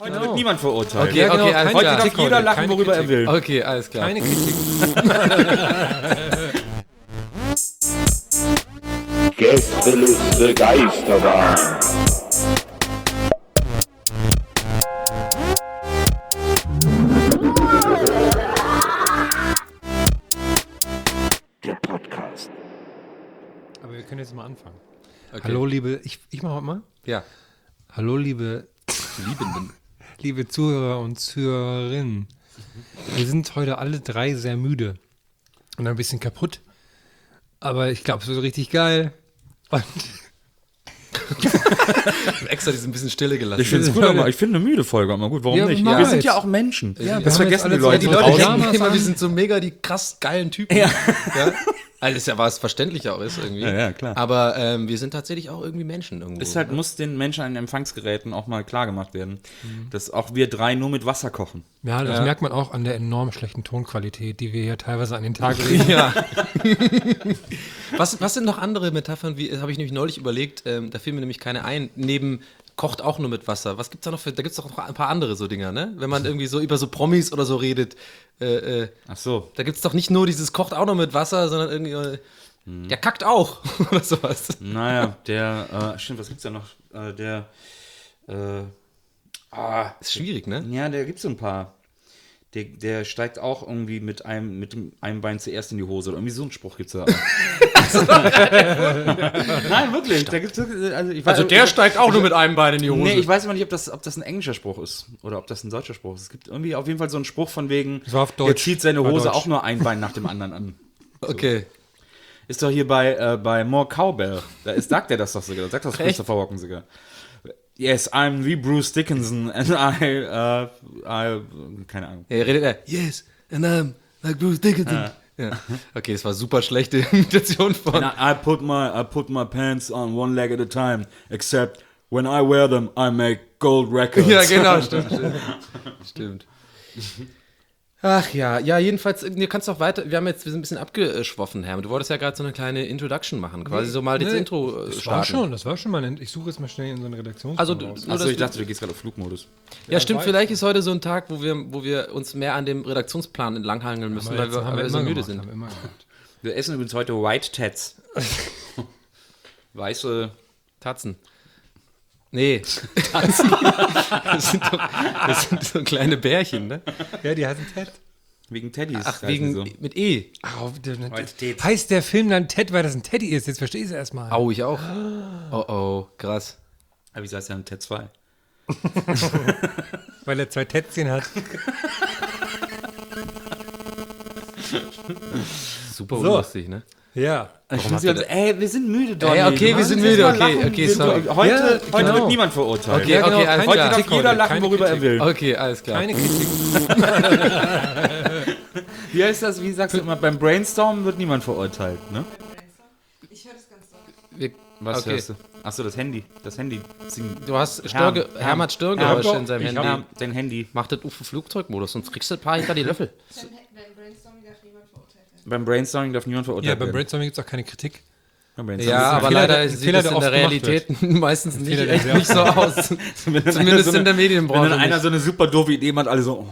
Heute wird niemand verurteilt. Okay, okay, alles Heute klar. darf jeder lachen, Keine worüber Kritik. er will. Okay, alles klar. Keine Kritik. Gästeliste Geisterbahn. Der Podcast. Aber wir können jetzt mal anfangen. Okay. Hallo, liebe, ich mache mal. Ja. Hallo, liebe Zuhörer und Zuhörerinnen. Wir sind heute alle drei sehr müde und ein bisschen kaputt. Aber ich glaube, es wird richtig geil. Und Extra ein bisschen Stille gelassen. Ich finde es gut, aber ich finde eine müde Folge immer gut. Warum Ja, nicht? machen Wir wir sind jetzt. ja auch Menschen. Ja, das vergessen die Leute. die draußen. Leute Pyjamas denken immer, an. wir sind so mega die krass geilen Typen. Ja. Also das ist ja was verständlicher auch ist irgendwie. Ja, klar. Aber wir sind tatsächlich auch irgendwie Menschen irgendwo. Es halt, muss den Menschen an den Empfangsgeräten auch mal klar gemacht werden, dass auch wir drei nur mit Wasser kochen. ja, das merkt man auch an der enorm schlechten Tonqualität, die wir hier teilweise an den Tag legen. Ja. Was sind noch andere Metaphern? Wie habe ich nämlich neulich überlegt, da fiel mir nämlich keine ein. Neben kocht auch nur mit Wasser. Was gibt's da noch für? Da gibt's doch noch ein paar andere so Dinger, ne? Wenn man irgendwie so über so Promis oder so redet. Ach so. Da gibt's doch nicht nur dieses kocht auch nur mit Wasser, sondern irgendwie der kackt auch oder sowas. Naja, stimmt, was gibt's da noch? Ist schwierig, ne? Ja, der gibt's so ein paar. Der steigt auch irgendwie mit dem einem Bein zuerst in die Hose. Oder irgendwie so einen Spruch gibt's da. Nein, wirklich. Da gibt's, Der steigt auch nur mit einem Bein in die Hose. Nee, ich weiß immer nicht, ob das ein englischer Spruch ist oder ob das ein deutscher Spruch ist. Es gibt irgendwie auf jeden Fall so einen Spruch von wegen, Das war auf er Deutsch. zieht seine War Hose Deutsch. auch nur ein Bein nach dem anderen an. Okay. Ist doch hier bei More Cowbell. Sagt er das doch sogar. Sagt das Christopher Walken sogar. Yes, I'm the Bruce Dickinson and I keine Ahnung. Ja, redet yes, and I'm like Bruce Dickinson. Ja. Okay, das war super schlechte Imitation von. And I put my pants on one leg at a time, except when I wear them, I make gold records. Ja, genau, stimmt. Ach ja, jedenfalls, du kannst doch weiter, wir sind ein bisschen abgeschwoffen, Herr. Du wolltest ja gerade so eine kleine Introduction machen, quasi so mal das Intro starten. Das war schon mal. Ich suche jetzt mal schnell in so eine Redaktion. Also, Achso, ich dachte, du gehst gerade auf Flugmodus. ja, stimmt, vielleicht ist heute so ein Tag, wo wir uns mehr an dem Redaktionsplan entlanghangeln müssen, weil wir so müde sind. Wir essen übrigens heute White Tats. Weiße Tatzen. Nee. Tatzen. Das sind so kleine Bärchen, ne? Ja, die heißen Ted. wegen Teddys. Ach, heißen wegen, so. mit E. Heißt der Film dann Ted, weil das ein Teddy ist? Jetzt verstehe ich es erstmal. Au, ich auch. Oh, krass. Aber wieso heißt der dann Ted 2? Weil er zwei Tätzchen hat. Super So. unlustig, ne? Ja. Wir sind müde, Donny. Ey, okay, Du wir sind musst jetzt müde, mal okay, lachen. okay, sorry. Heute genau. wird niemand verurteilt. Okay, genau, alles kein Heute klar. darf jeder lachen, keine worüber er Kritik. will. Okay, alles klar. Keine Kritik. Wie heißt das? Wie sagst du immer? Beim Brainstormen wird niemand verurteilt, ne? Ich höre das ganz laut. Was Okay. hörst du? Achso, das Handy. Das Handy. Du hast Herm Herm hat Störgeräusche in seinem Ich Handy. hab dein Handy. Mach das auf Flugzeugmodus, sonst kriegst du ein paar hinter die Löffel. Beim Brainstorming darf niemand verurteilt werden. Beim Brainstorming darf niemand Ja, verurteilt beim werden. Brainstorming gibt es auch keine Kritik. Beim Brainstorming Ja, ist aber Fehler, leider der- sieht Fehler, es der in der oft gemacht Realität meistens nicht, Fehler, der echt sehr nicht so aus. Wenn dann Zumindest einer in der Wenn Medienbranche dann einer nicht. so eine super doofe Idee hat, alle so.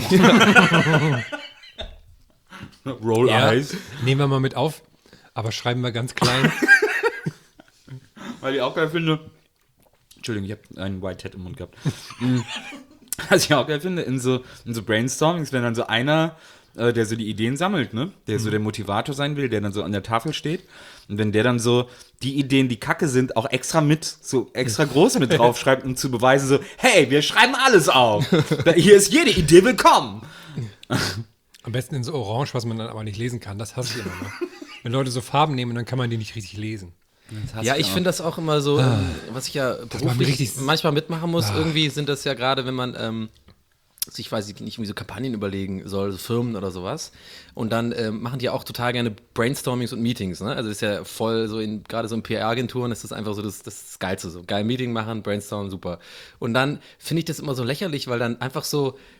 Roll Ja. Eyes. Nehmen wir mal mit auf, aber schreiben wir ganz klein. Weil ich auch geil finde. Entschuldigung, ich habe einen White Hat im Mund gehabt. Was ich auch geil finde, in so Brainstormings, wenn dann so einer, der so die Ideen sammelt, ne? Der so der Motivator sein will, der dann so an der Tafel steht. Und wenn der dann so die Ideen, die kacke sind, auch extra groß mit draufschreibt, um zu beweisen, so, hey, wir schreiben alles auf. Hier ist jede Idee willkommen. Am besten in so Orange, was man dann aber nicht lesen kann. Das hasse ich immer. Ne? Wenn Leute so Farben nehmen, dann kann man die nicht richtig lesen. Ja, ich finde das auch immer so, was ich ja beruflich richtig- manchmal mitmachen muss, irgendwie sind das ja gerade, wenn man sich, weiß ich nicht, irgendwie so Kampagnen überlegen soll, so Firmen oder sowas. Und dann machen die ja auch total gerne Brainstormings und Meetings, ne? Also ist ja voll so gerade so in PR-Agenturen ist das einfach so das Geilste so. Geil Meeting machen, Brainstormen, super. Und dann finde ich das immer so lächerlich, weil dann einfach so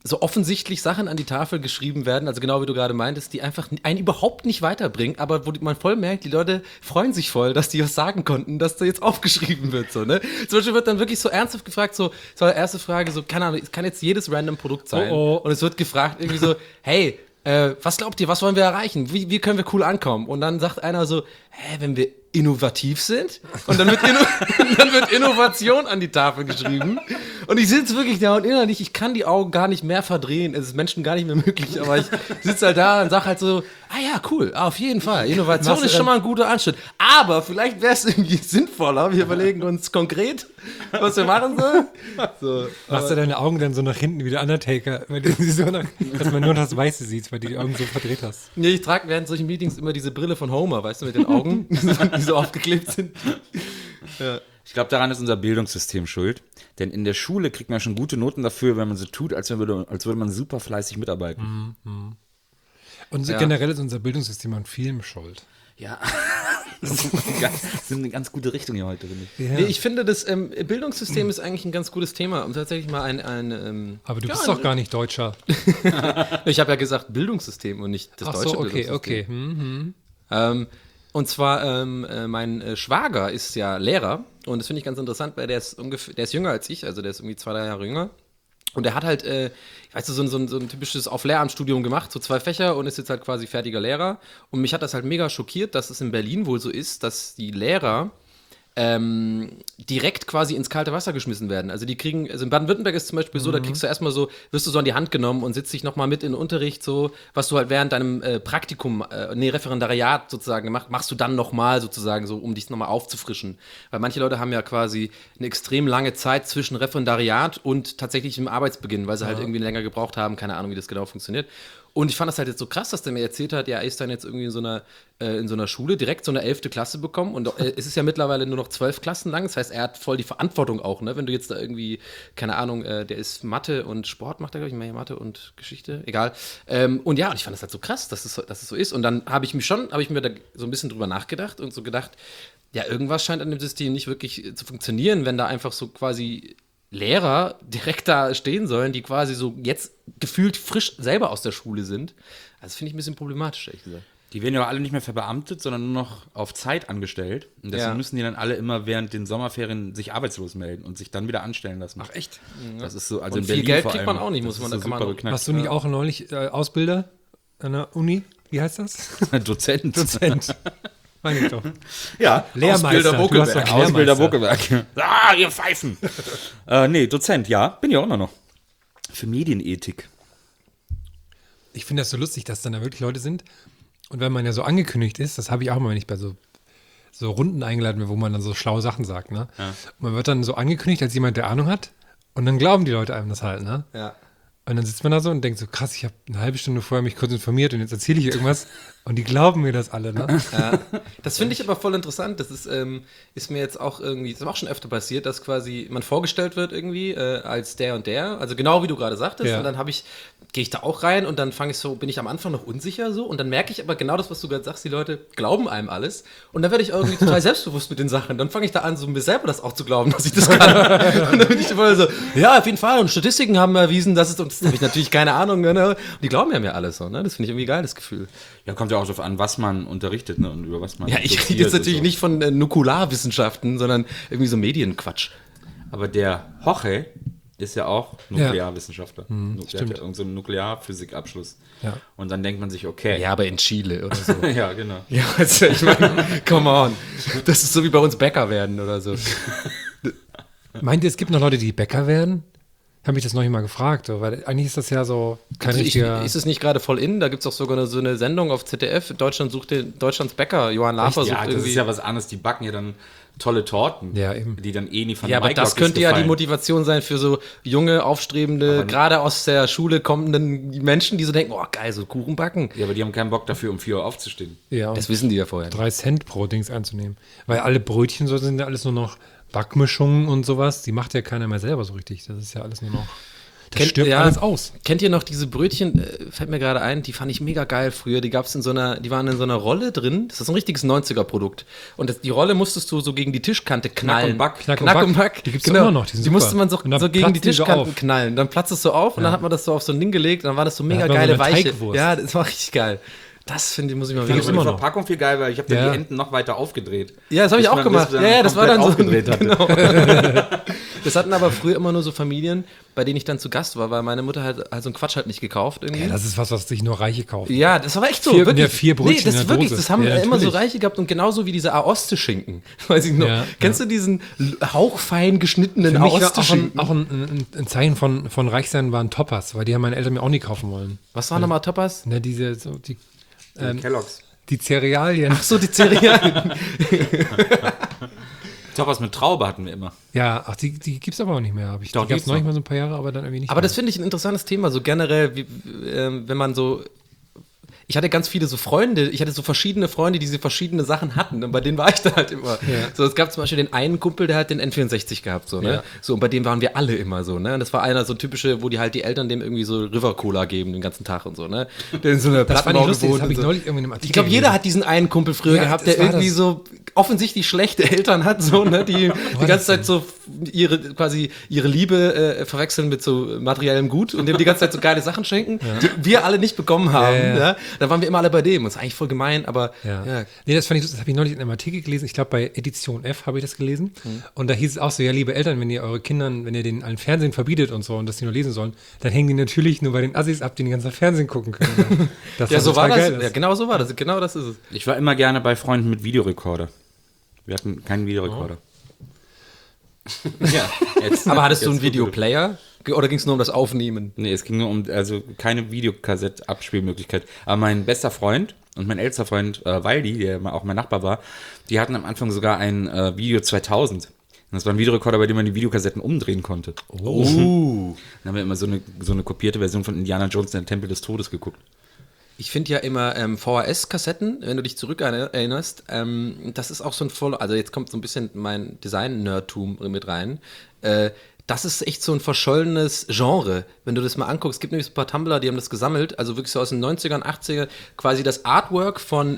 so offensichtlich Sachen an die Tafel geschrieben werden, also genau wie du gerade meintest, die einfach einen überhaupt nicht weiterbringen, aber wo man voll merkt, die Leute freuen sich voll, dass die was sagen konnten, dass da jetzt aufgeschrieben wird, so, ne? Zum Beispiel wird dann wirklich so ernsthaft gefragt, so erste Frage, so, keine Ahnung, es kann jetzt jedes random Produkt sein. Und es wird gefragt irgendwie so, hey, was glaubt ihr, was wollen wir erreichen? Wie können wir cool ankommen? Und dann sagt einer so, wenn wir innovativ sind? Und dann wird, dann wird Innovation an die Tafel geschrieben. Und ich sitze wirklich da und innerlich, ich kann die Augen gar nicht mehr verdrehen. Es ist Menschen gar nicht mehr möglich. Aber ich sitze halt da und sage halt so, ja, cool, auf jeden Fall. Innovation ist schon mal ein guter Anschritt. Aber vielleicht wäre es irgendwie sinnvoller. Wir überlegen uns konkret, was wir machen sollen. So, Machst du deine Augen dann so nach hinten wie der Undertaker, dass man nur das Weiße sieht, weil du die Augen so verdreht hast? Nee, ich trage während solchen Meetings immer diese Brille von Homer, weißt du, mit den Augen, die so aufgeklebt sind. Ja. Ich glaube, daran ist unser Bildungssystem schuld. Denn in der Schule kriegt man schon gute Noten dafür, wenn man so tut, als würde man super fleißig mitarbeiten. Und generell ist unser Bildungssystem an vielem schuld. Ja, das ist eine ganz gute Richtung hier heute, finde ich. Ja. Nee, ich finde, das Bildungssystem ist eigentlich ein ganz gutes Thema, um tatsächlich mal Aber du bist doch gar nicht Deutscher. Ich habe ja gesagt Bildungssystem und nicht das deutsche Bildungssystem. Okay. Und zwar, mein Schwager ist ja Lehrer und das finde ich ganz interessant, weil der ist jünger als ich, also der ist irgendwie 2-3 Jahre jünger. Und der hat halt, weißt du, so ein typisches auf Lehramtsstudium gemacht, so 2 Fächer und ist jetzt halt quasi fertiger Lehrer. Und mich hat das halt mega schockiert, dass es in Berlin wohl so ist, dass die Lehrer direkt quasi ins kalte Wasser geschmissen werden. Also die kriegen, also in Baden-Württemberg ist zum Beispiel so, da kriegst du erstmal so, wirst du so an die Hand genommen und sitzt dich nochmal mit in den Unterricht, so, was du halt während deinem Referendariat sozusagen gemacht, machst du dann nochmal sozusagen so, um dich nochmal aufzufrischen. Weil manche Leute haben ja quasi eine extrem lange Zeit zwischen Referendariat und tatsächlichem Arbeitsbeginn, weil sie halt irgendwie länger gebraucht haben, keine Ahnung, wie das genau funktioniert. Und ich fand das halt jetzt so krass, dass der mir erzählt hat, ja, er ist dann jetzt irgendwie in so einer Schule direkt so eine 11. Klasse bekommen und es ist ja mittlerweile nur noch 12 Klassen lang, das heißt, er hat voll die Verantwortung auch, ne, wenn du jetzt da irgendwie, keine Ahnung, der ist Mathe und Sport, macht er, glaube ich, mehr Mathe und Geschichte, egal. Und ja, und ich fand das halt so krass, dass es so ist und dann habe ich mir da so ein bisschen drüber nachgedacht und so gedacht, ja, irgendwas scheint an dem System nicht wirklich zu funktionieren, wenn da einfach so quasi Lehrer direkt da stehen sollen, die quasi so jetzt gefühlt frisch selber aus der Schule sind. Also finde ich ein bisschen problematisch, ehrlich gesagt. Die werden ja alle nicht mehr verbeamtet, sondern nur noch auf Zeit angestellt. Und deswegen müssen die dann alle immer während den Sommerferien sich arbeitslos melden und sich dann wieder anstellen lassen. Ach echt? Das ist so, also Und in Berlin viel Geld vor kriegt allem, man auch nicht, muss das man ist da kann man super auch- beknackt. Hast du nicht auch neulich Ausbilder an der Uni? Wie heißt das? Dozent. Dozent. Meine ich doch. Ja, Lehrmeister. Ausbilder Du hast doch Buckelberg. Ausbilder Lehrmeister. Buckelberg. Ihr Pfeifen. Nee, Dozent, ja, bin ich auch immer noch. Für Medienethik. Ich finde das so lustig, dass dann da wirklich Leute sind. Und wenn man ja so angekündigt ist, das habe ich auch immer, wenn ich bei so Runden eingeladen bin, wo man dann so schlaue Sachen sagt, ne? Ja. Und man wird dann so angekündigt als jemand, der Ahnung hat. Und dann glauben die Leute einem das halt, ne? Ja. Und dann sitzt man da so und denkt so, krass, ich habe eine halbe Stunde vorher mich kurz informiert und jetzt erzähle ich irgendwas und die glauben mir das alle, ne? Das finde ich aber voll interessant. Das ist mir jetzt auch irgendwie, das ist auch schon öfter passiert, dass quasi man vorgestellt wird irgendwie als der und der. Also genau wie du gerade sagtest. Ja. Und dann gehe ich da auch rein und dann bin ich am Anfang noch unsicher so. Und dann merke ich aber genau das, was du gerade sagst, die Leute glauben einem alles. Und dann werde ich irgendwie total selbstbewusst mit den Sachen. Dann fange ich da an, so mir selber das auch zu glauben, dass ich das kann. Und dann bin ich voll so, ja, auf jeden Fall. Und Statistiken haben erwiesen, dass es, und das habe ich natürlich keine Ahnung. Ne? Und die glauben ja mir alles so. Ne? Das finde ich irgendwie geil, das Gefühl. Ja, kommt ja auch darauf an, was man unterrichtet, ne, und über was man Ja, ich doziert rede jetzt und natürlich so. nicht von Nukularwissenschaften, sondern irgendwie so Medienquatsch. Aber der Hoche ist ja auch Nuklearwissenschaftler. Der hat stimmt. ja irgendeinen Nuklearphysikabschluss. Ja. Und dann denkt man sich, okay. Ja, aber in Chile oder so. Ja, genau. Ja, also ich meine, come on. Das ist so wie bei uns Bäcker werden oder so. Meint ihr, es gibt noch Leute, die Bäcker werden? Ich habe mich das noch nicht mal gefragt, so, weil eigentlich ist das ja so kein richtiger... Ist es nicht gerade voll in? Da gibt es auch sogar so eine Sendung auf ZDF. Deutschlands Bäcker. Johann Lafer sucht Ja, das irgendwie. ist ja was anderes. Die backen ja dann tolle Torten, Ja, eben. die dann eh nie von Ja, aber Mike das Lockes könnte ja die gefallen. Motivation sein für so junge, aufstrebende, gerade aus der Schule kommenden Menschen, die so denken, oh geil, so Kuchen backen. Ja, aber die haben keinen Bock dafür, um 4 Uhr aufzustehen. Ja, und Das wissen die ja vorher. 3 Cent pro Dings einzunehmen. Weil alle Brötchen so sind ja alles nur noch Backmischungen und sowas. Die macht ja keiner mehr selber so richtig. Das ist ja alles nur noch Das stirbt alles aus. Kennt ihr noch diese Brötchen, fällt mir gerade ein, die fand ich mega geil früher, die waren in so einer Rolle drin, das ist ein richtiges 90er-Produkt und die Rolle musstest du so gegen die Tischkante knallen. Knack und Back. Die gibt's immer noch, die musste man so gegen die Tischkanten knallen, dann platzt es so auf und dann hat man das so auf so ein Ding gelegt und dann war das so mega geile Weiche. Ja, das war richtig geil. Das muss ich mal wieder. Ich finde die Verpackung viel geil, weil ich habe dann die Enden noch weiter aufgedreht. Ja, das habe ich auch gemacht. Ja, das war dann so. Aufgedreht hatte. Genau. Das hatten aber früher immer nur so Familien, bei denen ich dann zu Gast war, weil meine Mutter halt so einen Quatsch halt nicht gekauft irgendwie. Ja, das ist was sich nur Reiche kaufen. Ja, das war echt so. Vier Brötchen das in der Dose. Das haben immer so Reiche gehabt und genauso wie diese Aoste-Schinken. Weiß ich noch. Ja, kennst du diesen hauchfein geschnittenen Aoste-Schinken? Auch ein Zeichen von Reichsein waren Toppers, weil die haben meine Eltern mir auch nie kaufen wollen. Was waren nochmal Toppers? Ne, Kellogg's. Die Cerealien. Ach so, die Cerealien. Toppers mit Traube hatten wir immer. Ja, ach, die gibt's aber auch nicht mehr. Die gab's noch nicht mal so ein paar Jahre, aber dann irgendwie nicht Aber mehr. das finde ich ein interessantes Thema, so generell, wenn man so. Ich hatte ganz viele so Freunde, ich hatte so verschiedene Freunde, die diese verschiedene Sachen hatten und bei denen war ich da halt immer. Ja. So, es gab zum Beispiel den einen Kumpel, der hat den N64 gehabt, so, ne? Ja. So, und bei dem waren wir alle immer so, ne? Und das war einer so typische, wo die halt die Eltern dem irgendwie so River Cola geben den ganzen Tag und so, ne? Der in so einer Plattenbau gewohnt. Das habe ich neulich irgendwie in einem Artikel Ich glaube, jeder hat diesen einen Kumpel früher gehabt, der irgendwie so offensichtlich schlechte Eltern hat, so, ne? Die ganze Zeit so ihre Liebe verwechseln mit so materiellem Gut und dem die ganze Zeit so geile Sachen schenken, die wir alle nicht bekommen haben, ja? Dann waren wir immer alle bei dem. Das ist eigentlich voll gemein, aber Nee, das habe ich neulich in einem Artikel gelesen. Ich glaube, bei Edition F habe ich das gelesen. Und da hieß es auch so, ja, liebe Eltern, wenn ihr eure Kindern, wenn ihr denen allen Fernsehen verbietet und so und das die nur lesen sollen, dann hängen die natürlich nur bei den Assis ab, die den ganzen Tag Fernsehen gucken können. Ja, so war das. Ja, genau so war das. Genau das ist es. Ich war immer gerne bei Freunden mit Videorekorder. Wir hatten keinen Videorekorder. Ja, aber hattest du einen Videoplayer? Oder ging es nur um das Aufnehmen? Nee, es ging nur um, also keine Videokassette-Abspielmöglichkeit. Aber mein bester Freund und mein ältester Freund Waldi, der auch mein Nachbar war, die hatten am Anfang sogar ein Video 2000. Und das war ein Videorekorder, bei dem man die Videokassetten umdrehen konnte. Dann haben wir immer so eine kopierte Version von Indiana Jones in den Tempel des Todes geguckt. Ich finde ja immer VHS-Kassetten, wenn du dich zurück erinnerst, das ist auch so ein also jetzt kommt so ein bisschen mein Design-Nerdtum mit rein, das ist echt so ein verschollenes Genre, wenn du das mal anguckst. Es gibt nämlich so ein paar Tumblr, die haben das gesammelt, also wirklich so aus den 90ern, 80ern, quasi das Artwork von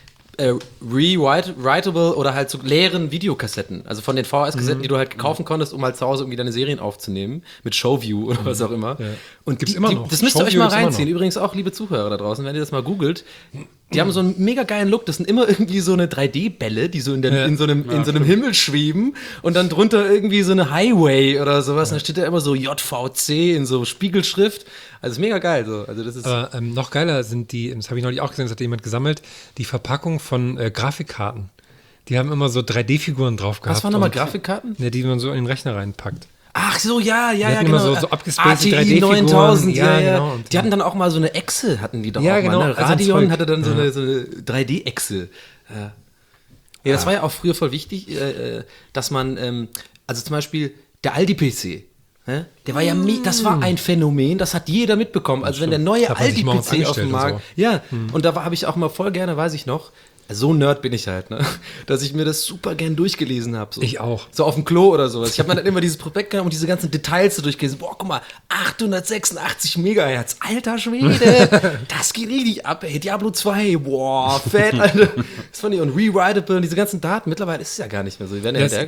rewritable oder halt so leeren Videokassetten. Also von den VHS-Kassetten, die du halt kaufen konntest, um halt zu Hause irgendwie deine Serien aufzunehmen. Mit Showview oder was auch immer. Ja. Und gibt's immer noch. Das müsst ihr euch mal reinziehen. Übrigens auch, liebe Zuhörer da draußen, wenn ihr das mal googelt. Die haben so einen mega geilen Look. Das sind immer irgendwie so eine 3D-Bälle, die so in so einem Himmel schweben und dann drunter irgendwie so eine Highway oder sowas. Ja. Und da steht da immer so JVC in so Spiegelschrift. Also ist mega geil. So. Also das ist aber noch geiler sind die, das habe ich neulich auch gesehen, das hat jemand gesammelt, die Verpackung von Grafikkarten. Die haben immer so 3D-Figuren drauf gehabt. Was waren nochmal Grafikkarten? Ja, die man so in den Rechner reinpackt. Ach so, ja, genau. Immer so abgespacete ATI 9000, ja. Genau. Die hatten dann auch mal so eine Echse, hatten die doch ja, auch genau. mal. Ne? Radeon hatte dann so eine 3D-Echse. Ja, das war ja auch früher voll wichtig, dass man, also zum Beispiel der Aldi-PC, der war ja, das war ein Phänomen, das hat jeder mitbekommen. Also wenn der neue Aldi-PC auf dem Markt, und da habe ich auch mal voll gerne, weiß ich noch, so Nerd bin ich halt, ne? Dass ich mir das super gern durchgelesen habe. So. Ich auch. So auf dem Klo oder sowas. Ich habe mir dann immer dieses Prospekt genommen und diese ganzen Details so durchgelesen. Boah, guck mal, 886 Megahertz. Alter Schwede, das geht richtig ab, ey. Diablo 2, boah, fett, Alter. Das fand ich. Und rewritable und diese ganzen Daten. Mittlerweile ist es ja gar nicht mehr so.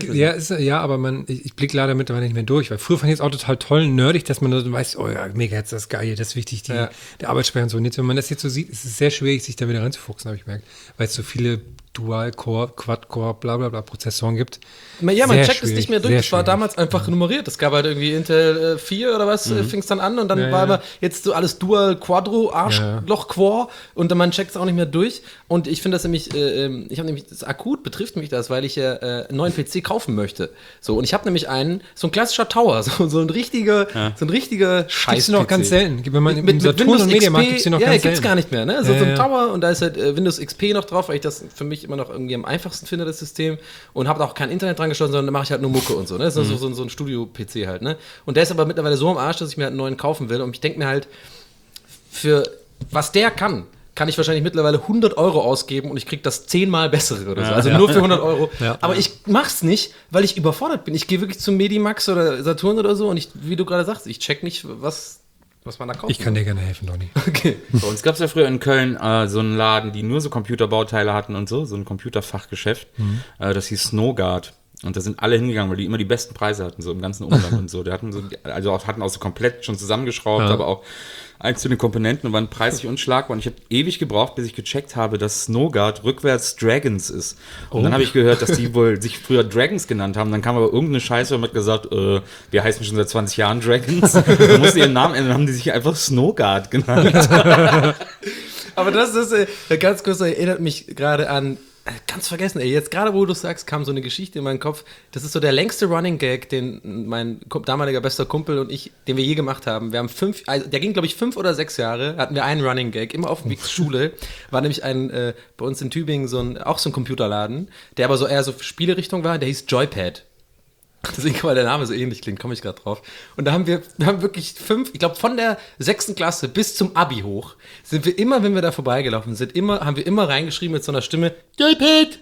Aber ich blicke leider mittlerweile nicht mehr durch. Weil früher fand ich es auch total toll, nerdig, dass man so weiß, oh ja, Megahertz, das ist geil, das ist wichtig, der Arbeitsspeicher und so. Und jetzt, wenn man das jetzt so sieht, ist es sehr schwierig, sich da wieder reinzufuchsen, habe ich gemerkt. Weil es so viele Dual-Core, Quad-Core, bla bla bla Prozessoren gibt. Ja, man checkt es nicht mehr durch. Das war damals einfach nummeriert. Es gab halt irgendwie Intel 4 oder was, fing es dann an und dann war immer jetzt so alles Dual, Quadro, Arschloch, Core und man checkt es auch nicht mehr durch. Und ich finde das nämlich, ich habe nämlich, das akut betrifft mich das, weil ich ja einen neuen PC kaufen möchte. So, und ich habe nämlich so ein klassischer Tower, so ein richtiger Scheiß-PC. Gibt's noch ganz selten. Wenn man mit Windows XP, gibt's noch ganz selten. Gibt's gar nicht mehr, ne? So ein Tower und da ist halt Windows XP noch drauf, weil ich das für mich immer noch irgendwie am einfachsten finde, das System. Und habe auch kein Internet dran geschlossen, sondern da mache ich halt nur Mucke und so, ne? Das ist so ein Studio-PC halt, ne? Und der ist aber mittlerweile so am Arsch, dass ich mir halt einen neuen kaufen will. Und ich denke mir halt, für was der kann kann ich wahrscheinlich mittlerweile 100 Euro ausgeben und ich kriege das 10-mal bessere oder so. Also nur für 100 Euro. Ja. Aber ich mach's nicht, weil ich überfordert bin. Ich gehe wirklich zum Medimax oder Saturn oder so und ich, wie du gerade sagst, ich check nicht, was man da kauft. Ich kann dir gerne helfen, Donny. Okay. Bei uns gab es ja früher in Köln so einen Laden, die nur so Computerbauteile hatten und so ein Computerfachgeschäft. Das hieß Snowguard. Und da sind alle hingegangen, weil die immer die besten Preise hatten, so im ganzen Umland und so. Die hatten hatten auch so komplett schon zusammengeschraubt, aber auch einzelne Komponenten und waren preislich unschlagbar. Und ich habe ewig gebraucht, bis ich gecheckt habe, dass Snowguard rückwärts Dragons ist. Und dann habe ich gehört, dass die wohl sich früher Dragons genannt haben. Dann kam aber irgendeine Scheiße und hat gesagt, wir heißen schon seit 20 Jahren Dragons. Dann mussten die ihren Namen ändern, haben die sich einfach Snowguard genannt. Aber das ist, ganz kurz, erinnert mich gerade an, ganz vergessen, jetzt gerade wo du sagst, kam so eine Geschichte in meinen Kopf. Das ist so der längste Running Gag, den mein damaliger bester Kumpel und ich, den wir je gemacht haben. Wir haben der ging glaube ich 5 oder 6 Jahre, hatten wir einen Running Gag, immer auf dem Weg zur Schule. War nämlich bei uns in Tübingen auch so ein Computerladen, der aber so eher so Spielerichtung war, der hieß Joypad. Deswegen, weil der Name so ähnlich klingt, komme ich gerade drauf. Und da haben wir wirklich 5, ich glaube von der 6. Klasse bis zum Abi hoch, sind wir immer, wenn wir da vorbeigelaufen sind, haben wir immer reingeschrieben mit so einer Stimme, Joypad!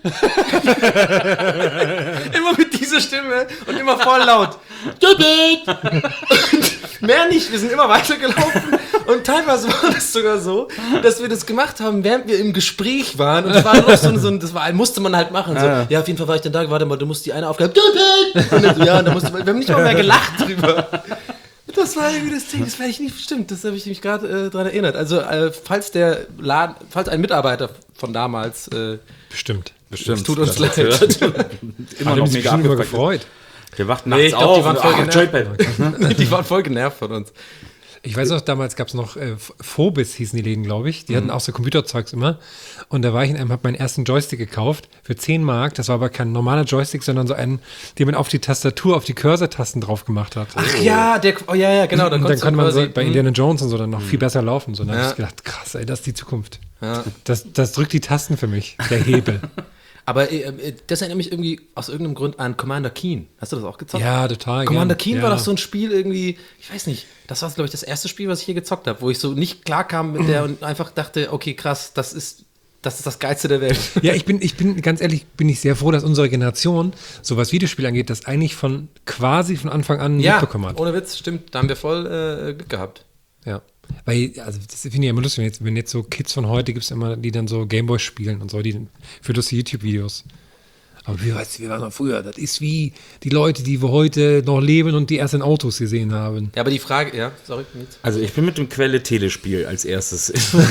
Immer mit dieser Stimme und immer voll laut, Joypad! Mehr nicht, wir sind immer weitergelaufen und teilweise war das sogar so, dass wir das gemacht haben, während wir im Gespräch waren und das war noch musste man halt machen. So, ja, auf jeden Fall war ich dann da, warte mal, du musst die eine Aufgabe, Joypad! Und dann so, ja, und dann wir haben nicht mal mehr gelacht drüber. Das war irgendwie das Ding, das werde ich nicht bestimmt, das habe ich mich gerade dran erinnert. Also, falls ein Mitarbeiter von damals Bestimmt. es tut uns leid. Immer noch mega immer abgefuckt. gefreut. Der wacht nachts ich glaub, auf. die waren voll und, Joypad. Die waren voll genervt von uns. Ich weiß noch, damals gab es noch Phobis, hießen die Läden, glaube ich. Die hatten auch so Computerzeugs immer. Und da war ich in einem, habe meinen ersten Joystick gekauft für 10 Mark. Das war aber kein normaler Joystick, sondern so einen, den man auf die Tastatur, auf die Cursor-Tasten drauf gemacht hat. Ach ja, ja, genau. Und dann konnte man so bei Indiana Jones und so dann noch viel besser laufen. So, dann habe ich gedacht, krass, ey, das ist die Zukunft. Ja. Das drückt die Tasten für mich, der Hebel. Aber das erinnert mich irgendwie aus irgendeinem Grund an Commander Keen. Hast du das auch gezockt? Ja, total. Commander gern. Keen war doch so ein Spiel irgendwie, ich weiß nicht, das war, glaube ich, das erste Spiel, was ich hier gezockt habe, wo ich so nicht klar kam mit der und einfach dachte, okay, krass, das ist das Geilste der Welt. Ja, ich bin ganz ehrlich, bin ich sehr froh, dass unsere Generation, so was Videospiel angeht, das eigentlich quasi von Anfang an mitbekommen hat. Ohne Witz, stimmt, da haben wir voll Glück gehabt. Ja. Weil, also das finde ich ja immer lustig, wenn jetzt so Kids von heute gibt es immer, die dann so Gameboy spielen und so, die für lustige YouTube-Videos. Aber wir waren noch früher, das ist wie die Leute, die wir heute noch leben und die ersten Autos gesehen haben. Ja, aber die Frage, ja, sorry. Also ich bin mit dem Quelle-Telespiel als erstes.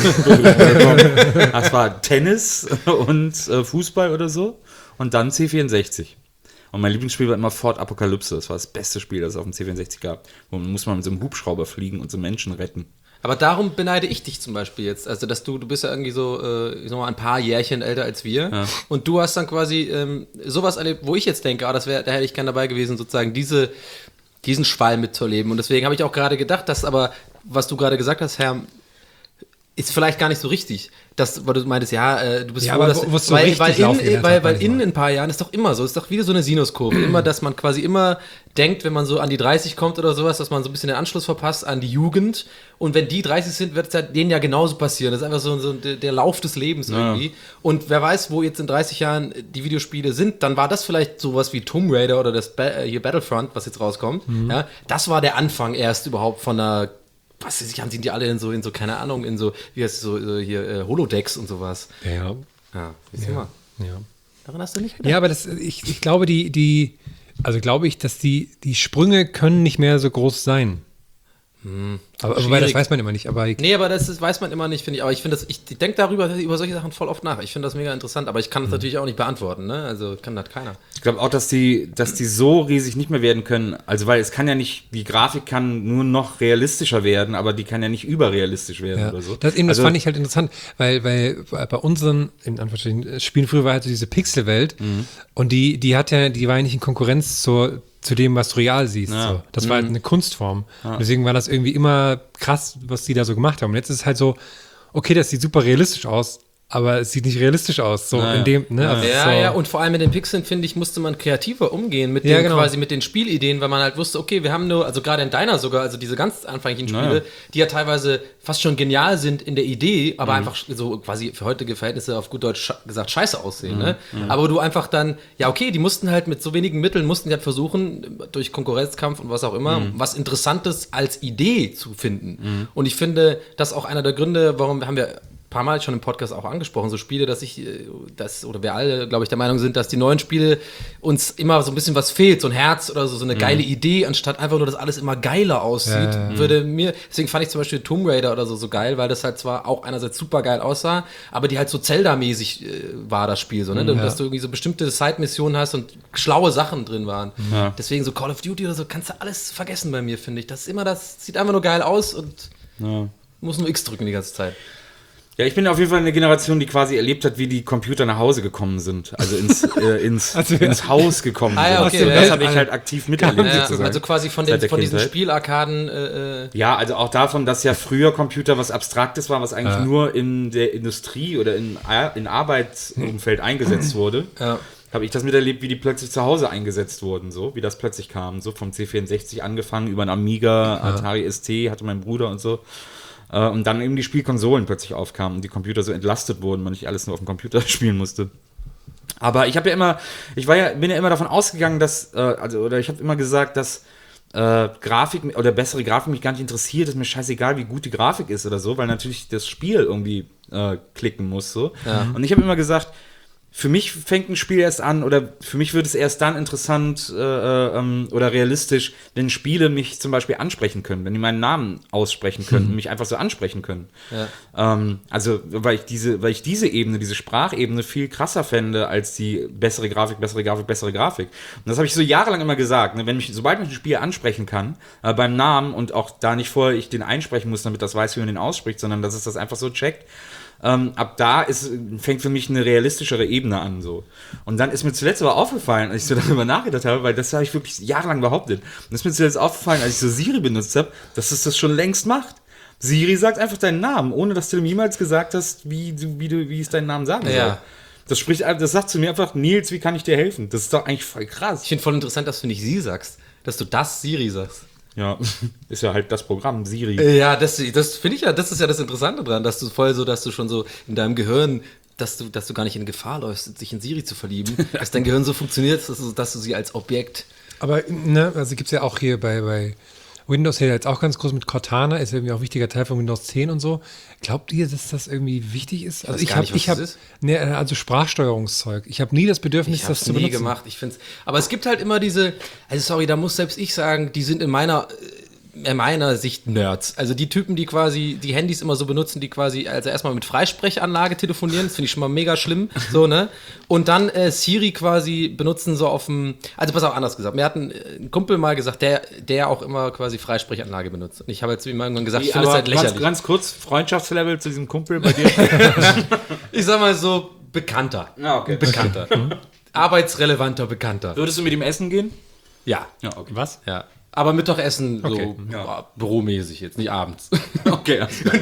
Das war Tennis und Fußball oder so und dann C64. Und mein Lieblingsspiel war immer Ford Apokalypse. Das war das beste Spiel, das es auf dem C64 gab. Wo man muss mit so einem Hubschrauber fliegen und so Menschen retten. Aber darum beneide ich dich zum Beispiel jetzt. Also, dass du bist ja irgendwie so, ich sag mal, ein paar Jährchen älter als wir. Ja. Und du hast dann quasi sowas erlebt, wo ich jetzt denke, da hätte ich gern dabei gewesen, sozusagen diesen Schwall mitzuerleben. Und deswegen habe ich auch gerade gedacht, dass aber, was du gerade gesagt hast, Herr, ist vielleicht gar nicht so richtig. Weil du meintest, du bist froh, dass... Weil in ein paar Jahren ist doch immer so, ist doch wieder so eine Sinuskurve. Immer, dass man quasi immer denkt, wenn man so an die 30 kommt oder sowas, dass man so ein bisschen den Anschluss verpasst an die Jugend. Und wenn die 30 sind, wird es ja denen ja genauso passieren. Das ist einfach so der Lauf des Lebens irgendwie. Und wer weiß, wo jetzt in 30 Jahren die Videospiele sind, dann war das vielleicht sowas wie Tomb Raider oder das hier Battlefront, was jetzt rauskommt. Ja, das war der Anfang erst überhaupt von einer... Was weiß ich, sind die alle in so, keine Ahnung, in so, wie heißt es so, hier, Holodecks und sowas. Ja. Ja, siehst du mal. Ja. Daran hast du nicht gedacht. Ja, aber ich glaube, dass die Sprünge können nicht mehr so groß sein. Aber das weiß man immer nicht. Aber das weiß man immer nicht, finde ich. Aber ich finde ich denke über solche Sachen voll oft nach. Ich finde das mega interessant, aber ich kann das natürlich auch nicht beantworten, ne? Also kann das keiner. Ich glaube auch, dass die so riesig nicht mehr werden können. Also weil es kann ja nicht, die Grafik kann nur noch realistischer werden, aber die kann ja nicht überrealistisch werden oder so. Das fand ich halt interessant, weil bei unseren, in Anführungsstrichen, Spielen früher war halt so diese Pixelwelt und die war ja nicht in Konkurrenz zu dem, was du real siehst. Ja. So. Das war halt eine Kunstform. Ja. Deswegen war das irgendwie immer krass, was die da so gemacht haben. Und jetzt ist es halt so, okay, das sieht super realistisch aus, aber es sieht nicht realistisch aus. So Naja. in dem, ne? Also Ja, so, ja, und vor allem mit den Pixeln, finde ich, musste man kreativer umgehen mit Ja, den genau. quasi mit den Spielideen, weil man halt wusste, okay, wir haben nur, also gerade in Deiner sogar, also diese ganz anfänglichen Spiele, Naja. die ja teilweise fast schon genial sind in der Idee, aber einfach so quasi für heutige Verhältnisse auf gut Deutsch gesagt scheiße aussehen, ne? Aber du einfach dann, ja okay, die mussten halt mit so wenigen Mitteln, mussten die halt versuchen, durch Konkurrenzkampf und was auch immer, was Interessantes als Idee zu finden. Und ich finde, das ist auch einer der Gründe, warum haben wir ein paar Mal schon im Podcast auch angesprochen, so Spiele, oder wir alle, glaube ich, der Meinung sind, dass die neuen Spiele uns immer so ein bisschen was fehlt, so ein Herz oder so eine geile Idee, anstatt einfach nur, dass alles immer geiler aussieht, deswegen fand ich zum Beispiel Tomb Raider oder so geil, weil das halt zwar auch einerseits super geil aussah, aber die halt so Zelda-mäßig war das Spiel, so, ne? Dass du irgendwie so bestimmte Side-Missionen hast und schlaue Sachen drin waren. Ja. Deswegen so Call of Duty oder so, kannst du alles vergessen bei mir, finde ich. Das sieht einfach nur geil aus und muss nur X drücken die ganze Zeit. Ja, ich bin auf jeden Fall eine Generation, die quasi erlebt hat, wie die Computer nach Hause gekommen sind. Also ins Haus gekommen Ah, ja, sind. okay, Und ja, das ja. habe ich halt aktiv miterlebt, Ja, sozusagen. also quasi von Seit der diesen Kindheit. Spielarkaden. Ja, also auch davon, dass ja früher Computer was Abstraktes war, was eigentlich nur in der Industrie oder in Arbeitsumfeld eingesetzt wurde. Ja. Habe ich das miterlebt, wie die plötzlich zu Hause eingesetzt wurden, so, wie das plötzlich kam, so vom C64 angefangen, über einen Amiga, Atari ST, hatte mein Bruder und so. Und dann eben die Spielkonsolen plötzlich aufkamen und die Computer so entlastet wurden, man nicht alles nur auf dem Computer spielen musste. Aber ich habe ja immer, bin ja immer davon ausgegangen, dass, ich habe immer gesagt, dass Grafik oder bessere Grafik mich gar nicht interessiert, ist mir scheißegal, wie gut die Grafik ist oder so, weil natürlich das Spiel irgendwie klicken muss, so. Ja. Und ich habe immer gesagt, für mich fängt ein Spiel erst an, oder für mich wird es erst dann interessant oder realistisch, wenn Spiele mich zum Beispiel ansprechen können, wenn die meinen Namen aussprechen können und mich einfach so ansprechen können. Ja. Weil ich diese Ebene, diese Sprachebene viel krasser fände als die bessere Grafik. Und das habe ich so jahrelang immer gesagt, ne? Sobald mich ein Spiel ansprechen kann, beim Namen und auch da nicht vorher ich den einsprechen muss, damit das weiß, wie man den ausspricht, sondern dass es das einfach so checkt, ab da fängt für mich eine realistischere Ebene an. So. Und dann ist mir zuletzt aber aufgefallen, als ich so darüber nachgedacht habe, weil das habe ich wirklich jahrelang behauptet. Und ist mir zuletzt aufgefallen, als ich so Siri benutzt habe, dass es das schon längst macht. Siri sagt einfach deinen Namen, ohne dass du ihm jemals gesagt hast, wie es deinen Namen sagen soll. Das sagt zu mir einfach, Nils, wie kann ich dir helfen? Das ist doch eigentlich voll krass. Ich finde voll interessant, dass du nicht sie sagst, dass du das Siri sagst. Ja, ist ja halt das Programm, Siri. Ja, das finde ich ja, das ist ja das Interessante dran, dass du schon so in deinem Gehirn, dass du gar nicht in Gefahr läufst, sich in Siri zu verlieben, dass dein Gehirn so funktioniert, dass du sie als Objekt. Aber, ne, also gibt es ja auch hier bei Windows ja jetzt auch ganz groß mit Cortana, ist irgendwie auch ein wichtiger Teil von Windows 10 und so. Glaubt ihr, dass das irgendwie wichtig ist? Also also Sprachsteuerungszeug. Ich habe nie das Bedürfnis, das zu benutzen. Gemacht. Ich find's, aber es gibt halt immer da muss selbst ich sagen, die sind in meiner Sicht Nerds. Also die Typen, die quasi die Handys immer so benutzen, die quasi also erstmal mit Freisprechanlage telefonieren, das finde ich schon mal mega schlimm, so, ne? Und dann Siri quasi benutzen so auf dem, also pass auf, anders gesagt. Mir hat ein Kumpel mal gesagt, der auch immer quasi Freisprechanlage benutzt. Und ich habe jetzt zu ihm irgendwann gesagt, ich finde es halt lächerlich. Ganz kurz, Freundschaftslevel zu diesem Kumpel bei dir? Ich sag mal so, Bekannter. Ja, okay. Bekannter. Arbeitsrelevanter Bekannter. Würdest du mit ihm essen gehen? Ja. Ja, okay. Was? Ja. Aber Mittagessen Okay. so büromäßig jetzt, nicht abends. Okay.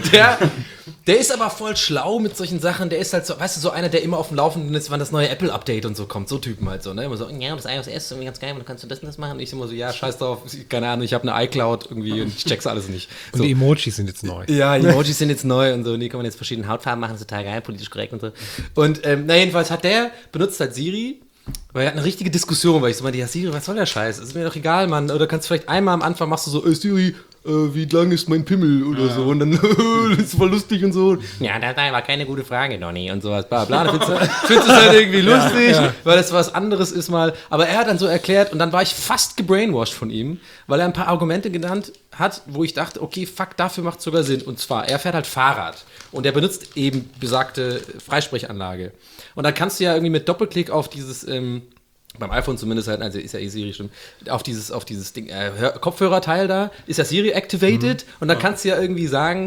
Der ist aber voll schlau mit solchen Sachen. Der ist halt so, weißt du, so einer, der immer auf dem Laufenden ist, wann das neue Apple-Update und so kommt. So Typen halt so, ne? Immer so, ja, das iOS ist irgendwie ganz geil, und dann kannst du das und das machen. Und ich immer so, ja, scheiß drauf, keine Ahnung, ich habe eine iCloud irgendwie und ich check's alles nicht. Und So. die Emojis sind jetzt neu. Ja, die Emojis sind jetzt neu und so, die kann man jetzt verschiedene Hautfarben machen, ist total geil, politisch korrekt und so. Und jedenfalls benutzt halt Siri, weil er hat eine richtige Diskussion, weil ich so meinte, ja Siri, was soll der Scheiß? Ist mir doch egal, Mann. Oder kannst du vielleicht einmal am Anfang machst du so, Siri, wie lang ist mein Pimmel oder so und dann, das ist voll lustig und so. Ja, das war keine gute Frage, Donny und sowas, bla bla. Findest du es halt irgendwie lustig, weil das was anderes ist mal. Aber er hat dann so erklärt und dann war ich fast gebrainwashed von ihm, weil er ein paar Argumente genannt hat, wo ich dachte, okay, fuck, dafür macht es sogar Sinn. Und zwar, er fährt halt Fahrrad und er benutzt eben besagte Freisprechanlage. Und dann kannst du ja irgendwie mit Doppelklick auf dieses, beim iPhone zumindest halt, also ist ja Siri stimmt, auf dieses Ding, Kopfhörerteil da, ist ja Siri activated und dann kannst du ja irgendwie sagen,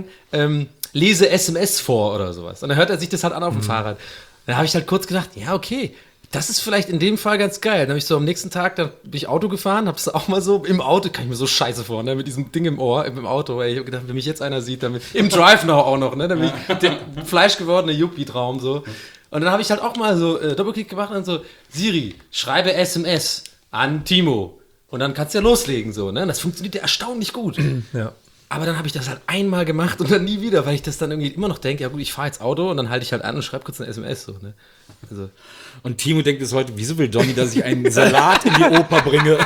lese SMS vor oder sowas. Und dann hört er sich das halt an auf dem Fahrrad. Dann habe ich halt kurz gedacht, ja, okay, Das ist vielleicht in dem Fall ganz geil. Dann habe ich so am nächsten Tag, da bin ich Auto gefahren, habe es auch mal so im Auto, kann ich mir so scheiße vor, ne, mit diesem Ding im Ohr, im Auto. Ey, ich habe gedacht, wenn mich jetzt einer sieht, damit im Drive Now auch noch, ne, damit der fleischgewordene Yuppie-Traum so. Und dann habe ich halt auch mal so Doppelklick gemacht und so, Siri, schreibe SMS an Timo. Und dann kannst du ja loslegen so, ne? Das funktioniert ja erstaunlich gut. Ja. Aber dann habe ich das halt einmal gemacht und dann nie wieder, weil ich das dann irgendwie immer noch denke, ja gut, ich fahre jetzt Auto und dann halte ich halt an und schreibe kurz eine SMS so, ne? Also. Und Timo denkt bis heute, wieso will Donny, dass ich einen Salat in die Oper bringe?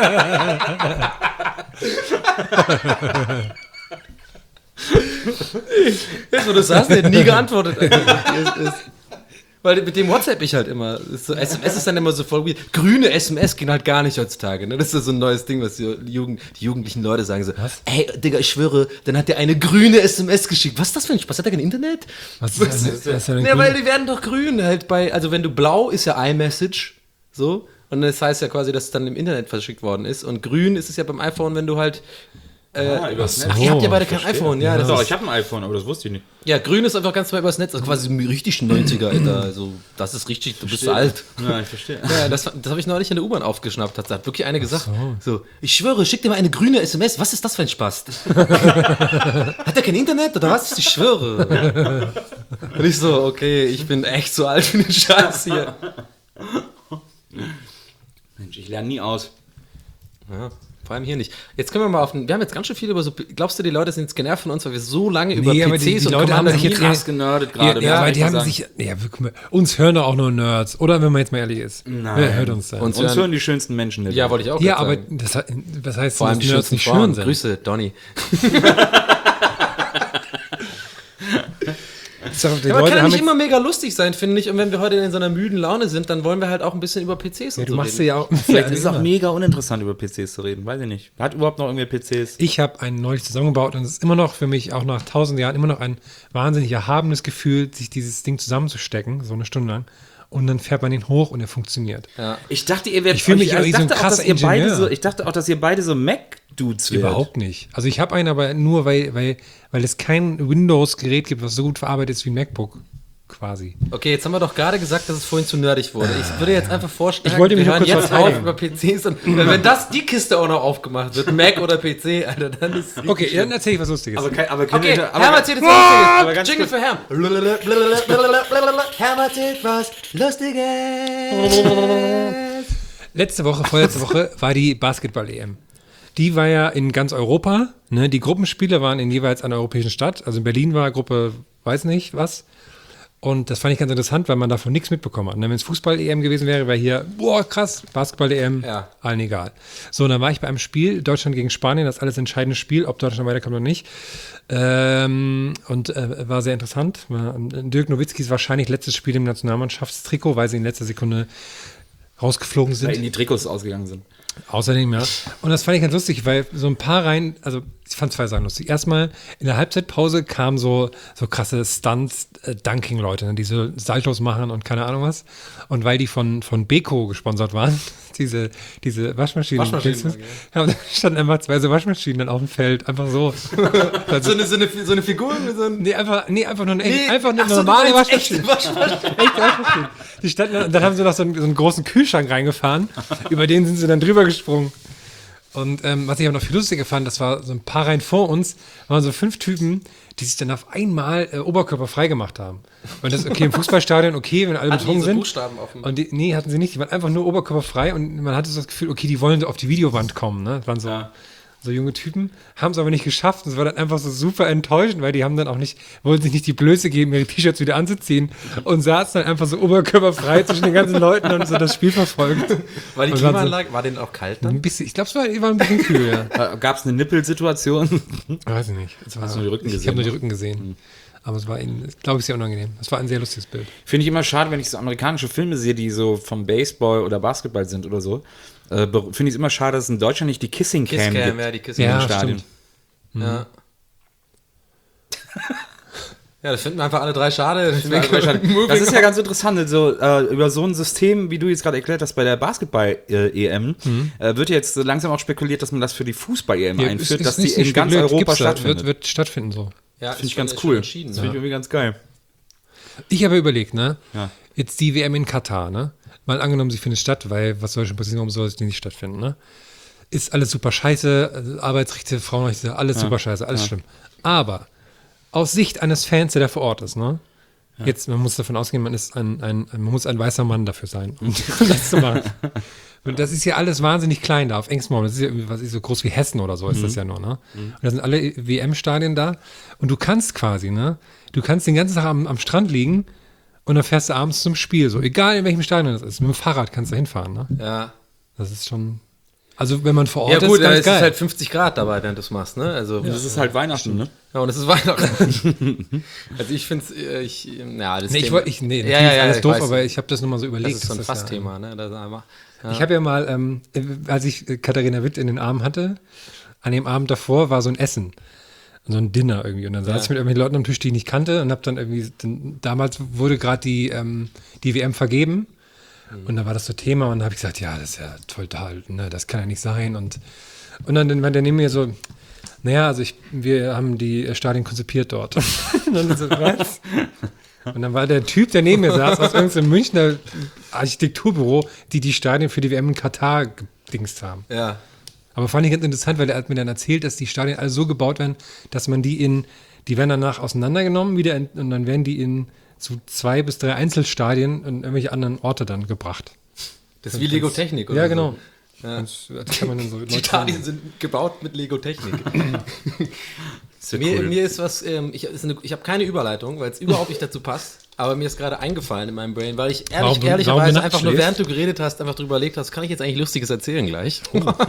Jetzt, wo du sagst, der hat nie geantwortet. Weil mit dem WhatsApp ich halt immer. So, SMS ist dann immer so voll weird. Grüne SMS gehen halt gar nicht heutzutage. Ne? Das ist so ein neues Ding, was die jugendlichen Leute sagen so. Was? Ey, Digga, ich schwöre, dann hat der eine grüne SMS geschickt. Was ist das für ein Spaß? Hat der kein Internet? Was ist denn Ja, weil die werden doch grün halt bei. Also wenn du blau ist ja iMessage. So. Und das heißt ja quasi, dass es dann im Internet verschickt worden ist. Und grün ist es ja beim iPhone, wenn du halt. Übers Netz. Ach, ihr habt ja beide kein iPhone, ja. Doch, ich habe ein iPhone, aber das wusste ich nicht. Ja, grün ist einfach ganz normal übers Netz, also quasi richtig 90er, Alter. Also, das ist richtig, du bist alt. Ja, ich verstehe. Ja, das habe ich neulich in der U-Bahn aufgeschnappt. Hat wirklich eine gesagt. So, ich schwöre, schick dir mal eine grüne SMS. Was ist das für ein Spaß? Hat er kein Internet oder was? Ich schwöre. Und ich so, okay, ich bin echt zu alt für den Scheiß hier. Mensch, ich lerne nie aus. Ja. Vor allem hier nicht. Jetzt können wir mal wir haben jetzt ganz schön viel über so, glaubst du, die Leute sind jetzt genervt von uns, weil wir so lange über PCs die und Leute haben sich Commander jetzt Krass genördet gerade. Ja, aber die haben sich, uns hören doch auch nur Nerds, oder wenn man jetzt mal ehrlich ist. Nein. Wer hört uns denn? Uns Uns hören die schönsten Menschen der Welt. Ja, wollte ich auch Ja, gerade aber sagen. das heißt, Vor allem dass die Nerds schönsten nicht Frauen. schön sind. Grüße, Donny. Die Aber Leute kann haben nicht jetzt, immer mega lustig sein, finde ich. Und wenn wir heute in so einer müden Laune sind, dann wollen wir halt auch ein bisschen über PCs und du so machst reden. ja auch. Vielleicht ist es auch mega uninteressant, über PCs zu reden. Weiß ich nicht. Hat überhaupt noch irgendwer PCs? Ich habe einen neulich zusammengebaut und es ist immer noch für mich, auch nach 1000 Jahren, immer noch ein wahnsinnig erhabenes Gefühl, sich dieses Ding zusammenzustecken, so eine Stunde lang. Und dann fährt man ihn hoch und er funktioniert. Ich dachte, ihr werdet. Ich fühle mich also wie so ein krasser Ingenieur. Ich dachte auch, dass ihr beide so Mac-Dudes werdet. Überhaupt nicht. Also ich habe einen, aber nur, weil es kein Windows-Gerät gibt, was so gut verarbeitet ist wie ein MacBook. Quasi. Okay, jetzt haben wir doch gerade gesagt, dass es vorhin zu nerdig wurde. Ich würde jetzt einfach vorschlagen, Ich wollte mich wir nur hören kurz jetzt auf verteidigen. über PCs und wenn die Kiste auch noch aufgemacht wird, Mac oder PC, Alter, dann ist es Okay, dann erzähle ich was Lustiges. Aber Okay, aber Herm erzählt jetzt was Lustiges. Jingle für Herm. Herm erzählt was Lustiges. Vorletzte Woche war die Basketball-EM. Die war ja in ganz Europa. Ne? Die Gruppenspiele waren in jeweils einer europäischen Stadt. Also in Berlin war Gruppe, weiß nicht was. Und das fand ich ganz interessant, weil man davon nichts mitbekommen hat. Und wenn es Fußball-EM gewesen wäre, wäre hier, boah, krass, Basketball-EM, Ja. allen egal. So, und dann war ich bei einem Spiel, Deutschland gegen Spanien, das alles entscheidende Spiel, ob Deutschland weiterkommt oder nicht. War sehr interessant. Dirk Nowitzkis wahrscheinlich letztes Spiel im Nationalmannschaftstrikot, weil sie in letzter Sekunde rausgeflogen sind. weil in die Trikots ausgegangen sind. Außerdem, ja. Und das fand ich ganz lustig, weil so ein paar Reihen, also ich fand zwei Sachen lustig. Erstmal, in der Halbzeitpause kamen so krasse Stunts, Dunking-Leute, ne, die so Saltos machen und keine Ahnung was. Und weil die von Beko gesponsert waren, diese Waschmaschinen. Ja, da standen einfach zwei so Waschmaschinen dann auf dem Feld, einfach so. So eine Figur? Nee, einfach nur einfach eine Ach so, normale du meinst Waschmaschine. echte Waschmaschine. Echte Waschmaschine. Die standen, und dann haben sie noch so einen großen Kühlschrank reingefahren, über den sind sie dann drüber gesprungen. Und was ich aber noch viel lustiger fand, das war so ein paar Reihen vor uns, waren so 5 Typen, die sich dann auf einmal oberkörperfrei gemacht haben. Und das ist okay im Fußballstadion, okay, wenn alle betrunken sind. Buchstaben auf dem Und nee, hatten sie nicht, die waren einfach nur oberkörperfrei und man hatte so das Gefühl, okay, die wollen so auf die Videowand kommen, ne? Das waren so junge Typen, haben es aber nicht geschafft und es war dann einfach so super enttäuschend, weil die haben dann auch wollten sich nicht die Blöße geben, ihre T-Shirts wieder anzuziehen und saßen dann einfach so oberkörperfrei zwischen den ganzen Leuten und so das Spiel verfolgt. War die Und waren Klimaanlage, war denen auch kalt dann? Ein bisschen, ich glaube, die war ein bisschen kühl, ja. Gab es eine Nippelsituation? Weiß ich nicht. Hast du die Rücken Ich gesehen, habe nur die ne? Rücken gesehen. Aber es war ihnen, glaube ich, sehr unangenehm. Es war ein sehr lustiges Bild. Finde ich immer schade, wenn ich so amerikanische Filme sehe, die so vom Baseball oder Basketball sind oder so. Finde ich es immer schade, dass es in Deutschland nicht die Kissing Cam Kisscam, gibt. ja, die Kisscam Ja, im Stadion. stimmt. Ja. Ja, das finden wir einfach alle drei schade. Das ist ja ganz interessant. Also, über so ein System, wie du jetzt gerade erklärt hast, bei der Basketball-EM, wird jetzt langsam auch spekuliert, dass man das für die Fußball-EM einführt, dass die in ganz Europa stattfindet. Wird stattfinden so. Ja, Finde ich ganz cool. Das Entschieden, finde ich irgendwie ganz geil. Ich habe überlegt, ne? Ja. Jetzt die WM in Katar, ne? mal angenommen, sie findet statt, weil was soll schon passieren, warum soll es nicht stattfinden, ne? Ist alles super scheiße, Arbeitsrechte, Frauenrechte, alles super scheiße, alles schlimm. Aber aus Sicht eines Fans, der da vor Ort ist, ne? Jetzt, man muss davon ausgehen, man muss ein weißer Mann dafür sein, um das zu machen. Und das ist ja alles wahnsinnig klein da auf engstem Raum. Das ist ja irgendwie, was ist so groß wie Hessen oder so ist das ja nur, ne? Und da sind alle WM-Stadien da. Und du kannst quasi, ne? Du kannst den ganzen Tag am Strand liegen und dann fährst du abends zum Spiel. So, egal in welchem Stadion das ist. Mit dem Fahrrad kannst du hinfahren, ne? Ja. Das ist schon. Also, wenn man vor Ort Ja gut, ist, ganz es geil. ist halt 50 Grad dabei, während du es machst, ne? Also, Das ist halt Weihnachten, ne? ja, und es ist Weihnachten. Also ich finde es, das Nee, Thema- natürlich ist ja, alles ich doof, weiß. aber ich habe das nur mal so Das überlegt. ist so ein dass Fassthema, ne? Das ist einfach, ja. Ich habe ja mal, als ich Katharina Witt in den Armen hatte, an dem Abend davor war so ein Essen. So ein Dinner irgendwie. Und dann saß ich mit irgendwelchen Leuten am Tisch, die ich nicht kannte und habe dann irgendwie, damals wurde gerade die WM vergeben. Und da war das so Thema und da habe ich gesagt, ja, das ist ja total, ne, das kann ja nicht sein. Und dann war der neben mir so, naja, also wir haben die Stadien konzipiert dort. Und dann so, was? Und dann war der Typ, der neben mir saß, aus irgendeinem Münchner Architekturbüro, die Stadien für die WM in Katar gedingst haben. Ja. Aber fand ich ganz interessant, weil er hat mir dann erzählt, dass die Stadien alle so gebaut werden, dass man die werden danach auseinandergenommen wieder und dann werden die in so 2 bis 3 Einzelstadien in irgendwelche anderen Orte dann gebracht. Das ist wie Lego-Technik, oder? Ja, so. genau. Ja. Und das kann man dann so Die Stadien sind gebaut mit Lego-Technik. Ist ja Mir ist was, ich habe keine Überleitung, weil es überhaupt nicht dazu passt, aber mir ist gerade eingefallen in meinem Brain, weil ich Warum du ehrlicherweise nachts einfach nur schläfst? während du geredet hast, einfach drüber überlegt hast, kann ich jetzt eigentlich Lustiges erzählen gleich?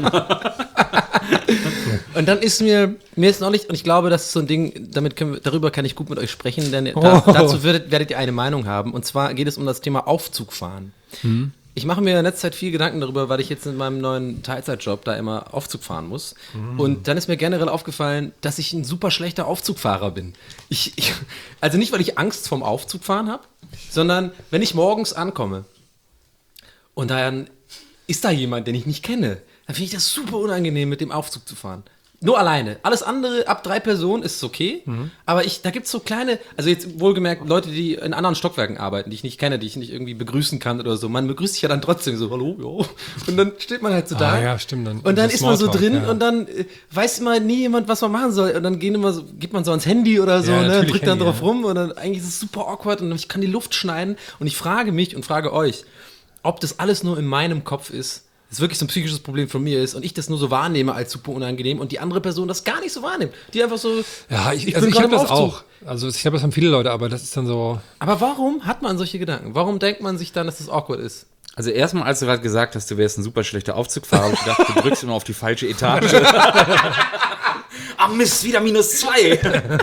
Und dann ist mir ist neulich, und ich glaube, das ist so ein Ding, darüber kann ich gut mit euch sprechen, denn dazu werdet ihr eine Meinung haben. Und zwar geht es um das Thema Aufzugfahren. Ich mache mir in letzter Zeit viel Gedanken darüber, weil ich jetzt in meinem neuen Teilzeitjob da immer Aufzug fahren muss. Und dann ist mir generell aufgefallen, dass ich ein super schlechter Aufzugfahrer bin. Also nicht, weil ich Angst vorm Aufzugfahren habe, sondern wenn ich morgens ankomme und dann ist da jemand, den ich nicht kenne, dann finde ich das super unangenehm, mit dem Aufzug zu fahren. Nur alleine. Alles andere, ab 3 Personen ist es okay. Aber da gibt es so kleine, also jetzt wohlgemerkt Leute, die in anderen Stockwerken arbeiten, die ich nicht kenne, die ich nicht irgendwie begrüßen kann oder so. Man begrüßt sich ja dann trotzdem so, hallo, ja. Und dann steht man halt so da. ja, stimmt. Dann Und dann so ist man so Smalltalk, drin ja. und dann weiß immer nie jemand, was man machen soll. Und dann geht man so ans Handy oder so, Ja, ne, natürlich drückt dann Handy, drauf ja. rum und dann eigentlich ist es super awkward und ich kann die Luft schneiden. Und ich frage mich und frage euch, ob das alles nur in meinem Kopf ist. Das wirklich so ein psychisches Problem von mir ist und ich das nur so wahrnehme als super unangenehm und die andere Person das gar nicht so wahrnimmt. Die einfach so, Ja, ich bin gerade habe im das Aufzug. auch. Also ich glaube, das haben viele Leute, aber das ist dann so. Aber warum hat man solche Gedanken? Warum denkt man sich dann, dass das awkward ist? Also erstmal, als du gerade gesagt hast, du wärst ein super schlechter Aufzugfahrer, habe ich gedacht, du drückst immer auf die falsche Etage. Ah Mist, wieder -2.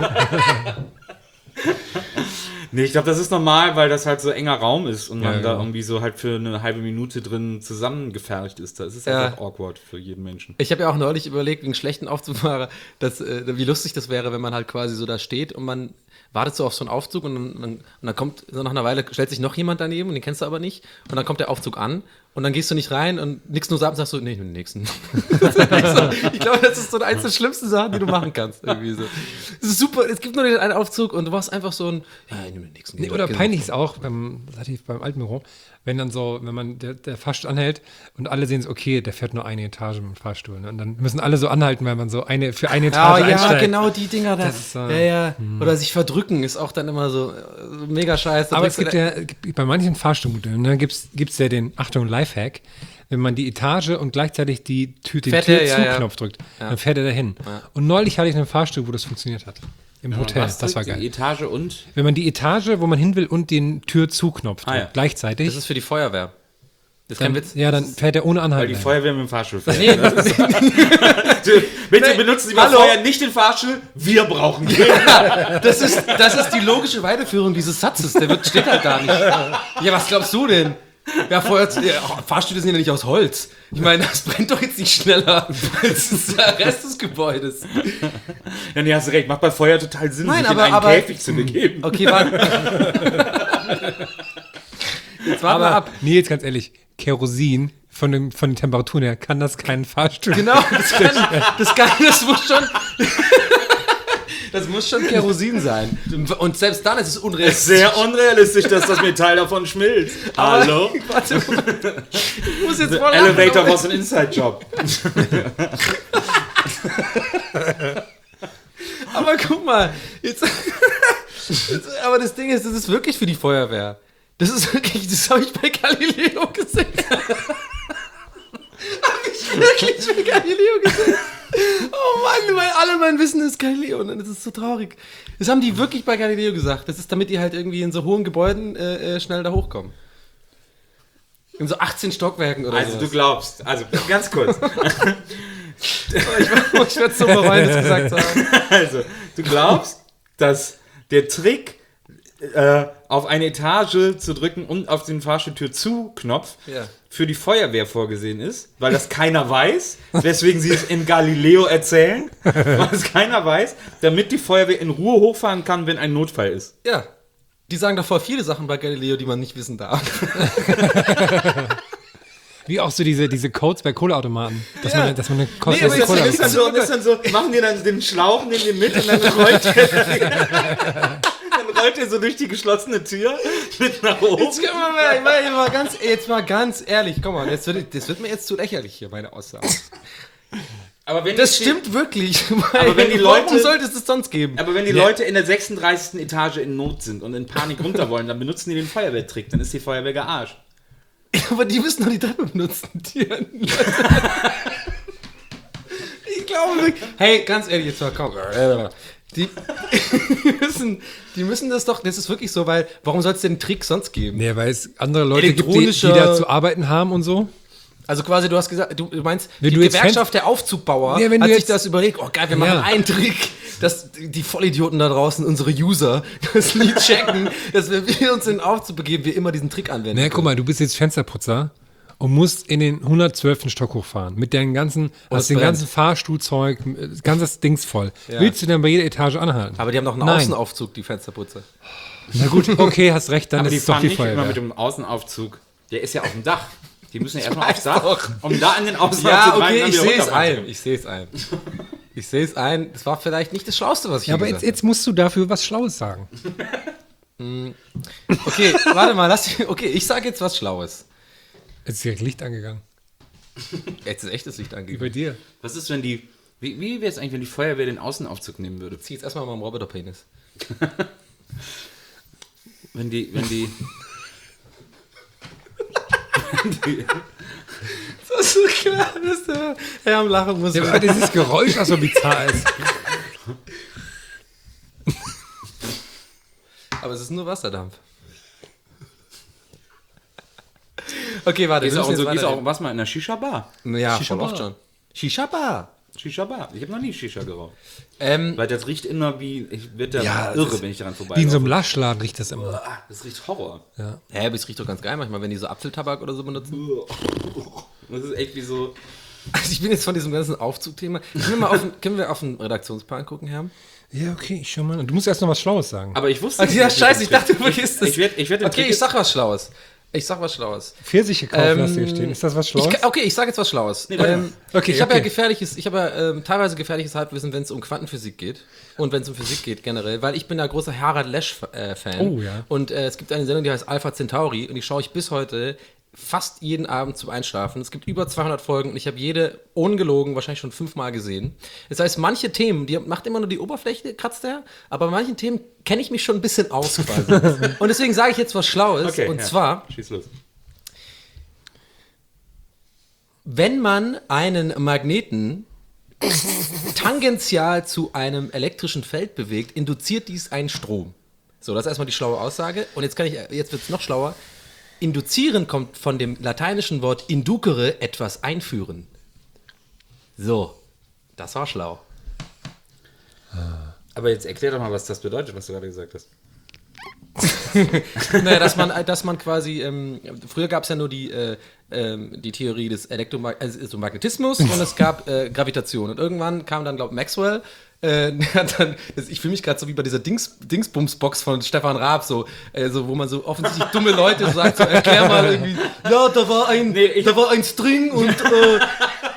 Nee, ich glaube, das ist normal, weil das halt so enger Raum ist und man Ja, da genau. irgendwie so halt für eine halbe Minute drin zusammengefercht ist. Das ist Ja. einfach awkward für jeden Menschen. Ich habe ja auch neulich überlegt, wegen schlechten Aufzugfahrer, wie lustig das wäre, wenn man halt quasi so da steht und man wartet so auf so einen Aufzug und dann kommt so nach einer Weile, stellt sich noch jemand daneben und den kennst du aber nicht und dann kommt der Aufzug an und dann gehst du nicht rein und nickst nur ab und sagst so, nee, ich bin den nächsten. Ich glaube, das ist so eins der schlimmsten Sachen, die du machen kannst. Irgendwie so. Es ist super, es gibt nur den einen Aufzug und du warst einfach so ein, ja, ich nehme den nächsten. Nee, oder peinlich ist auch, beim alten Büro, wenn man der Fahrstuhl anhält und alle sehen so, okay, der fährt nur eine Etage mit dem Fahrstuhl. Ne? Und dann müssen alle so anhalten, weil man so für eine Etage Ja, einsteigt. genau die Dinger da. Das ist, Oder sich verdrücken ist auch dann immer so mega scheiße. Aber es gibt ja, bei manchen Fahrstuhlmodellen, ne, gibt's ja den, Achtung, Lifehack, wenn man die Etage und gleichzeitig den Fährt der, ja, Tür-Zu-Knopf drückt, dann fährt er dahin. Ja. Und neulich hatte ich einen Fahrstuhl, wo das funktioniert hat. Im Hotel, das war Die geil. Etage und Wenn man die Etage, wo man hin will und den Tür-Zu-Knopf drückt, ja. gleichzeitig, Das ist für die Feuerwehr. Das ist kein dann, Witz. ja, dann fährt er ohne weil Anhalten. die dahin. Feuerwehr mit dem Fahrstuhl fährt. Nee, Bitte benutzen Sie mal Hallo? Feuer nicht den Fahrstuhl, wir brauchen den. das ist die logische Weiterführung dieses Satzes. Steht halt da nicht. Ja, was glaubst du denn? Ja, Fahrstühle sind ja nicht aus Holz. Ich meine, das brennt doch jetzt nicht schneller als der Rest des Gebäudes. Ja, nee, hast du recht, macht bei Feuer total Sinn, Nein, sich in aber- einen Käfig zu begeben. Okay, warte. Jetzt warten wir Aber ab. nee, jetzt ganz ehrlich, Kerosin von den Temperaturen her kann das kein Fahrstuhl. Genau, das muss schon. Das muss schon Kerosin sein. Und selbst dann ist es unrealistisch. Sehr unrealistisch, dass das Metall davon schmilzt. Hallo? Warte, ich muss jetzt The voll elevator lachen, was an inside job. aber guck mal, aber das Ding ist, das ist wirklich für die Feuerwehr. Das ist wirklich, das habe ich bei Galileo gesehen. Habe ich wirklich bei Galileo gesehen. Oh Mann, weil alle mein Wissen ist Galileo und das ist so traurig. Das haben die wirklich bei Galileo gesagt. Das ist, damit die halt irgendwie in so hohen Gebäuden schnell da hochkommen. In so 18 Stockwerken oder so. Also du glaubst, also ganz kurz. Ich werde so bereuen, das gesagt zu haben. Also, du glaubst, dass der Trick, auf eine Etage zu drücken und auf den Fahrstuhltür zu-Knopf Ja. für die Feuerwehr vorgesehen ist, weil das keiner weiß, weswegen sie es in Galileo erzählen, weil es keiner weiß, damit die Feuerwehr in Ruhe hochfahren kann, wenn ein Notfall ist. Ja. Die sagen doch voll viele Sachen bei Galileo, die man nicht wissen darf. Wie auch so diese Codes bei Kohleautomaten. Dass man eine Nee, aber Cola jetzt- Ist dann so, machen die dann den Schlauch, nehmen den mit und dann rollt der so durch die geschlossene Tür mit nach oben. Jetzt mal ganz ehrlich, komm mal, das wird mir jetzt zu lächerlich hier, meine Aussage. Aber wenn Das stimmt wirklich. Aber wenn die Warum Leute- sollte es das sonst geben? Aber wenn die Leute in der 36. Etage in Not sind und in Panik runter wollen, dann benutzen die den Feuerwehrtrick, dann ist die Feuerwehr gearscht. Aber die müssen doch die Treppe benutzen. Ich glaube wirklich. Hey, ganz ehrlich, jetzt mal komm. Die müssen das doch, das ist wirklich so, weil, warum soll es den Trick sonst geben? Nee, weil es andere Leute gibt, die Elektronischer- da zu arbeiten haben und so. Also quasi, du hast gesagt, du meinst, Wenn die du jetzt Gewerkschaft der Aufzugbauer Ja, wenn hat du sich jetzt- das überlegt, oh geil, wir machen Ja. einen Trick, dass die Vollidioten da draußen, unsere User, das nie checken, dass wenn wir uns in den Aufzug begeben, wir immer diesen Trick anwenden. Na, guck mal, du bist jetzt Fensterputzer und musst in den 112. Stock hochfahren. Mit deinen ganzen, es dem brennt. ganzen Fahrstuhlzeug, ganzes Dings voll. Ja. Willst du dann bei jeder Etage anhalten? Aber die haben doch einen Nein. Außenaufzug, die Fensterputzer. Na gut, okay, hast recht, dann Aber ist die es doch fahren die nicht immer Feuerwehr. mit dem Außenaufzug. Der ist ja auf dem Dach. Die müssen ja erstmal aufs Dach, um da an den Außenaufzug Ja, rein okay, und ich wieder sehe es runterfahren zu ein. können. Ich sehe es ein. Das war vielleicht nicht das Schlauste, was ich Ja, aber hier jetzt, gesagt jetzt musst du dafür was Schlaues sagen. habe. Okay, warte mal, okay, ich sage jetzt was Schlaues. Jetzt ist direkt Licht angegangen. Jetzt ist echt das Licht Wie angegangen. bei dir. Was ist, wenn die. Wie wäre es eigentlich, wenn die Feuerwehr den Außenaufzug nehmen würde? Zieh jetzt erstmal mal am Roboterpenis. Wenn die. Das ist so klar, dass der Herr am Lachen muss. Ja, aber dieses Geräusch, was so bizarr ist. Aber es ist nur Wasserdampf. Okay, warte. Gehst du auch, müssen so, jetzt gehst du auch weiterreden. was mal in der Shisha-Bar? Ja, Shisha voll oft Bar. schon. Shisha-Bar. Shisha-Bar. Ich habe noch nie Shisha geraucht. Ja, Weil das riecht immer wie. Ich werde da Ja, das irre, ist wenn ich daran vorbei. Wie in so einem Laschladen riecht das immer. Das riecht Horror. aber es riecht doch ganz geil manchmal, wenn die so Apfeltabak oder so benutzen. Das ist echt wie so. Also ich bin jetzt von diesem ganzen Aufzugthema. Können wir auf den Redaktionsplan gucken, Herr? Ja, okay, ich schau mal. Du musst erst noch was Schlaues sagen. Aber ich wusste. Also, ja, nicht, scheiße, wie ich das dachte, du Trick- vergisst es. Ich werd den Okay, Trick ich sag was Schlaues. Pfirsiche kaufen lassen hier stehen. Ist das was Schlaues? Ich sage jetzt was Schlaues. Okay, ich habe ja okay. teilweise gefährliches Halbwissen, wenn es um Quantenphysik geht und wenn es um Physik geht generell, weil ich bin ja großer Harald Lesch-Fan. Oh, ja. Und es gibt eine Sendung, die heißt Alpha Centauri und die schaue ich bis heute fast jeden Abend zum Einschlafen. Es gibt über 200 Folgen und ich habe jede ungelogen wahrscheinlich schon 5-mal gesehen. Das heißt, manche Themen, die macht immer nur die Oberfläche, kratzt er, aber bei manchen Themen kenne ich mich schon ein bisschen aus quasi. Und deswegen sage ich jetzt was Schlaues und zwar Schieß los. wenn man einen Magneten tangential zu einem elektrischen Feld bewegt, induziert dies einen Strom. So, das ist erstmal die schlaue Aussage. Und jetzt wird es noch schlauer. Induzieren kommt von dem lateinischen Wort inducere, etwas einführen. So, das war schlau. Aber jetzt erklär doch mal, was das bedeutet, was du gerade gesagt hast. Naja, dass man quasi, früher gab es ja nur die Theorie des Magnetismus und es gab Gravitation. Und irgendwann kam dann, glaube ich, Maxwell. Ich fühle mich gerade so wie bei dieser Dingsbums-Box von Stefan Raab, so, wo man so offensichtlich dumme Leute so sagt, so, erklär mal irgendwie, ja, da war ein String und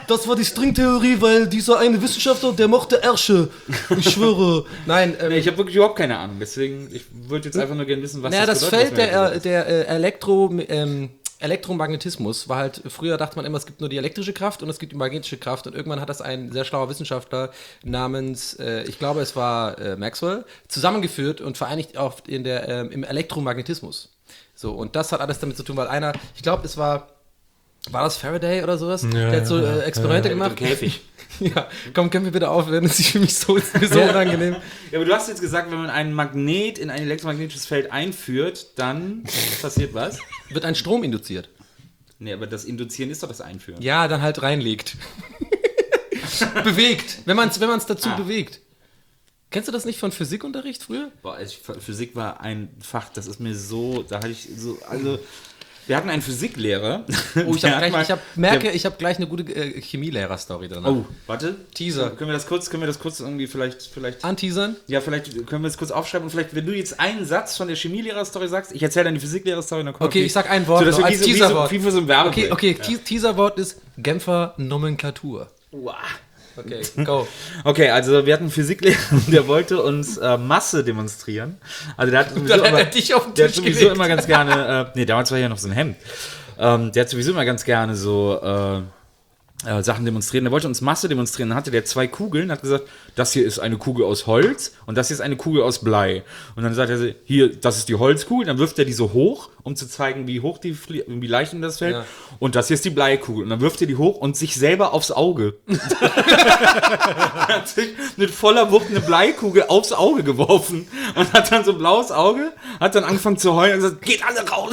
das war die Stringtheorie, weil dieser eine Wissenschaftler, der mochte Ärsche. Ich schwöre. Nein, Nee, ich habe wirklich überhaupt keine Ahnung, deswegen, ich würde jetzt einfach nur gerne wissen, was naja, das bedeutet, Feld was mir der Elektromagnetismus war halt, früher dachte man immer, es gibt nur die elektrische Kraft und es gibt die magnetische Kraft und irgendwann hat das ein sehr schlauer Wissenschaftler namens, ich glaube es war Maxwell, zusammengeführt und vereinigt oft im Elektromagnetismus. So, und das hat alles damit zu tun, weil einer, ich glaube es war das Faraday oder sowas? Der hat so Experimente gemacht. Käfig. Ja, komm, können wir bitte aufhören, das ist für mich so unangenehm. Ja, aber du hast jetzt gesagt, wenn man einen Magnet in ein elektromagnetisches Feld einführt, dann passiert was? Wird ein Strom induziert. Nee, aber das Induzieren ist doch das Einführen. Ja, dann halt reinlegt. Bewegt, wenn man es dazu bewegt. Kennst du das nicht von Physikunterricht früher? Boah, Physik war ein Fach, das ist mir so, da hatte ich so, also, wir hatten einen Physiklehrer. Oh, ich habe gleich eine gute Chemielehrer-Story drin. Oh, warte. Teaser. Können wir das kurz irgendwie vielleicht... Anteasern? Ja, vielleicht können wir das kurz aufschreiben und vielleicht, wenn du jetzt einen Satz von der Chemielehrer-Story sagst, ich erzähle dann die Physiklehrer-Story, dann kommt Okay, ich sag ein Wort so, noch als Teaserwort. Wie für so ein Werbebreak. Okay, Teaserwort ist Genfer Nomenklatur. Wow. Okay, go. Okay, also wir hatten einen Physiklehrer, der wollte uns Masse demonstrieren. Also der hat sowieso, Dann hat er dich auf den der hat Tisch sowieso gelegt. immer ganz gerne, nee, damals war ja noch so ein Hemd. Der hat sowieso immer ganz gerne so Sachen demonstrieren. Der wollte uns Masse demonstrieren. Dann hatte der 2 Kugeln, hat gesagt, das hier ist eine Kugel aus Holz und das hier ist eine Kugel aus Blei. Und dann sagt er, hier, das ist die Holzkugel. Dann wirft er die so hoch, um zu zeigen, wie hoch wie leicht ihm das fällt. Ja. Und das hier ist die Bleikugel. Und dann wirft er die hoch und sich selber aufs Auge. Er hat sich mit voller Wucht eine Bleikugel aufs Auge geworfen und hat dann so ein blaues Auge, hat dann angefangen zu heulen und gesagt, geht alle raus.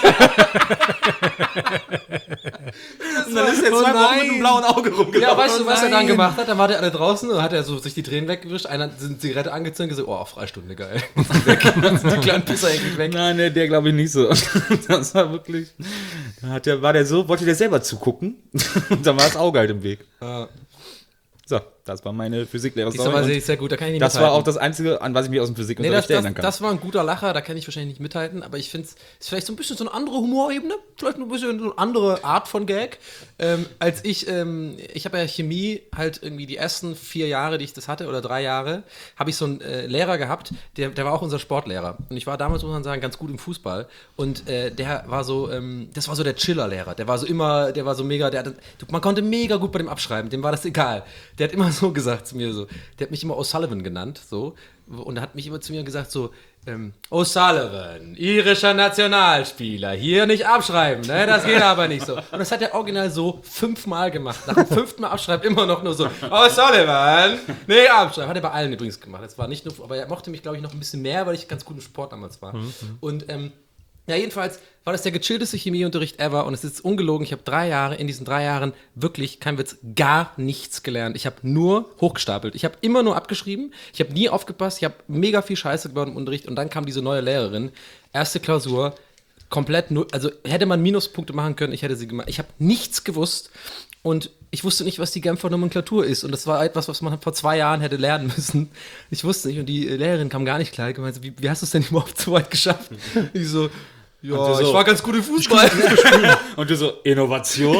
Und dann ist er 2 Wochen mit einem blauen Auge rumgelaufen. Ja, weißt du, was er dann gemacht hat? Dann war der alle draußen und hat er so sich die Tränen weggewischt. Einer hat eine Zigarette angezündet und gesagt, oh, Freistunde, geil. Weg. Die kleinen Pisser eigentlich weg. Nein, der glaube ich nicht so. Das war wirklich, wollte der selber zugucken und dann war das Auge halt im Weg. So, das war meine Physiklehrer-Story. Das war sehr gut, da kann ich nicht Das mithalten. war auch das Einzige, an was ich mich aus dem Physikunterricht erinnern kann. Das war ein guter Lacher, da kann ich wahrscheinlich nicht mithalten, aber ich finde es ist vielleicht so ein bisschen so eine andere Humorebene, vielleicht ein bisschen so eine andere Art von Gag. Als ich habe ja Chemie halt irgendwie die ersten 4 Jahre, die ich das hatte, oder 3 Jahre, habe ich so einen Lehrer gehabt, der war auch unser Sportlehrer. Und ich war damals, muss man sagen, ganz gut im Fußball. Und der war so, das war so der Chiller-Lehrer. Der war so mega, man konnte mega gut bei dem abschreiben, dem war das egal. Der hat immer so gesagt zu mir so, der hat mich immer O'Sullivan genannt, so, und er hat mich immer zu mir gesagt so, O'Sullivan, irischer Nationalspieler, hier nicht abschreiben, ne, das geht aber nicht so. Und das hat er original so 5-mal gemacht. Nach dem 5. Mal abschreiben immer noch nur so, O'Sullivan, nicht abschreiben. Hat er bei allen übrigens gemacht. Das war nicht nur, aber er mochte mich, glaube ich, noch ein bisschen mehr, weil ich ganz gut im Sport damals war. Und, ja, jedenfalls war das der gechillteste Chemieunterricht ever und es ist ungelogen, ich habe in diesen 3 Jahren wirklich, kein Witz, gar nichts gelernt. Ich habe nur hochgestapelt. Ich habe immer nur abgeschrieben, ich habe nie aufgepasst, ich habe mega viel Scheiße gebaut im Unterricht und dann kam diese neue Lehrerin, erste Klausur, komplett null, also hätte man Minuspunkte machen können, ich hätte sie gemacht. Ich habe nichts gewusst und ich wusste nicht, was die Genfer Nomenklatur ist und das war etwas, was man vor 2 Jahren hätte lernen müssen. Ich wusste nicht und die Lehrerin kam gar nicht klar, ich meinte, wie hast du es denn überhaupt so weit geschafft? Ich so, ja, so, ich war ganz gut im Fußball. Und du so, Innovation?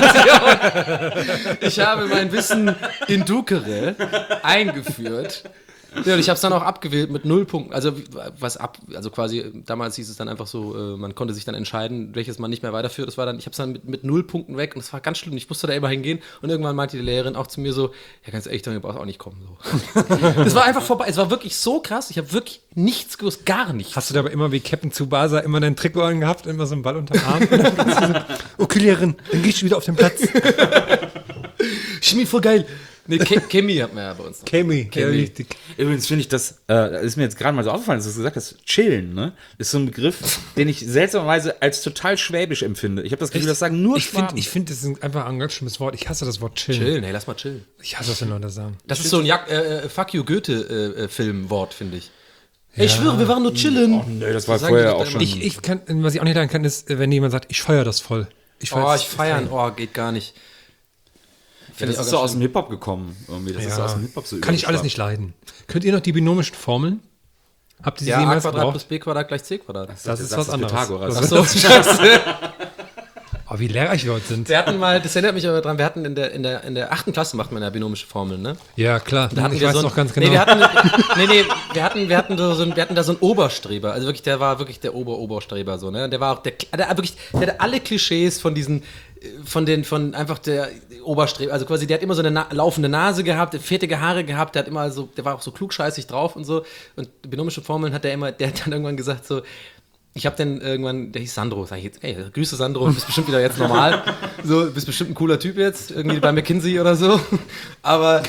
Ich habe mein Wissen in Dukere eingeführt. Ja, und ich habe es dann auch abgewählt mit 0 Punkten. Also quasi, damals hieß es dann einfach so, man konnte sich dann entscheiden, welches man nicht mehr weiterführt. Das war dann, ich habe es dann mit 0 Punkten weg und es war ganz schlimm. Ich musste da immer hingehen und irgendwann meinte die Lehrerin auch zu mir so, ja, ganz ehrlich, du brauchst auch nicht kommen. So. Das war einfach vorbei. Es war wirklich so krass. Ich habe wirklich nichts gewusst, gar nichts. Hast du da aber immer wie Captain Tsubasa immer deinen Trikot angehabt, immer so einen Ball unterm Arm? Und dann kannst du so, okay, Lehrerin, dann gehst du wieder auf den Platz. Chemie voll geil. Nee, Chemie hat man ja bei uns noch. Chemie, ja, richtig. Übrigens finde ich das ist mir jetzt gerade mal so aufgefallen, dass du gesagt hast, chillen, ne? Ist so ein Begriff, den ich seltsamerweise als total schwäbisch empfinde. Ich habe das Gefühl, das sagen nur Schwaben. Ich finde, das ist einfach ein ganz schlimmes Wort. Ich hasse das Wort chillen. Chillen, hey, lass mal chillen. Ich hasse das, wenn Leute das sagen. Das ist so ein Fuck you Goethe-Filmwort, finde ich. Ja. Ich schwöre, wir waren nur chillen. Oh, nee, das war vorher auch schon. Ich kann, was ich auch nicht sagen kann, ist, wenn jemand sagt, ich feiere das voll. Ich feiern, geht gar nicht. Ja, das ist so aus dem Hip-Hop gekommen. Irgendwie. Das ist so aus dem Hip-Hop so kann ich alles nicht leiden. Könnt ihr noch die binomischen Formeln? Habt ihr sie jemals A² gebraucht? plus B² gleich C². Das ist was anderes. Pythagoras. Achso, scheiße. Oh, wie lehrreich wir heute sind. Wir hatten mal, das erinnert mich aber dran, wir hatten in der 8. Klasse macht man ja binomische Formeln, ne? Ja, klar. Da hatten Ich wir weiß so noch ganz genau. Nee, wir hatten da so einen Oberstreber. Also wirklich, der war wirklich der Oberstreber so, ne? Und der war auch der hatte alle Klischees von diesen von einfach der Oberstreber, also quasi der hat immer so eine laufende Nase gehabt, fettige Haare gehabt, der war auch so klugscheißig drauf und so, und binomische Formeln der hat dann irgendwann gesagt so, ich habe dann irgendwann, der hieß Sandro, sag ich jetzt, ey, Grüße Sandro, du bist bestimmt wieder jetzt normal, so, du bist bestimmt ein cooler Typ jetzt, irgendwie bei McKinsey oder so, aber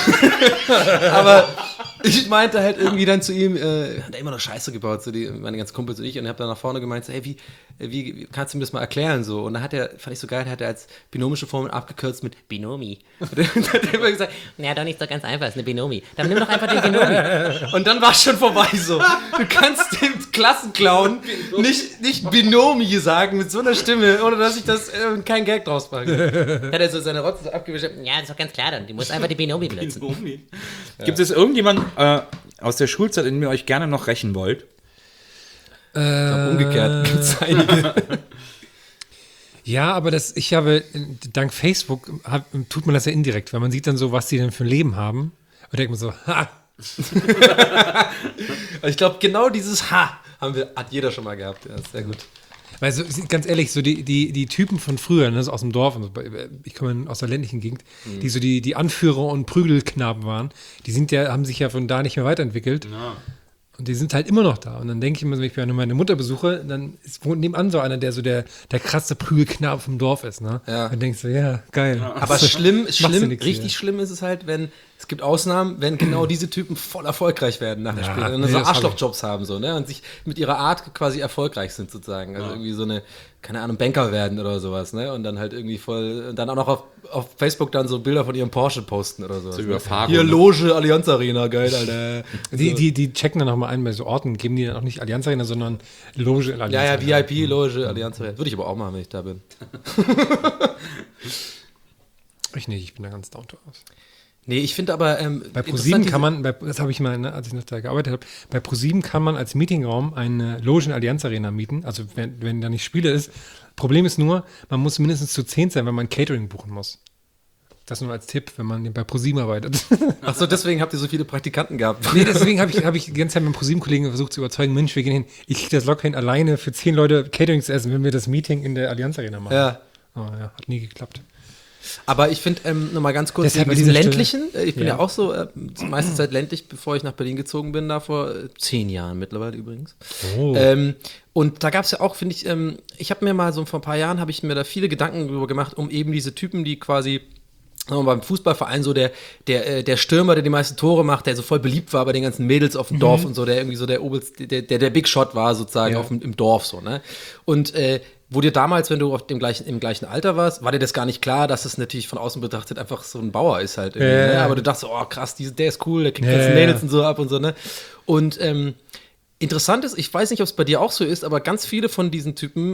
ich meinte halt irgendwie dann zu ihm, hat er immer noch Scheiße gebaut, so meine ganzen Kumpels und ich, und ich habe dann nach vorne gemeint, so, hey, wie kannst du mir das mal erklären, so, und dann fand ich so geil, hat er als binomische Formel abgekürzt mit Binomi, und dann hat er immer gesagt, naja, doch nicht so ganz einfach, ist eine Binomi, dann nimm doch einfach den Binomi, und dann war es schon vorbei, so, du kannst dem Klassenclown nicht Binomi sagen mit so einer Stimme, ohne dass ich das kein Gag draus mache. Hat er so seine Rotze so abgewischt, ja, das ist doch ganz klar dann, du musst einfach die Binomi benutzen. Gibt es irgendjemanden aus der Schulzeit, in dem ihr euch gerne noch rächen wollt? Umgekehrt gibt es einige. Ja, aber dank Facebook tut man das ja indirekt, weil man sieht dann so, was die denn für ein Leben haben. Und denkt man so, ha. Ich glaube, genau dieses Ha hat jeder schon mal gehabt. Ja, ist sehr gut. Weil so, ganz ehrlich, so die Typen von früher, ne, so aus dem Dorf, und so, ich komme aus der ländlichen Gegend, die so die Anführer und Prügelknaben waren, haben sich ja von da nicht mehr weiterentwickelt. Ja. Und die sind halt immer noch da. Und dann denke ich immer, wenn ich meine Mutter besuche, dann wohnt nebenan so einer, der so der krasse Prügelknabe vom Dorf ist. Ne? Ja. Und dann denkst du, ja, geil. Ja. Aber richtig schlimm ist es halt, es gibt Ausnahmen, wenn genau diese Typen voll erfolgreich werden nach dem Spiel. Und dann so Arschlochjobs haben so, ne? Und sich mit ihrer Art quasi erfolgreich sind sozusagen. Also irgendwie so eine, keine Ahnung, Banker werden oder sowas, ne? Und dann halt irgendwie dann auch noch auf Facebook dann so Bilder von ihrem Porsche posten oder sowas. So überfahren. Hier Loge, Allianz Arena, geil, Alter. Die checken dann nochmal ein bei so Orten, geben die dann auch nicht Allianz Arena, sondern Loge Allianz Arena. Ja, VIP, Loge, Allianz Arena. Würde ich aber auch machen, wenn ich da bin. Ich nicht, ich bin da ganz down to earth. Nee, ich finde aber bei ProSieben kann man, das habe ich mal, ne, als ich noch da gearbeitet habe, bei ProSieben kann man als Meetingraum eine Logen Allianz Arena mieten, also wenn da nicht Spiele ist. Problem ist nur, man muss mindestens zu 10 sein, wenn man Catering buchen muss. Das nur als Tipp, wenn man bei ProSieben arbeitet. Achso, deswegen habt ihr so viele Praktikanten gehabt. Nee, deswegen habe ich die ganze Zeit mit ProSieben-Kollegen versucht zu überzeugen, Mensch, wir gehen hin, ich kriege das locker hin, alleine für 10 Leute Catering zu essen, wenn wir das Meeting in der Allianz Arena machen. Ja. Oh, ja, hat nie geklappt. Aber ich finde, nochmal ganz kurz, deshalb diesen ländlichen, ich bin ja auch so, meiste Zeit ländlich, bevor ich nach Berlin gezogen bin, da vor 10 Jahren mittlerweile übrigens. Oh. Und da gab es ja auch, finde ich habe mir mal so vor ein paar Jahren, habe ich mir da viele Gedanken darüber gemacht, um eben diese Typen, die quasi beim Fußballverein so der Stürmer, der die meisten Tore macht, der so voll beliebt war bei den ganzen Mädels auf dem Dorf und so, der irgendwie so der Big Shot war sozusagen im Dorf so, ne? Und wo dir damals, wenn du im gleichen Alter warst, war dir das gar nicht klar, dass es natürlich von außen betrachtet einfach so ein Bauer ist halt irgendwie, ne? Aber du dachtest, oh krass, der ist cool, der kriegt ganzen Mädels und so ab und so, ne? Und interessant ist, ich weiß nicht, ob es bei dir auch so ist, aber ganz viele von diesen Typen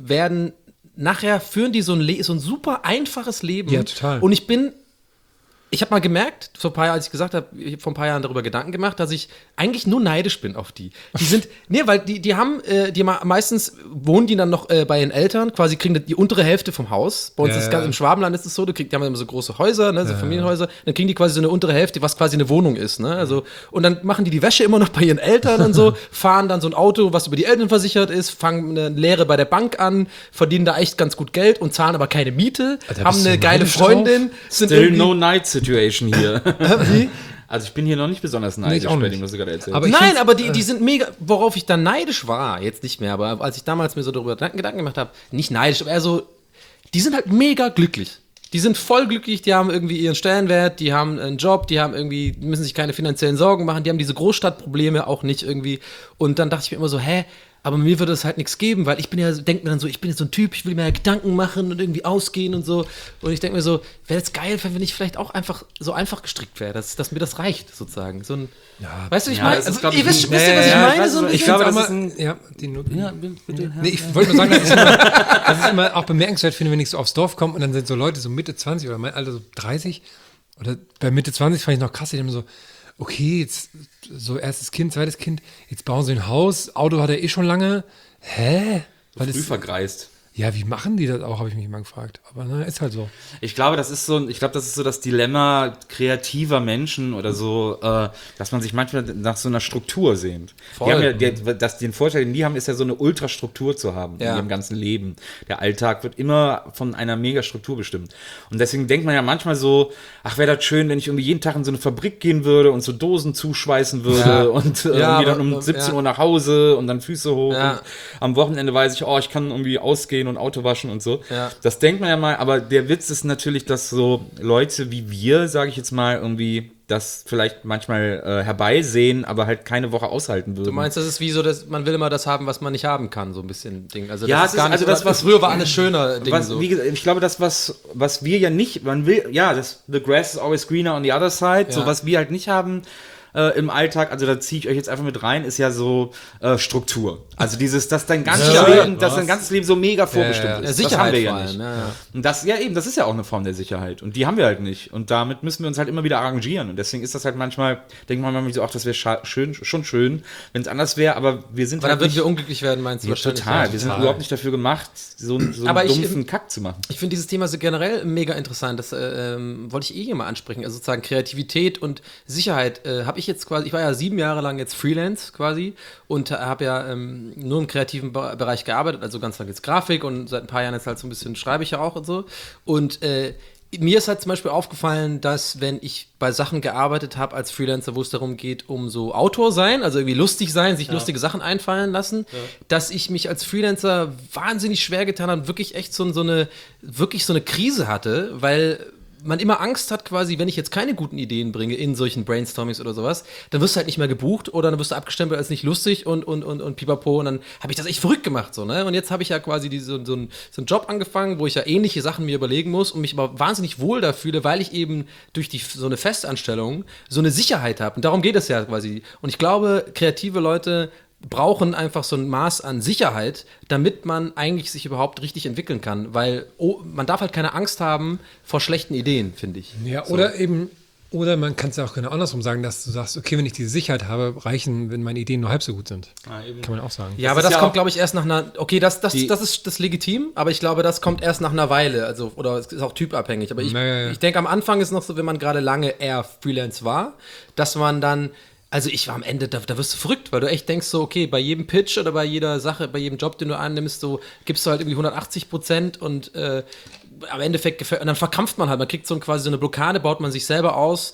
führen die so ein super einfaches Leben. Ja, total. Und ich habe mal gemerkt, vor ein paar Jahren, als ich gesagt habe, ich habe vor ein paar Jahren darüber Gedanken gemacht, dass ich eigentlich nur neidisch bin auf die. Die sind, weil die haben, meistens wohnen die dann noch bei ihren Eltern, quasi kriegen die untere Hälfte vom Haus. Bei uns ist im Schwabenland ist es so, die haben immer so große Häuser, ne, so Familienhäuser, dann kriegen die quasi so eine untere Hälfte, was quasi eine Wohnung ist, ne, also, und dann machen die Wäsche immer noch bei ihren Eltern und so, fahren dann so ein Auto, was über die Eltern versichert ist, fangen eine Lehre bei der Bank an, verdienen da echt ganz gut Geld und zahlen aber keine Miete, Alter, haben eine geile Freundin, sind Still no night situation hier. Wie? Also ich bin hier noch nicht besonders neidisch, bei dem, was du gerade erzählst. Aber die sind mega, worauf ich dann neidisch war, jetzt nicht mehr, aber als ich damals mir so darüber Gedanken gemacht habe, nicht neidisch, aber eher so, die sind halt mega glücklich. Die sind voll glücklich, die haben irgendwie ihren Stellenwert, die haben einen Job, müssen sich keine finanziellen Sorgen machen, die haben diese Großstadtprobleme auch nicht irgendwie. Und dann dachte ich mir immer so, aber mir würde es halt nichts geben, weil denke mir dann so, ich bin jetzt so ein Typ, ich will mir ja Gedanken machen und irgendwie ausgehen und so. Und ich denke mir so, wäre es geil, wenn ich vielleicht auch einfach so einfach gestrickt wäre, dass mir das reicht, sozusagen. So ein, weißt du, ich meine? Also, ihr wisst, was ich meine? Ich glaube, das ist ein... bitte. Nee, ich wollte nur sagen, dass ich immer auch bemerkenswert finde, wenn ich so aufs Dorf komme und dann sind so Leute so Mitte 20 oder mein Alter so 30 oder bei Mitte 20 fand ich noch krass, die haben so, okay, jetzt so erstes Kind, zweites Kind, jetzt bauen sie ein Haus, Auto hat er eh schon lange. Hä? Früh vergreist. Ja, wie machen die das auch, habe ich mich mal gefragt. Aber na, ist halt so. Ich glaube, das ist so das Dilemma kreativer Menschen oder so, dass man sich manchmal nach so einer Struktur sehnt. Die haben den Vorteil, den die haben, ist ja so eine Ultrastruktur zu haben in ihrem ganzen Leben. Der Alltag wird immer von einer Megastruktur bestimmt. Und deswegen denkt man ja manchmal so, ach, wäre das schön, wenn ich irgendwie jeden Tag in so eine Fabrik gehen würde und so Dosen zuschweißen würde und irgendwie dann um 17 Uhr nach Hause und dann Füße hoch. Ja. Und am Wochenende weiß ich, ich kann irgendwie ausgehen und Auto waschen und so. Ja. Das denkt man ja mal, aber der Witz ist natürlich, dass so Leute wie wir, sage ich jetzt mal, irgendwie das vielleicht manchmal herbeisehen, aber halt keine Woche aushalten würden. Du meinst, das ist wie so, dass man will immer das haben, was man nicht haben kann, so ein bisschen Ding. Also Ja, das ist gar nicht, was früher war alles schöner Ding so. Wie gesagt, ich glaube, das, was wir ja nicht, man will, the grass is always greener on the other side, so was wir halt nicht haben, im Alltag, also da ziehe ich euch jetzt einfach mit rein, ist ja so Struktur. Also dass dein ganzes Leben so mega vorbestimmt ist. Sicherheit das haben wir ja vor allem, nicht. ja. Und das ist ja auch eine Form der Sicherheit. Und die haben wir halt nicht. Und damit müssen wir uns halt immer wieder arrangieren. Und deswegen ist das halt manchmal, denkt man manchmal so, ach, das wäre schon schön, wenn es anders wäre, aber wir sind Weil halt dann würden wir unglücklich werden, meinst du? ja, total. Wir sind überhaupt nicht dafür gemacht, so einen dumpfen Kack zu machen. Ich finde dieses Thema so generell mega interessant. Das wollte ich mal ansprechen. Also sozusagen Kreativität und Sicherheit habe ich jetzt quasi, ich war ja 7 Jahre lang jetzt Freelance quasi und habe ja nur im kreativen Bereich gearbeitet, also ganz lang jetzt Grafik und seit ein paar Jahren jetzt halt so ein bisschen schreibe ich ja auch und so. Und mir ist halt zum Beispiel aufgefallen, dass wenn ich bei Sachen gearbeitet habe als Freelancer, wo es darum geht, um so Autor sein, also irgendwie lustig sein, sich lustige Sachen einfallen lassen, dass ich mich als Freelancer wahnsinnig schwer getan habe und wirklich echt so eine Krise hatte, weil man immer Angst hat quasi, wenn ich jetzt keine guten Ideen bringe in solchen Brainstormings oder sowas, dann wirst du halt nicht mehr gebucht oder dann wirst du abgestempelt als nicht lustig und pipapo und dann habe ich das echt verrückt gemacht so, ne? Und jetzt habe ich ja quasi so einen Job angefangen, wo ich ja ähnliche Sachen mir überlegen muss und mich aber wahnsinnig wohl da fühle, weil ich eben durch so eine Festanstellung so eine Sicherheit habe und darum geht es ja quasi. Und ich glaube, kreative Leute brauchen einfach so ein Maß an Sicherheit, damit man eigentlich sich überhaupt richtig entwickeln kann, weil man darf halt keine Angst haben vor schlechten Ideen, finde ich. Ja, oder man kann es ja auch genau andersrum sagen, dass du sagst, okay, wenn ich diese Sicherheit habe, reichen, wenn meine Ideen nur halb so gut sind. Kann man auch sagen. Ja, aber das kommt, glaube ich, erst nach einer, okay, das ist legitim, aber ich glaube, das kommt erst nach einer Weile, also, oder es ist auch typabhängig, aber ich denke, am Anfang ist noch so, wenn man gerade lange eher Freelance war, dass man dann, also ich war am Ende, da wirst du verrückt, weil du echt denkst so, okay, bei jedem Pitch oder bei jeder Sache, bei jedem Job, den du annimmst, so gibst du halt irgendwie 180% und am Endeffekt und dann verkrampft man halt, man kriegt quasi so eine Blockade, baut man sich selber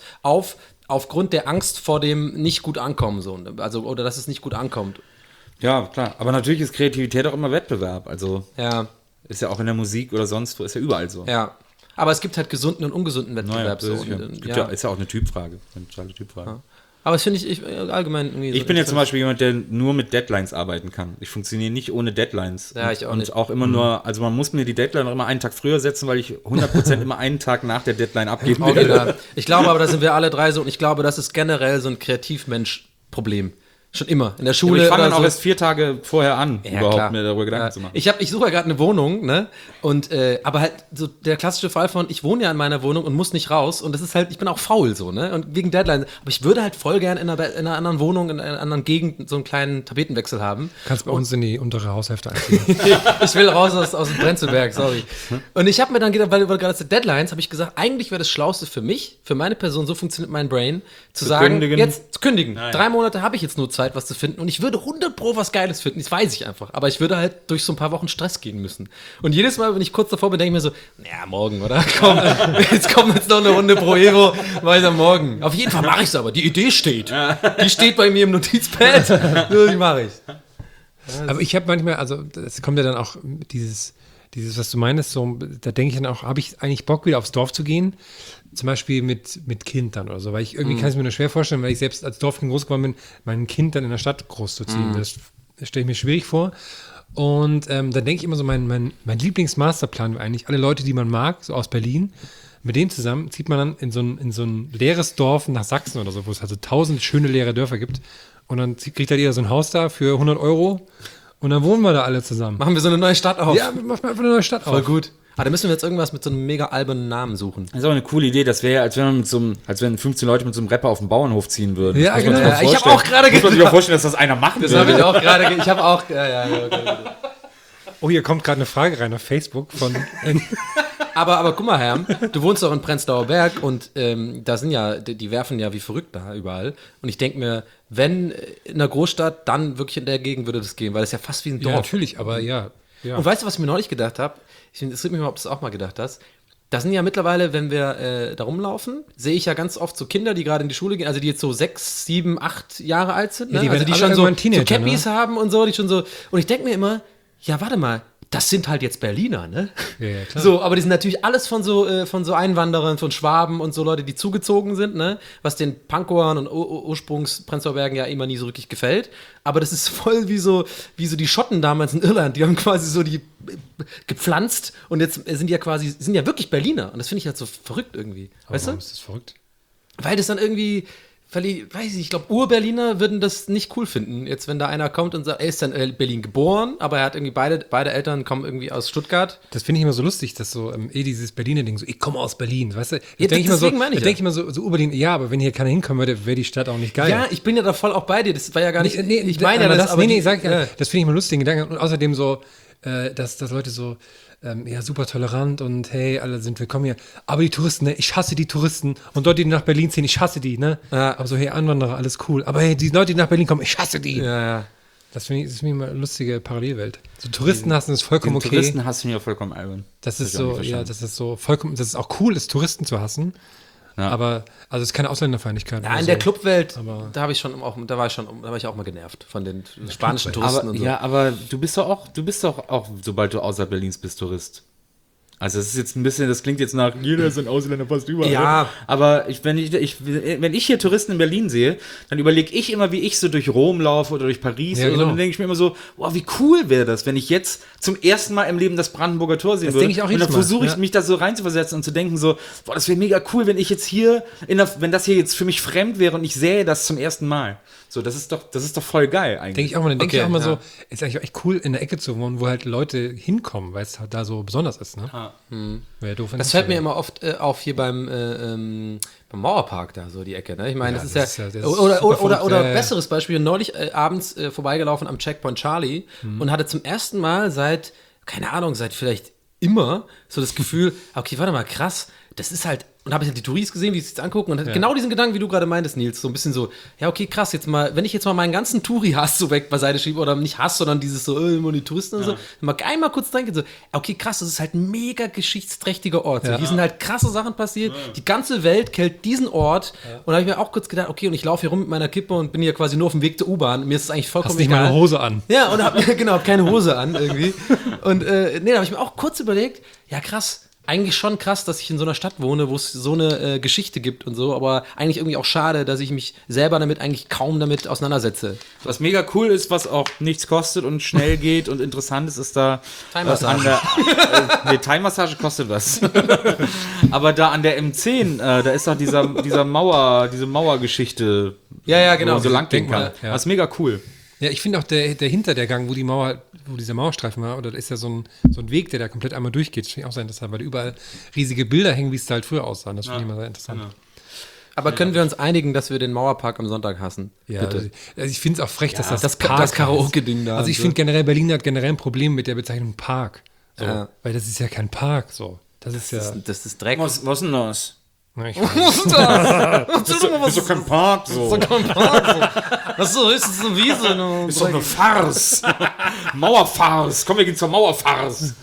aufgrund der Angst vor dem nicht gut ankommen, so, also, oder dass es nicht gut ankommt. Ja, klar. Aber natürlich ist Kreativität auch immer Wettbewerb, also Ja. ist ja auch in der Musik oder sonst wo, ist ja überall so. Ja. Aber es gibt halt gesunden und ungesunden Wettbewerb. Ist ja auch eine Typfrage, eine totale Typfrage. Ja. Aber das finde ich allgemein irgendwie so. Ich bin jetzt zum Beispiel jemand, der nur mit Deadlines arbeiten kann. Ich funktioniere nicht ohne Deadlines. Ja, ich auch nicht. Und auch immer nur, also man muss mir die Deadline auch immer einen Tag früher setzen, weil ich 100% immer einen Tag nach der Deadline abgeben will. Okay, ich glaube aber, da sind wir alle drei so und ich glaube, das ist generell so ein Kreativmensch-Problem. Schon immer. In der Schule. Ja, ich fange dann so. auch erst 4 Tage vorher an, überhaupt klar. mir darüber Gedanken zu machen. Ich suche ja gerade eine Wohnung, ne? Und aber halt so der klassische Fall von, ich wohne ja in meiner Wohnung und muss nicht raus. Und das ist halt, ich bin auch faul so, ne? Und wegen Deadline. Aber ich würde halt voll gern in einer anderen Wohnung, in einer anderen Gegend so einen kleinen Tapetenwechsel haben. Kannst bei uns in die untere Haushälfte einziehen. Ich will raus aus dem Brenzelberg, sorry. Und ich habe mir dann gedacht, weil du gerade Deadlines, habe ich gesagt, eigentlich wäre das Schlauste für mich, für meine Person, so funktioniert mein Brain, zu sagen, kündigen. jetzt zu kündigen. Nein. 3 Monate habe ich jetzt nur Zeit, was zu finden. Und ich würde 100% was Geiles finden, das weiß ich einfach. Aber ich würde halt durch so ein paar Wochen Stress gehen müssen. Und jedes Mal, wenn ich kurz davor bin, denke ich mir so, naja, morgen, oder? Komm, jetzt kommt jetzt noch eine Runde Pro Evo, weiter morgen. Auf jeden Fall mache ich es aber, die Idee steht. Die steht bei mir im Notizpad, die mache ich. Aber ich habe manchmal, also das kommt ja dann auch dieses, was du meinst, so, da denke ich dann auch, habe ich eigentlich Bock, wieder aufs Dorf zu gehen? Zum Beispiel mit Kind dann oder so, weil ich irgendwie kann es mir nur schwer vorstellen, weil ich selbst als Dorfkind groß geworden bin, mein Kind dann in der Stadt groß zu ziehen. Das stelle ich mir schwierig vor. Und dann denke ich immer so, mein Lieblingsmasterplan wäre eigentlich, alle Leute, die man mag, so aus Berlin, mit denen zusammen zieht man dann in so ein leeres Dorf nach Sachsen oder so, wo es also 1000 schöne leere Dörfer gibt. Und dann kriegt halt jeder so ein Haus da für 100 Euro und dann wohnen wir da alle zusammen. Machen wir so eine neue Stadt auf. Ja, machen wir einfach eine neue Stadt auf. Voll gut. Da müssen wir jetzt irgendwas mit so einem mega albernen Namen suchen. Das ist auch eine coole Idee. Das wäre ja, als wenn 15 Leute mit so einem Rapper auf den Bauernhof ziehen würden. Ja, Das muss man genau. sich mal Ich habe auch gerade Muss man sich mal vorstellen, dass das einer machen Das würde. habe ich auch gerade. Ich habe auch. Ja, okay. Oh, hier kommt gerade eine Frage rein auf Facebook von. Aber guck mal, Herr, du wohnst doch in Prenzlauer Berg und da sind ja, die werfen ja wie verrückt da überall. Und ich denke mir, wenn in einer Großstadt, dann wirklich in der Gegend würde das gehen, weil das ist ja fast wie ein Ja, Dorf. natürlich, aber ja. Und weißt du, was ich mir neulich gedacht habe? Es interessiert mich mal, ob du es auch mal gedacht hast. Da sind ja mittlerweile, wenn wir da rumlaufen, sehe ich ja ganz oft so Kinder, die gerade in die Schule gehen, also die jetzt so 6, 7, 8 Jahre alt sind, ne? Ja, die Also werden die alle schon so irgendwann Teenager, Cappies ne? haben und so, die schon so. Und ich denke mir immer, ja, warte mal, das sind halt jetzt Berliner, ne? Ja, klar. So, aber die sind natürlich alles von so Einwanderern, von Schwaben und so Leute, die zugezogen sind, ne? Was den Pankowern und Ursprungs-Prenzlauer Bergen ja immer nie so wirklich gefällt. Aber das ist voll wie so die Schotten damals in Irland. Die haben quasi so die gepflanzt und jetzt sind ja wirklich Berliner. Und das finde ich halt so verrückt irgendwie. Weißt Warum du? ist das verrückt? Weil das dann irgendwie, weiß ich nicht, ich glaube, Ur-Berliner würden das nicht cool finden. Jetzt, wenn da einer kommt und sagt, er ist dann in Berlin geboren, aber er hat irgendwie beide Eltern kommen irgendwie aus Stuttgart. Das finde ich immer so lustig, dass so dieses Berliner Ding, so ich komme aus Berlin, weißt du? Ja, Denke ich immer so, deswegen meine ich da denke ich immer so Ur-Berlin, ja, aber wenn hier keiner hinkommen würde, wäre die Stadt auch nicht geil. Ja, ich bin ja da voll auch bei dir. Das war ja gar nicht. ich meine ja das, aber das finde ich immer lustigen Gedanken. Und außerdem so, dass Leute so, ja, super tolerant und hey, alle sind willkommen hier. Aber die Touristen, ne, ich hasse die Touristen. Und Leute, die nach Berlin ziehen, ich hasse die, ne? Ja. Aber so, hey, Einwanderer, alles cool. Aber hey, die Leute, die nach Berlin kommen, ich hasse die. Ja. Das finde ich immer eine lustige Parallelwelt. So Touristen hassen ist vollkommen okay. Touristen hassen ja vollkommen albern. Das ist hab ich auch so, nicht ja, verstanden. das ist so vollkommen, das ist auch cool, ist Touristen zu hassen. Ja. Aber, also es ist keine Ausländerfeindlichkeit. Ja, oder in so. der Clubwelt, Aber- da war ich auch mal genervt von den spanischen Touristen Aber, und so. ja, aber du bist doch auch, sobald du außerhalb Berlins bist, Tourist. Also das ist jetzt ein bisschen, das klingt jetzt nach, jeder ist ein Ausländer fast überall. Ja. Aber wenn ich hier Touristen in Berlin sehe, dann überlege ich immer, wie ich so durch Rom laufe oder durch Paris. Ja, oder so. genau. Dann denke ich mir immer so, wow, wie cool wäre das, wenn ich jetzt zum ersten Mal im Leben das Brandenburger Tor sehen Das würde. denke ich auch und jedes dann Mal, versuche ich ja. mich da so reinzuversetzen und zu denken so, boah, das wäre mega cool, wenn ich jetzt hier, wenn das hier jetzt für mich fremd wäre und ich sähe das zum ersten Mal. So, das ist doch voll geil eigentlich. Denke ich auch mal, dann denke ich auch mal ja. so, ist eigentlich auch echt cool, in der Ecke zu wohnen, wo halt Leute hinkommen, weil es halt da so besonders ist, ne? Wäre doof, wenn Das nicht fällt so mir wäre. immer oft auf hier beim Mauerpark da, so die Ecke. Ne? Ich meine, Ja, das das ist ja. ist ja- das ist oder super verrückt, ja, ja. besseres Beispiel, neulich abends vorbeigelaufen am Checkpoint Charlie und hatte zum ersten Mal seit vielleicht immer so das Gefühl, okay, warte mal, krass, das ist halt. Und habe ich halt die Touris gesehen, wie sie es angucken und hatte genau diesen Gedanken, wie du gerade meintest, Nils, so ein bisschen so, ja, okay, krass, jetzt mal, wenn ich jetzt mal meinen ganzen Touri-Hass so weg beiseite schiebe oder nicht Hass, sondern dieses so, immer die Touristen und so, dann mal einmal kurz denken, so, okay, krass, das ist halt ein mega geschichtsträchtiger Ort. So, hier sind halt krasse Sachen passiert, die ganze Welt kennt diesen Ort und da habe ich mir auch kurz gedacht, okay, und ich laufe hier rum mit meiner Kippe und bin hier quasi nur auf dem Weg zur U-Bahn, mir ist es eigentlich vollkommen Hast nicht mal eine Hose an. ja, und hab keine Hose an irgendwie. Und da habe ich mir auch kurz überlegt, ja krass, eigentlich schon krass, dass ich in so einer Stadt wohne, wo es so eine Geschichte gibt und so, aber eigentlich irgendwie auch schade, dass ich mich selber damit eigentlich kaum damit auseinandersetze. Was mega cool ist, was auch nichts kostet und schnell geht und interessant ist da Thai-Massage. Thai-Massage kostet was. Aber da an der M10, da ist doch diese Mauergeschichte, Ja, wo genau. man so lang gehen kann. Denkmal, ja. Das ist mega cool. Ja, ich finde auch der hinter der Gang, wo dieser Mauerstreifen war, oder da ist ja so ein Weg, der da komplett einmal durchgeht. Das finde ich auch sehr interessant, weil da überall riesige Bilder hängen, wie es da halt früher aussah. Das finde ich immer sehr interessant. Genau. Aber können wir uns einigen, dass wir den Mauerpark am Sonntag hassen? Ja, Bitte. also ich finde es auch frech, dass das das heißt. Karaoke-Ding da. Also ich und so. finde generell, Berlin hat generell ein Problem mit der Bezeichnung Park. So, Ja. weil das ist ja kein Park. So. Das ist ja. Das ist Dreck. Was ist denn das? Na, ich weiß. Ist doch kein Park so. Achso, ist es eine Wiese? Ist doch eine Farce. Mauerfarce. Komm, wir gehen zur Mauerfarce.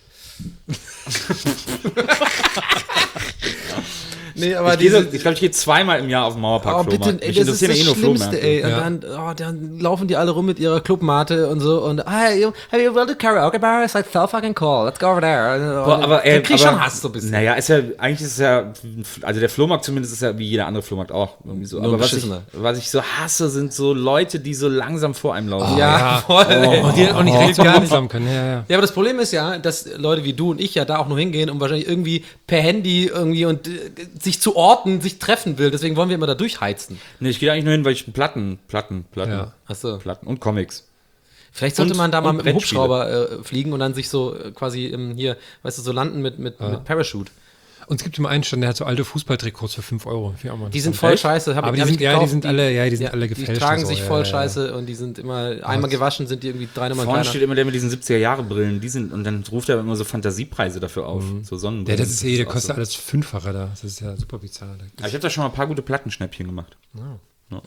Nee, aber Ich glaube, ich gehe zweimal im Jahr auf den Mauerpark. Oh, bitte, Flohmarkt. ey, Mich das ist interessieren das ja eh nur Schlimmste, Flohmärkte. ey. Und dann laufen die alle rum mit ihrer Clubmate und so und have you built a karaoke bar? It's like so fucking cool. Let's go over there. Boah, aber dann krieg ich schon Hass so ein bisschen. Naja, eigentlich ist es ja, also der Flohmarkt zumindest ist ja wie jeder andere Flohmarkt auch irgendwie so. Nur Aber beschissener. was ich so hasse, sind so Leute, die so langsam vor einem laufen. Ja, voll. ey. Und die auch nicht rechts und links laufen können. Ja, ja. Ja, aber das Problem ist ja, dass Leute wie du und ich ja da auch nur hingehen, um wahrscheinlich irgendwie per Handy irgendwie und sich zu orten, sich treffen will. Deswegen wollen wir immer da durchheizen. Nee, ich gehe eigentlich nur hin, weil ich Platten Ja. Achso. Platten und Comics. Vielleicht sollte Und- man da mal und mit dem Brettspiele. Hubschrauber fliegen und dann sich so quasi hier, weißt du, so landen mit Parachute. Und es gibt immer einen Stand, der hat so alte Fußballtrikots für 5 Euro. Die sind voll scheiße. Aber die sind alle gefälscht. Die tragen und so, sich voll scheiße und die sind immer, einmal gewaschen, sind die irgendwie 3 Nummern Vorne kleiner. steht immer der mit diesen 70er-Jahre-Brillen, und dann ruft er immer so Fantasiepreise dafür auf, so Ja, Sonnenbrillen. das ist der kostet alles 5-fache da. Das ist ja super bizarr. Aber ich habe da schon mal ein paar gute Plattenschnäppchen gemacht. Ja.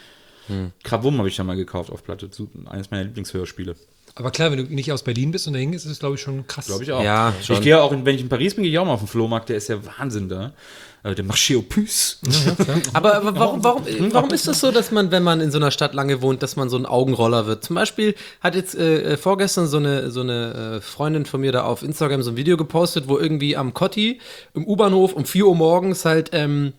Krawum habe ich da mal gekauft auf Platte, eines meiner Lieblingshörspiele. Aber klar, wenn du nicht aus Berlin bist und dahin gehst, ist es, glaube ich, schon krass. Glaube ich auch. Ja, schon. Ich gehe auch, wenn ich in Paris bin, gehe ich auch mal auf den Flohmarkt, der ist ja Wahnsinn da. Der Marché aux Puces. Aber warum ist das so, dass man, wenn man in so einer Stadt lange wohnt, dass man so ein Augenroller wird? Zum Beispiel hat jetzt vorgestern so eine Freundin von mir da auf Instagram so ein Video gepostet, wo irgendwie am Kotti im U-Bahnhof um 4 Uhr morgens halt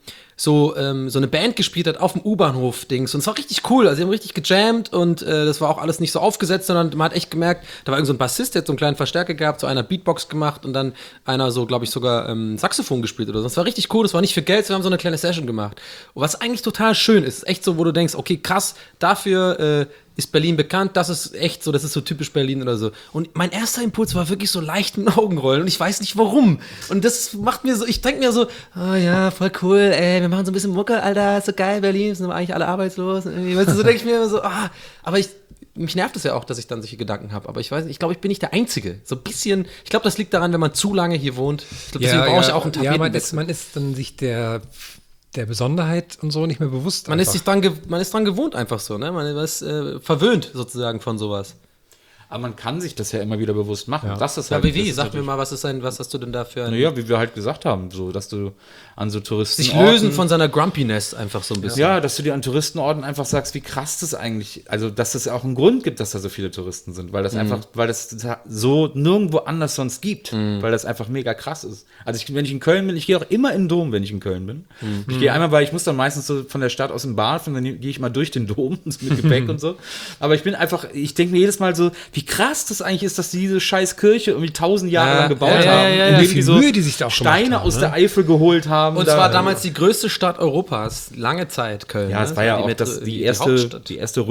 so eine Band gespielt hat auf dem U-Bahnhof-Dings. Und es war richtig cool. Also, sie haben richtig gejammt und das war auch alles nicht so aufgesetzt, sondern man hat echt gemerkt, da war irgend so ein Bassist, der hat so einen kleinen Verstärker gehabt, so einer Beatbox gemacht und dann einer so, glaube ich, sogar Saxophon gespielt oder so. Das war richtig cool. Das war nicht für Geld, wir haben so eine kleine Session gemacht. Und was eigentlich total schön ist, echt so, wo du denkst, okay, krass, dafür ist Berlin bekannt, das ist echt so, das ist so typisch Berlin oder so. Und mein erster Impuls war wirklich so leicht mit den Augenrollen und ich weiß nicht warum. Und das macht mir so, ich denke mir so, oh ja, voll cool, ey, wir machen so ein bisschen Mucke, Alter, ist so geil, Berlin, sind aber eigentlich alle arbeitslos. Weißt du, so denke ich mir immer so, aber mich nervt es ja auch, dass ich dann solche Gedanken habe. Aber ich weiß nicht, ich glaube, ich bin nicht der Einzige. So ein bisschen, ich glaube, das liegt daran, wenn man zu lange hier wohnt. Ich glaube, deswegen brauche ich auch einen Tapetenwechsel. Man ist dann sich der Besonderheit und so nicht mehr bewusst. Man ist dran gewohnt einfach so, ne? Man ist verwöhnt sozusagen von sowas. Aber man kann sich das ja immer wieder bewusst machen. Ja. Das ist Ja, halt, wie? das Sag ist mir mal, was hast du denn da für ein... Naja, wie wir halt gesagt haben, so, dass du an so Touristen sich lösen von seiner Grumpiness einfach so ein bisschen. Ja, dass du dir an Touristenorten einfach sagst, wie krass das eigentlich, also dass es auch einen Grund gibt, dass da so viele Touristen sind, weil das einfach, weil das so nirgendwo anders sonst gibt, weil das einfach mega krass ist. Also wenn ich in Köln bin, ich gehe auch immer in den Dom, wenn ich in Köln bin. Ich gehe einmal, weil ich muss dann meistens so von der Stadt aus dem Bad, und dann gehe ich mal durch den Dom mit Gepäck und so. Aber ich denke mir jedes Mal so, wie krass das eigentlich ist, dass diese scheiß Kirche irgendwie 1000 Jahre lang gebaut haben. Wie viel Mühe die sich da auch Steine gemacht haben, aus der Eifel geholt haben. Und zwar damals die größte Stadt Europas, lange Zeit Köln. Ja, es war ja auch die erste Hauptstadt.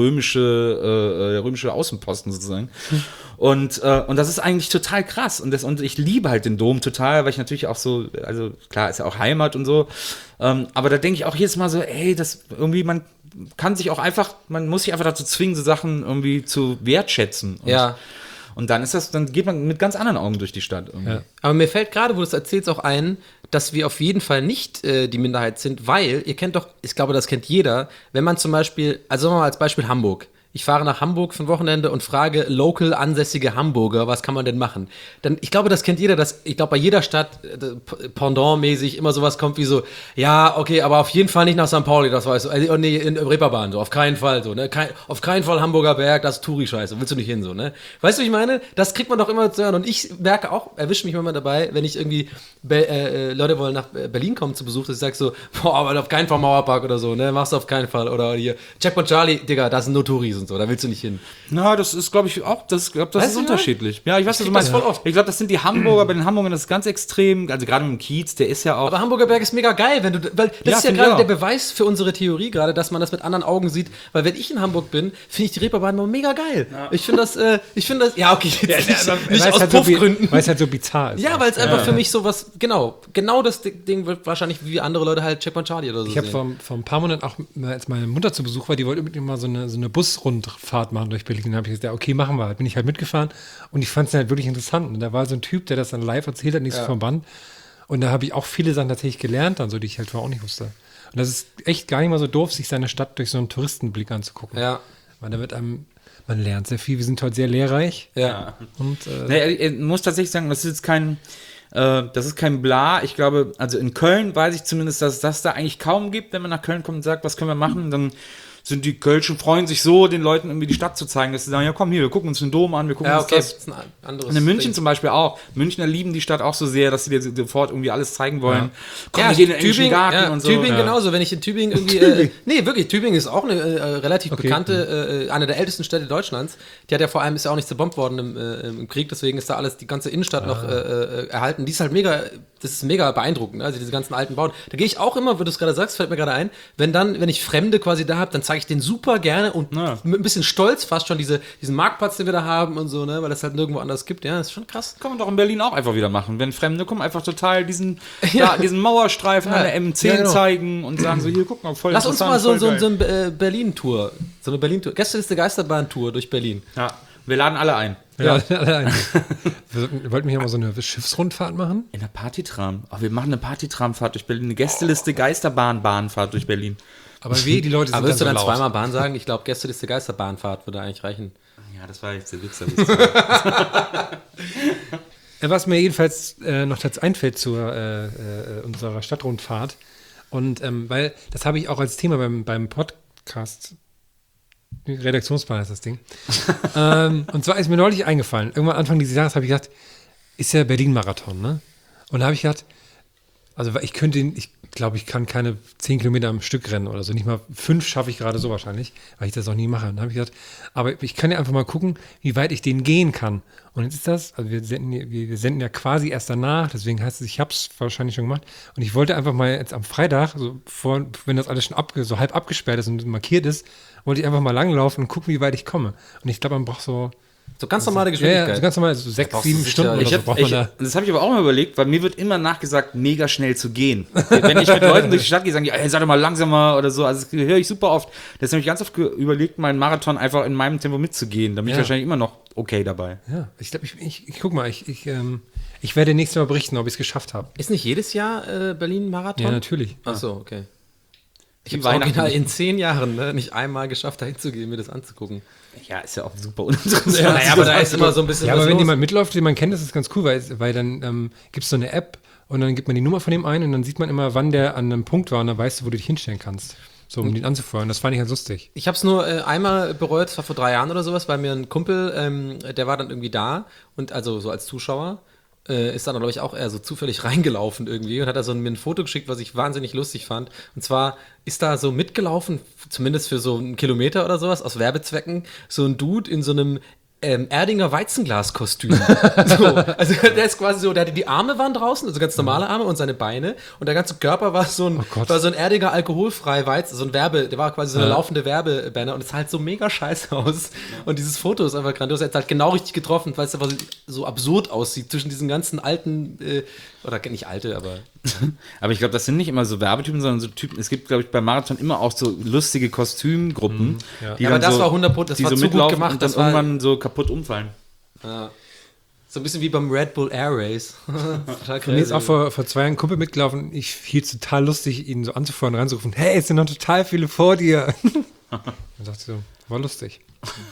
der römische Außenposten sozusagen. Und das ist eigentlich total krass. Und ich liebe halt den Dom total, weil ich natürlich auch so, also klar, ist ja auch Heimat und so. Aber da denke ich auch jedes Mal so, ey, das irgendwie, man muss sich einfach dazu zwingen, so Sachen irgendwie zu wertschätzen. Und dann geht man mit ganz anderen Augen durch die Stadt. Ja. Aber mir fällt gerade, wo du es erzählst, auch ein, dass wir auf jeden Fall nicht die Minderheit sind, weil, ihr kennt doch, ich glaube, das kennt jeder, wenn man zum Beispiel, also sagen wir mal als Beispiel Hamburg. Ich fahre nach Hamburg für ein Wochenende und frage local ansässige Hamburger, was kann man denn machen? Dann, ich glaube, das kennt jeder, ich glaube, bei jeder Stadt pendantmäßig immer sowas kommt wie so, ja, okay, aber auf jeden Fall nicht nach St. Pauli, das weißt du, also, nee, in Reeperbahn, so, auf keinen Fall, so, ne, auf keinen Fall Hamburger Berg, das ist Touri-Scheiße, willst du nicht hin, so, ne? Weißt du, wie ich meine? Das kriegt man doch immer zu hören und ich merke auch, erwische mich manchmal dabei, wenn ich irgendwie, Leute wollen nach Berlin kommen zu Besuch, dass ich sage so, boah, aber auf keinen Fall Mauerpark oder so, ne, machst du auf keinen Fall, oder hier, Checkpoint Charlie, Digga, das sind nur Touris und so, da willst du nicht hin. Na, das ist, glaube ich, auch, das ist unterschiedlich. Ja, ich weiß, was du meinst. voll oft. Ich glaube, das sind die Hamburger, bei den Hamburgern das ist ganz extrem, also gerade mit dem Kiez, der ist ja auch. Aber Hamburger Berg ist mega geil, weil das ist ja gerade der Beweis für unsere Theorie gerade, dass man das mit anderen Augen sieht, weil wenn ich in Hamburg bin, finde ich die Reeperbahn immer mega geil. Ja. Ich finde das, ja, okay, jetzt nicht aus Puffgründen. Weil es halt so bizarr ist. Ja, weil es einfach für mich sowas, genau das Ding wird wahrscheinlich wie andere Leute halt Checkpoint Charlie oder so Ich habe vor ein paar Monaten auch, als meine Mutter zu Besuch war, die wollte unbedingt mal so eine Busrundfahrt machen durch Berlin. Da habe ich gesagt, ja, okay, machen wir. Bin ich halt mitgefahren und ich fand es halt wirklich interessant. Und da war so ein Typ, der das dann live erzählt hat, nicht so vom Band. Und da habe ich auch viele Sachen tatsächlich gelernt, dann so, die ich halt vorher auch nicht wusste. Und das ist echt gar nicht mal so doof, sich seine Stadt durch so einen Touristenblick anzugucken. Ja. Weil da wird man lernt sehr viel. Wir sind heute sehr lehrreich. Ja. Und ich muss tatsächlich sagen, das ist kein Bla. Ich glaube, also in Köln weiß ich zumindest, dass es das da eigentlich kaum gibt, wenn man nach Köln kommt und sagt, was können wir machen, dann sind die Kölschen, freuen sich so, den Leuten irgendwie die Stadt zu zeigen, dass sie sagen, ja komm hier, wir gucken uns den Dom an, wir gucken uns das. ist ein anderes Und in München Ding. zum Beispiel auch. Münchner lieben die Stadt auch so sehr, dass sie dir sofort irgendwie alles zeigen wollen. Ja. Komm, wir gehen in den englischen Garten und so. Tübingen genauso, wenn ich in Tübingen irgendwie, nee, wirklich, Tübingen ist auch eine relativ bekannte, eine der ältesten Städte Deutschlands. Die hat ja vor allem, ist ja auch nicht zerbombt worden im Krieg, deswegen ist da alles, die ganze Innenstadt noch erhalten. Die ist halt mega, das ist mega beeindruckend, also diese ganzen alten Bauten. Da gehe ich auch immer, wie du es gerade sagst, fällt mir gerade ein, wenn ich Fremde quasi da habe, dann zeige ich den super gerne und Ja. mit ein bisschen Stolz fast schon diesen Marktplatz, den wir da haben und so, ne, weil das halt nirgendwo anders gibt. Ja, das ist schon krass. Kann man doch in Berlin auch einfach wieder machen. Wenn Fremde kommen, einfach total diesen Mauerstreifen an der M10 Ja, genau. zeigen und sagen so, hier, guck mal, voll Lass uns mal interessant, so voll geil. eine Berlin-Tour. So eine Berlin-Tour. Gästeliste Geisterbahn-Tour durch Berlin. Ja, wir laden alle ein. Ja. Wir wollten hier mal so eine Schiffsrundfahrt machen. In der Partytram. Oh, wir machen eine Partytramfahrt durch Berlin. Eine Gästeliste Geisterbahn-Bahnfahrt durch Berlin. Aber die Leute sind Aber willst du dann so laut. zweimal Bahn sagen? Ich glaube, Gästeliste Geisterbahnfahrt würde eigentlich reichen. Ja, das war jetzt der Witz. Was mir jedenfalls noch dazu einfällt zu unserer Stadtrundfahrt, und weil das habe ich auch als Thema beim Podcast, Redaktionsplan ist das Ding, und zwar ist mir neulich eingefallen, irgendwann Anfang dieses Jahres habe ich gedacht, ist ja Berlin-Marathon, ne? Und da habe ich gedacht, also ich glaube, ich kann keine 10 Kilometer am Stück rennen oder so. Nicht mal 5 schaffe ich gerade so wahrscheinlich, weil ich das auch nie mache. Und dann habe ich gedacht, aber ich kann ja einfach mal gucken, wie weit ich den gehen kann. Und jetzt ist das, also wir senden ja quasi erst danach, deswegen heißt es, ich habe es wahrscheinlich schon gemacht. Und ich wollte einfach mal jetzt am Freitag, wenn das alles schon so halb abgesperrt ist und markiert ist, wollte ich einfach mal langlaufen und gucken, wie weit ich komme. Und ich glaube, man braucht so ganz normale ja, Geschwindigkeit. so ganz normal, so 6, brauchst du 7 sicher- Stunden oder Ich so hab, braucht man ich, da. das habe ich aber auch mal überlegt, weil mir wird immer nachgesagt, mega schnell zu gehen. Wenn ich mit Leuten durch die Stadt gehe, sagen die, ey, sei doch mal langsamer oder so. Also das höre ich super oft. Deswegen habe ich ganz oft überlegt, meinen Marathon einfach in meinem Tempo mitzugehen. Da bin ich Ja. wahrscheinlich immer noch okay dabei. Ja, ich glaube, ich guck mal, ich werde nächstes Mal berichten, ob ich es geschafft habe. Ist nicht jedes Jahr Berlin-Marathon? Ja, natürlich. Ach so, okay. Ich Die habe original Weihnachten. in 10 Jahren nicht einmal geschafft, da hinzugehen, mir das anzugucken. Ja, ist ja auch super uninteressant. Naja, aber da ist immer so ein bisschen Ja, was aber wenn los. jemand mitläuft, den man kennt, das ist ganz cool, weil dann gibt es so eine App und dann gibt man die Nummer von dem ein und dann sieht man immer, wann der an einem Punkt war und dann weißt du, wo du dich hinstellen kannst. So, um den anzufeuern. Das fand ich ganz lustig. Ich habe es nur einmal bereut, das war vor 3 Jahren oder sowas, weil mir ein Kumpel, der war dann irgendwie da und also so als Zuschauer, ist dann, glaube ich, auch eher so zufällig reingelaufen irgendwie und hat da mir ein Foto geschickt, was ich wahnsinnig lustig fand. Und zwar ist da so mitgelaufen, zumindest für so einen Kilometer oder sowas, aus Werbezwecken, so ein Dude in so einem Erdinger Weizenglas-Kostüm. So, also der ist quasi so, der hatte die Arme waren draußen, also ganz normale Arme und seine Beine und der ganze Körper war so ein Erdinger alkoholfrei Weizen, so ein der war quasi so eine laufende Werbebanner und es sah halt so mega scheiße aus. Und dieses Foto ist einfach grandios, er hat halt genau richtig getroffen, weil es einfach so absurd aussieht zwischen diesen ganzen alten, oder nicht alte, aber Aber ich glaube, das sind nicht immer so Werbetypen, sondern so Typen. Es gibt, glaube ich, beim Marathon immer auch so lustige Kostümgruppen, die Ja, aber dann das so, war 100%, das die war so zu gut mitlaufen gemacht, und dann das war- irgendwann so kaputt umfallen. so ein bisschen wie beim Red Bull Air Race. Total Mir ist crazy. auch vor 2 Jahren ein Kumpel mitgelaufen. Ich hielt es total lustig, ihn so anzufeuern und ranzurufen, hey, es sind noch total viele vor dir. Dann dachte ich so, war lustig.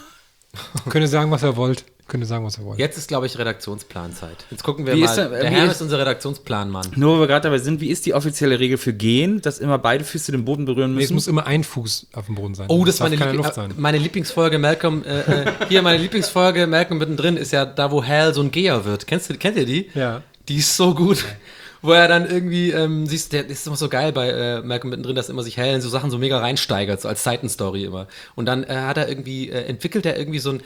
Könnt ihr sagen, was ihr wollt. Jetzt ist, glaube ich, Redaktionsplanzeit. Jetzt gucken wir Wie mal. ist Der wie Herr ist- ist unser Redaktionsplanmann. Nur weil wir gerade dabei sind, wie ist die offizielle Regel für Gehen, dass immer beide Füße den Boden berühren Nee, es müssen? muss immer ein Fuß auf dem Boden sein. Oh, das Es ist darf keine Luft sein. meine Lieblingsfolge, Malcolm. Meine Lieblingsfolge, Malcolm mittendrin, ist ja da, wo Hal so ein Geher wird. Kennt ihr die? Ja. Die ist so gut. Wo er dann irgendwie, siehst der ist immer so geil bei Malcolm mittendrin, dass immer sich Hal in so Sachen so mega reinsteigert, so als Seitenstory immer. Und dann entwickelt er irgendwie so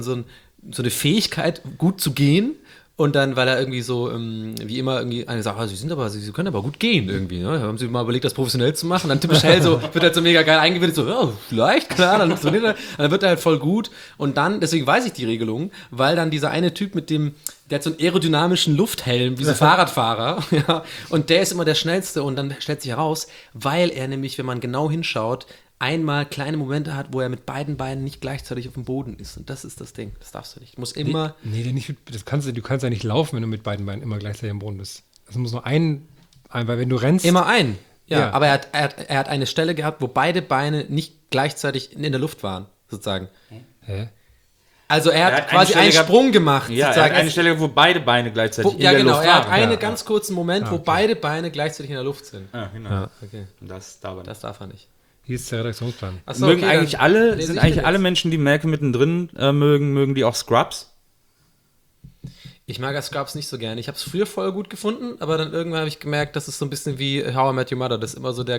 eine Fähigkeit, gut zu gehen. Und dann, weil er irgendwie so, wie immer, irgendwie eine sagt, sie können aber gut gehen irgendwie. Ne? Haben sie mal überlegt, das professionell zu machen? Dann typisch Hell so, wird halt so mega geil eingebildet, so, ja, vielleicht, klar, dann funktioniert er. Dann wird er halt voll gut. Und dann, deswegen weiß ich die Regelung, weil dann dieser eine Typ der hat so einen aerodynamischen Lufthelm, wie so Fahrradfahrer, ja, und der ist immer der Schnellste und dann stellt sich heraus, weil er nämlich, wenn man genau hinschaut, einmal kleine Momente hat, wo er mit beiden Beinen nicht gleichzeitig auf dem Boden ist. Und das ist das Ding. Das darfst du nicht. Du musst immer. Nee, du kannst ja nicht laufen, wenn du mit beiden Beinen immer gleichzeitig am Boden bist. Es muss nur weil wenn du rennst. Immer ein. Ja, Ja. aber er hat eine Stelle gehabt, wo beide Beine nicht gleichzeitig in der Luft waren, sozusagen. Hä? Also er hat hat eine quasi Stelle einen gehabt- Sprung gemacht. Ja, er hat sozusagen. eine Stelle, wo beide Beine gleichzeitig in der genau. Luft Er hat waren. einen Ja. ganz kurzen Moment, wo beide Beine gleichzeitig in der Luft sind. Ah, genau. Ja. Okay, Und das darf das darf er nicht. Hier ist der Redaktionsplan. Achso, mögen okay, eigentlich dann alle, lese sind ich eigentlich den alle jetzt. Menschen, die Malcolm mittendrin mögen die auch Scrubs? Ich mag Scrubs nicht so gerne. Ich habe es früher voll gut gefunden, aber dann irgendwann habe ich gemerkt, das ist so ein bisschen wie How I Met Your Mother. Das ist immer so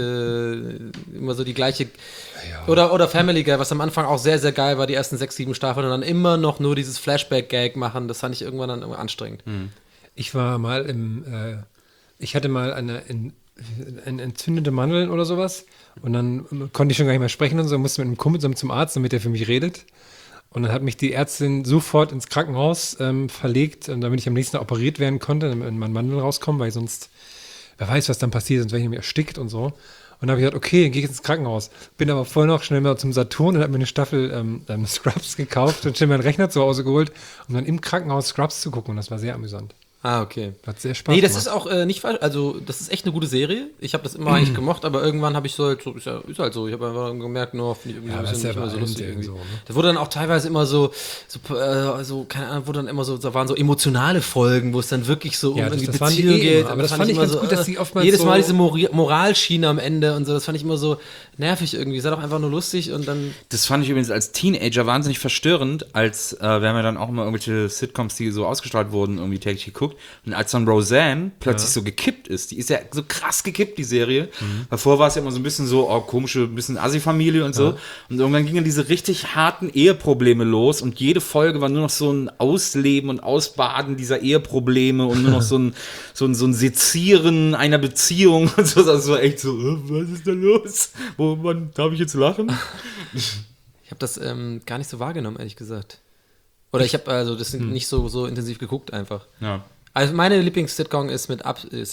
die gleiche. Oder Family Guy, was am Anfang auch sehr, sehr geil war, die ersten 6, 7 Staffeln und dann immer noch nur dieses Flashback-Gag machen. Das fand ich irgendwann dann immer anstrengend. Ich war mal ich hatte mal entzündete Mandeln oder sowas. Und dann konnte ich schon gar nicht mehr sprechen und so, musste mit einem Kumpel zum Arzt, damit der für mich redet. Und dann hat mich die Ärztin sofort ins Krankenhaus verlegt, damit ich am nächsten Tag operiert werden konnte, damit meine Mandeln rauskommen, weil sonst, wer weiß, was dann passiert, sonst wäre ich nämlich erstickt und so. Und dann habe ich gesagt, okay, dann gehe ich jetzt ins Krankenhaus. Bin aber vorher noch schnell mal zum Saturn und habe mir eine Staffel Scrubs gekauft und schnell meinen Rechner zu Hause geholt, um dann im Krankenhaus Scrubs zu gucken. Und das war sehr amüsant. Ah, okay. Hat sehr Spaß Nee, das gemacht. ist auch nicht falsch. Also, das ist echt eine gute Serie. Ich habe das immer eigentlich gemocht, aber irgendwann habe ich so, ist halt so. Ich habe einfach gemerkt, finde ich irgendwie Ja, ein das ist bisschen ja nicht mehr so bei allen lustig Serien irgendwie. so, ne? Da wurde dann auch teilweise immer so, keine Ahnung, wurde dann immer so, da waren so emotionale Folgen, wo es dann wirklich so um Ja, irgendwie das waren die Beziehungen eh geht. immer, aber das Und fand ich immer ganz gut, dass die oftmals jedes Mal so- diese Moralschiene am Ende und so, das fand ich immer so nervig irgendwie. Sei doch einfach nur lustig und dann. Das fand ich übrigens als Teenager wahnsinnig verstörend, als wir haben ja dann auch immer irgendwelche Sitcoms, die so ausgestrahlt wurden, irgendwie täglich geguckt. Und als dann Roseanne plötzlich so gekippt ist, die ist ja so krass gekippt, die Serie. Davor war es ja immer so ein bisschen so, komische, ein bisschen Assi-Familie und so. Und irgendwann gingen diese richtig harten Eheprobleme los und jede Folge war nur noch so ein Ausleben und Ausbaden dieser Eheprobleme und nur noch so ein Sezieren einer Beziehung und so. Das war echt so, was ist da los? Wann darf ich jetzt lachen? Ich habe das gar nicht so wahrgenommen, ehrlich gesagt. Oder ich habe also das nicht so intensiv geguckt einfach. Ja. Also meine Lieblings-Sitcom ist mit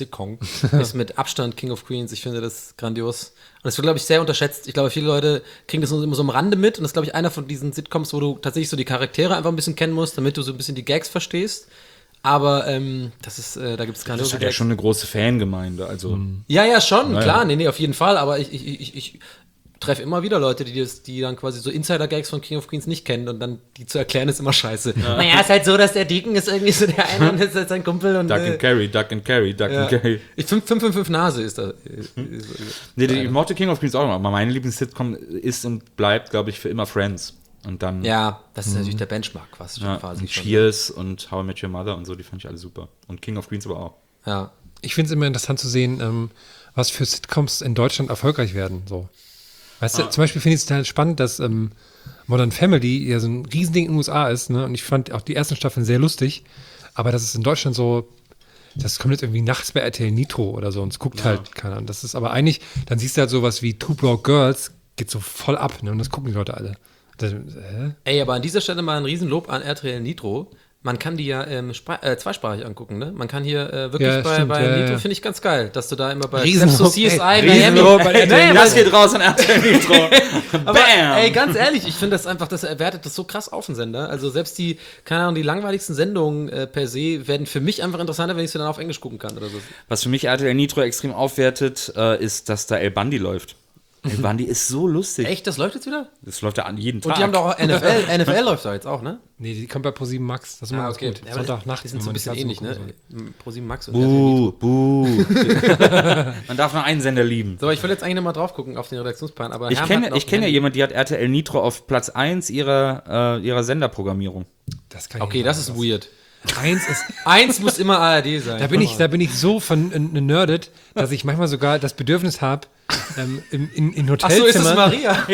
Abstand King of Queens. Ich finde das grandios. Und das wird, glaube ich, sehr unterschätzt. Ich glaube, viele Leute kriegen das immer so am Rande mit. Und das ist, glaube ich, einer von diesen Sitcoms, wo du tatsächlich so die Charaktere einfach ein bisschen kennen musst, damit du so ein bisschen die Gags verstehst. Aber das ist, da gibt es Das grandiose hat ja Gags. schon eine große Fangemeinde, also. Ja, schon, Naja. klar, nee, auf jeden Fall, aber ich treffe immer wieder Leute, die dann quasi so Insider-Gags von King of Queens nicht kennen und dann die zu erklären ist immer scheiße. Naja, ist halt so, dass der Deacon ist irgendwie so der eine und ist halt sein Kumpel und Duck and Carry, Duck and Carry, Duck and Carry. 555 Nase ist da. Nee, ich mochte King of Queens auch noch, aber meine Lieblings-Sitcom ist und bleibt, glaube ich, für immer Friends. Und dann Ja, das ist natürlich der Benchmark quasi ja, quasi und schon. Cheers und How I Met Your Mother und so, die fand ich alle super. Und King of Queens aber auch. Ja. Ich finde es immer interessant zu sehen, was für Sitcoms in Deutschland erfolgreich werden. So. Weißt du, zum Beispiel finde ich es total spannend, dass Modern Family ja so ein Riesending in den USA ist, ne? Und ich fand auch die ersten Staffeln sehr lustig, aber das ist in Deutschland so, das kommt jetzt irgendwie nachts bei RTL Nitro oder so und es guckt halt keiner an. Das ist aber eigentlich, dann siehst du halt sowas wie Two Broke Girls, geht so voll ab, ne? Und das gucken die Leute alle. Ey, aber an dieser Stelle mal ein Riesenlob an RTL Nitro. Man kann die ja zweisprachig angucken, ne? Man kann hier wirklich Ja, bei stimmt, ja, Nitro, ja. finde ich ganz geil, dass du da immer bei Riesenlob, CSI ey, Miami. Riesenlob bei RTL. Das geht raus an RTL Nitro. Aber ey, ganz ehrlich, ich finde das einfach, das wertet das so krass auf den Sender. Also selbst die, keine Ahnung, die langweiligsten Sendungen per se werden für mich einfach interessanter, wenn ich sie dann auf Englisch gucken kann oder so. Was für mich RTL Nitro extrem aufwertet, ist, dass da El Bandi läuft. El Bandi ist so lustig. Echt, das läuft jetzt wieder? Das läuft ja an jeden Tag. Und die haben doch auch NFL, NFL läuft da jetzt auch, ne? Nee, die kommt bei ProSieben Max. Das ist immer ganz gut. Ja, aber Sonntagnacht. die sind so ein bisschen ähnlich, ne? ProSieben Max und Buh. Man darf nur einen Sender lieben. So, aber ich will jetzt eigentlich nochmal drauf gucken auf den Redaktionsplan, aber Ich Herm kenne hat noch ja ein Handy. jemanden, die hat RTL Nitro auf Platz 1 ihrer Senderprogrammierung. Das kann ich Okay, nicht das sagen. ist weird. Eins ist, Eins muss immer ARD sein. da bin ich so nerdet, dass ich manchmal sogar das Bedürfnis habe, in Ach so, ist es Hotelzimmern. Maria?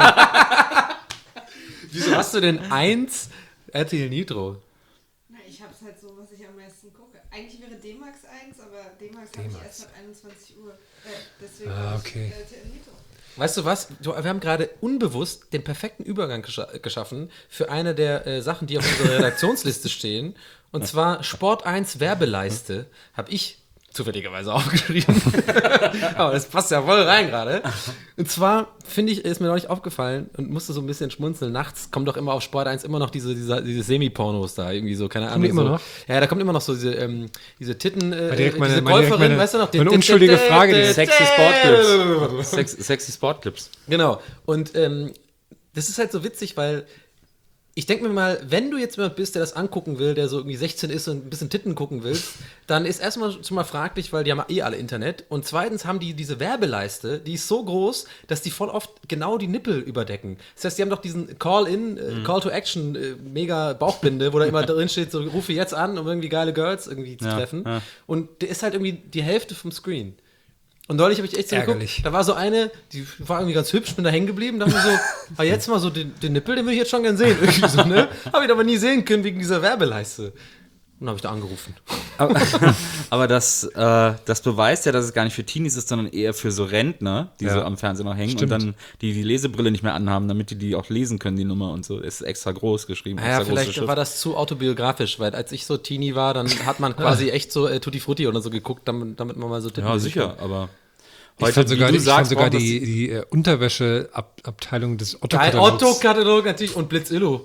Wieso hast du denn eins RTL Nitro? Na, ich hab's halt so, was ich am meisten gucke. Eigentlich wäre D-Max 1, aber D-Max habe ich erst ab 21 Uhr. Deswegen hab ich okay. RTL Nitro. Weißt du was? Wir haben gerade unbewusst den perfekten Übergang geschaffen für eine der Sachen, die auf unserer Redaktionsliste stehen. Und zwar Sport 1 Werbeleiste habe ich zufälligerweise aufgeschrieben. Aber das passt ja voll rein gerade. Und zwar, finde ich, ist mir neulich aufgefallen und musste so ein bisschen schmunzeln. Nachts kommen doch immer auf Sport 1 immer noch diese Semi-Pornos da, irgendwie so, keine Ahnung. die immer so. noch? Ja, da kommt immer noch so diese Titten, direkt diese Golferin, weißt du noch? meine unschuldige Frage, die Sexy Sportclips. Sexy Sportclips. Genau. Und das ist halt so witzig, weil ich denke mir mal, wenn du jetzt jemand bist, der das angucken will, der so irgendwie 16 ist und ein bisschen Titten gucken will, dann ist erstmal schon mal fraglich, weil die haben eh alle Internet. Und zweitens haben die diese Werbeleiste, die ist so groß, dass die voll oft genau die Nippel überdecken. Das heißt, die haben doch diesen Call-in, Call-to-Action, mega Bauchbinde, wo da immer drin steht, so rufe jetzt an, um irgendwie geile Girls irgendwie zu treffen. ja. Und der ist halt irgendwie die Hälfte vom Screen. Und neulich habe ich echt so Ärgerlich. geguckt, da war so eine, die war irgendwie ganz hübsch, bin da hängen geblieben, dachte mir so, ah, jetzt mal so den Nippel, den will ich jetzt schon gern sehen. Irgendwie so, ne? Habe ich aber nie sehen können wegen dieser Werbeleiste. Dann habe ich da angerufen. Aber das beweist ja, dass es gar nicht für Teenies ist, sondern eher für so Rentner, die so am Fernsehen noch hängen und dann die Lesebrille nicht mehr anhaben, damit die auch lesen können, die Nummer und so. Ist extra groß geschrieben. Ja, vielleicht war das zu autobiografisch, weil als ich so Teenie war, dann hat man quasi echt so Tutti Frutti oder so geguckt, damit man mal so tippen Ja, sicher, aber Ich fand sogar die Unterwäscheabteilung des Otto-Katalogs. Otto-Katalog natürlich und Blitzillo.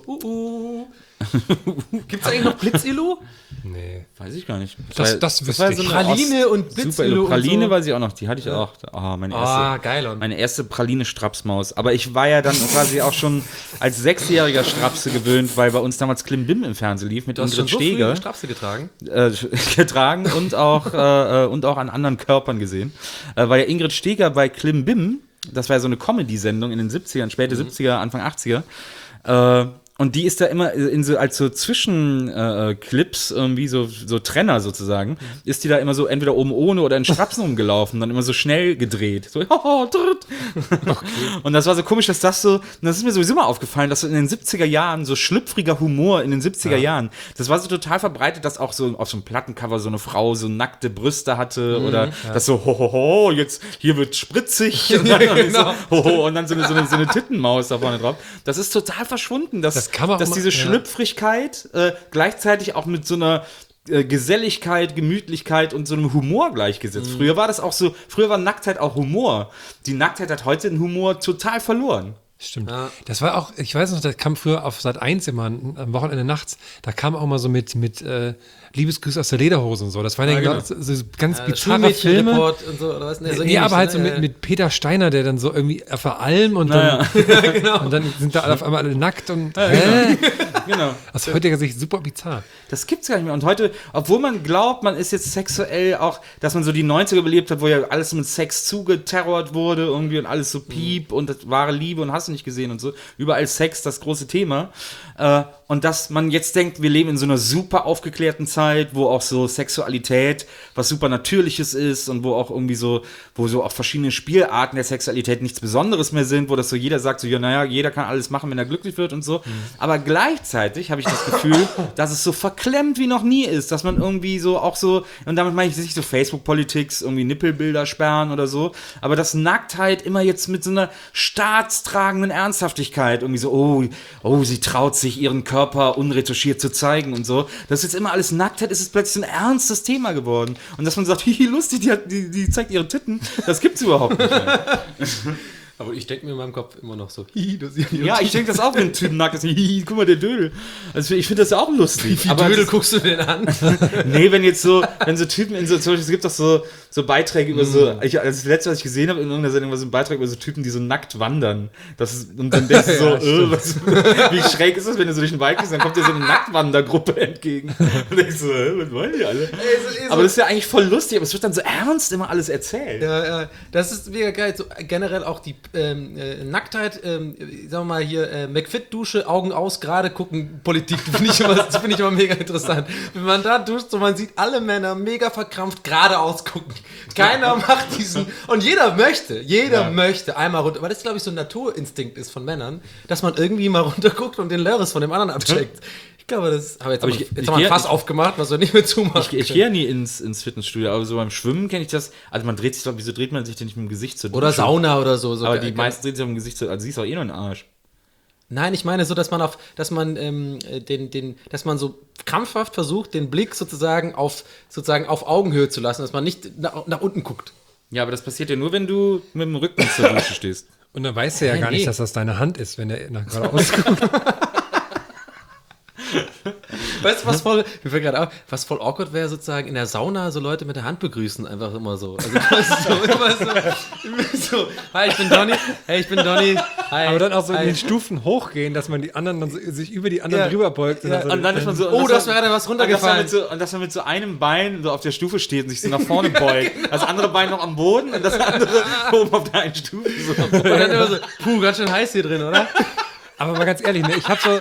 Gibt's eigentlich noch Blitzillo? Nee. weiß ich gar nicht. Das wüsste ich. Praline und Super, Blitzillo Praline und so. weiß ich auch noch, die hatte ich auch. Oh, geil. meine erste Praline-Strapsmaus. Aber ich war ja dann quasi auch schon als 6-jähriger Strapse gewöhnt, weil bei uns damals Klimbim im Fernsehen lief mit Ingrid Steeger. Strapse getragen? Getragen und auch an anderen Körpern gesehen. Weil ja Ingrid Steeger bei Klimbim, das war ja so eine Comedy-Sendung in den 70ern, späte 70er, Anfang 80er, und die ist da immer als so Zwischenclips, irgendwie so Trenner sozusagen, ist die da immer so entweder oben ohne oder in Strapsen rumgelaufen, dann immer so schnell gedreht. So, Und das war so komisch, dass das ist mir sowieso mal aufgefallen, dass so in den 70er Jahren so schlüpfriger Humor in den 70er Jahren, das war so total verbreitet, dass auch so auf so einem Plattencover so eine Frau so nackte Brüste hatte oder das so, jetzt hier wird spritzig und dann, und dann so eine Tittenmaus da vorne drauf. Das ist total verschwunden, dass diese Schlüpfrigkeit gleichzeitig auch mit so einer Geselligkeit, Gemütlichkeit und so einem Humor gleichgesetzt. Früher war das auch so, früher war Nacktheit auch Humor. Die Nacktheit hat heute den Humor total verloren. Stimmt. Ja. Das war auch, ich weiß noch, das kam früher auf Sat.1 immer am Wochenende nachts, da kam auch mal so mit Liebesgrüße aus der Lederhose und so. Das waren ja genau. so ganz bizarre Filme. Und so, oder was? Nee, so aber halt so mit Peter Steiner, der dann so irgendwie vor allem und dann, und dann sind da alle auf einmal alle nackt und Genau. Aus heutiger Sicht super bizarr. Das gibt's gar nicht mehr. Und heute, obwohl man glaubt, man ist jetzt sexuell auch, dass man so die 90er überlebt hat, wo ja alles mit Sex zugeterrort wurde irgendwie und alles so Piep und das wahre Liebe und hast du nicht gesehen und so. Überall Sex, das große Thema. Und dass man jetzt denkt, wir leben in so einer super aufgeklärten Zeit, wo auch so Sexualität was super Natürliches ist und wo auch irgendwie wo auch verschiedene Spielarten der Sexualität nichts Besonderes mehr sind, wo das so jeder sagt, so, ja, naja, jeder kann alles machen, wenn er glücklich wird und so. Aber gleichzeitig habe ich das Gefühl, dass es so verklemmt wie noch nie ist, dass man irgendwie so auch so, und damit meine ich nicht so Facebook-Politics, irgendwie Nippelbilder sperren oder so, aber dass Nacktheit immer jetzt mit so einer staatstragenden Ernsthaftigkeit irgendwie so, oh, sie traut sich ihren Körper unretuschiert zu zeigen und so. Das ist jetzt immer alles Nacktheit, ist es plötzlich so ein ernstes Thema geworden. Und dass man sagt, hihi, lustig, die zeigt ihre Titten, das gibt's überhaupt nicht mehr. Aber ich denke mir in meinem Kopf immer noch so, ja, ich denke das auch, wenn ein Typ nackt ist, hihi, guck mal, der Dödel. Also ich finde das ja auch lustig. Wie viel Dödel guckst du denn an? Nee, wenn so Typen zum Beispiel, es gibt doch so Beiträge über das letzte, was ich gesehen habe in irgendeiner Sendung, war so ein Beitrag über so Typen, die so nackt wandern. Und dann denkst du so, wie schräg ist das, wenn du so durch den Wald gehst, dann kommt dir so eine Nacktwandergruppe entgegen. Und denkst so, was wollen die alle? Aber das ist ja eigentlich voll lustig, aber es wird dann so ernst immer alles erzählt. Ja, das ist mega geil. So, generell auch die Nacktheit, sagen wir mal hier, McFit-Dusche, Augen aus, gerade gucken, Politik, finde ich immer mega interessant. Wenn man da duscht, so man sieht alle Männer mega verkrampft geradeaus gucken. Keiner macht diesen, und jeder möchte einmal runter, weil das glaube ich so ein Naturinstinkt ist von Männern, dass man irgendwie mal runter guckt und den Lörres von dem anderen abcheckt. Ich glaube, das haben wir jetzt haben wir ein Fass aufgemacht, was wir nicht mehr zumachen. Ich gehe ja nie ins Fitnessstudio, aber so beim Schwimmen kenne ich das. Also man dreht sich, wieso dreht man sich denn nicht mit dem Gesicht zur Dusche? Oder Sauna oder so. Aber die meisten drehen sich mit dem Gesicht zur, also siehst du auch eh nur den Arsch. Nein, ich meine so, dass man so krampfhaft versucht, den Blick sozusagen auf Augenhöhe zu lassen, dass man nicht nach unten guckt. Ja, aber das passiert ja nur, wenn du mit dem Rücken zur Dusche stehst. Und dann weißt du ja gar nicht, dass das deine Hand ist, wenn der nach geradeaus guckt. Weißt du, was voll awkward wäre, sozusagen in der Sauna so Leute mit der Hand begrüßen, einfach immer so. Also immer so, hi, ich bin Donny, hi. Aber dann auch so in den Stufen hochgehen, dass man die anderen dann so, sich über die anderen drüber beugt. Ja. Und dann ist man so, das wäre was runtergefallen. Und dass man mit so einem Bein so auf der Stufe steht und sich so nach vorne beugt. Das andere Bein noch am Boden und das andere oben auf der einen Stufe. So. Und dann immer so, ganz schön heiß hier drin, oder? Aber mal ganz ehrlich, ne,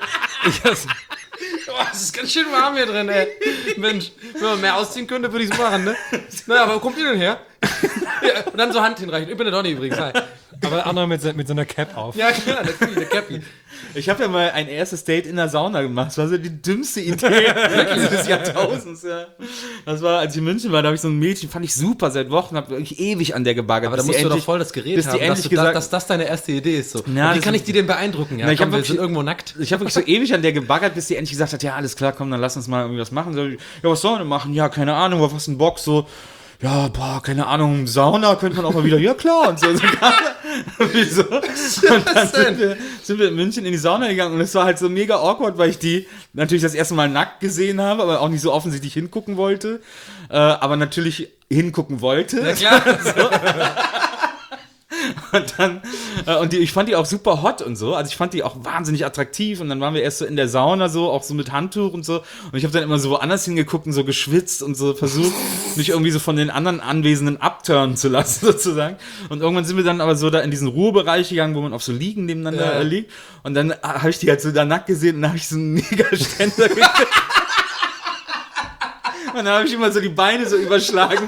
es ist ganz schön warm hier drin, ey. Mensch, wenn man mehr ausziehen könnte, würde ich es machen, ne? Naja, aber wo kommt ihr denn her? Ja, und dann so Hand hinreichen. Ich bin der Donny übrigens, hi. Aber andere mit so einer Cap auf. Ja, klar, natürlich, eine Cappy. Ich habe ja mal ein erstes Date in der Sauna gemacht. Das war so die dümmste Idee des Jahrtausends. Ja. Das war, als ich in München war, da habe ich so ein Mädchen, fand ich super seit Wochen, habe wirklich ewig an der gebaggert. Aber da musst du doch voll das Gerät bis die haben, endlich gesagt, dass das deine erste Idee ist. So. Na, wie das kann ist- ich die denn beeindrucken? Ja, Na, ich komm, hab wir wirklich- sind irgendwo nackt. Ich habe wirklich so ewig an der gebaggert, bis die endlich gesagt hat, ja, alles klar, komm, dann lass uns mal irgendwie was machen. So, ja, was sollen wir denn machen? Ja, keine Ahnung, auf was ein Bock, so, ja, boah, keine Ahnung, Sauna könnte man auch mal wieder, ja klar, und so. Wieso? Und dann sind wir in München in die Sauna gegangen und es war halt so mega awkward, weil ich die natürlich das erste Mal nackt gesehen habe, aber auch nicht so offensichtlich hingucken wollte, aber natürlich hingucken wollte. Ja, klar. Und dann, ich fand die auch super hot und so. Also ich fand die auch wahnsinnig attraktiv. Und dann waren wir erst so in der Sauna so, auch so mit Handtuch und so. Und ich habe dann immer so woanders hingeguckt und so geschwitzt und so versucht, mich irgendwie so von den anderen Anwesenden abturnen zu lassen, sozusagen. Und irgendwann sind wir dann aber so da in diesen Ruhebereich gegangen, wo man auf so Liegen nebeneinander liegt. Und dann habe ich die halt so da nackt gesehen und dann habe ich so einen Mega-Ständer gekriegt. Und dann habe ich immer so die Beine so überschlagen.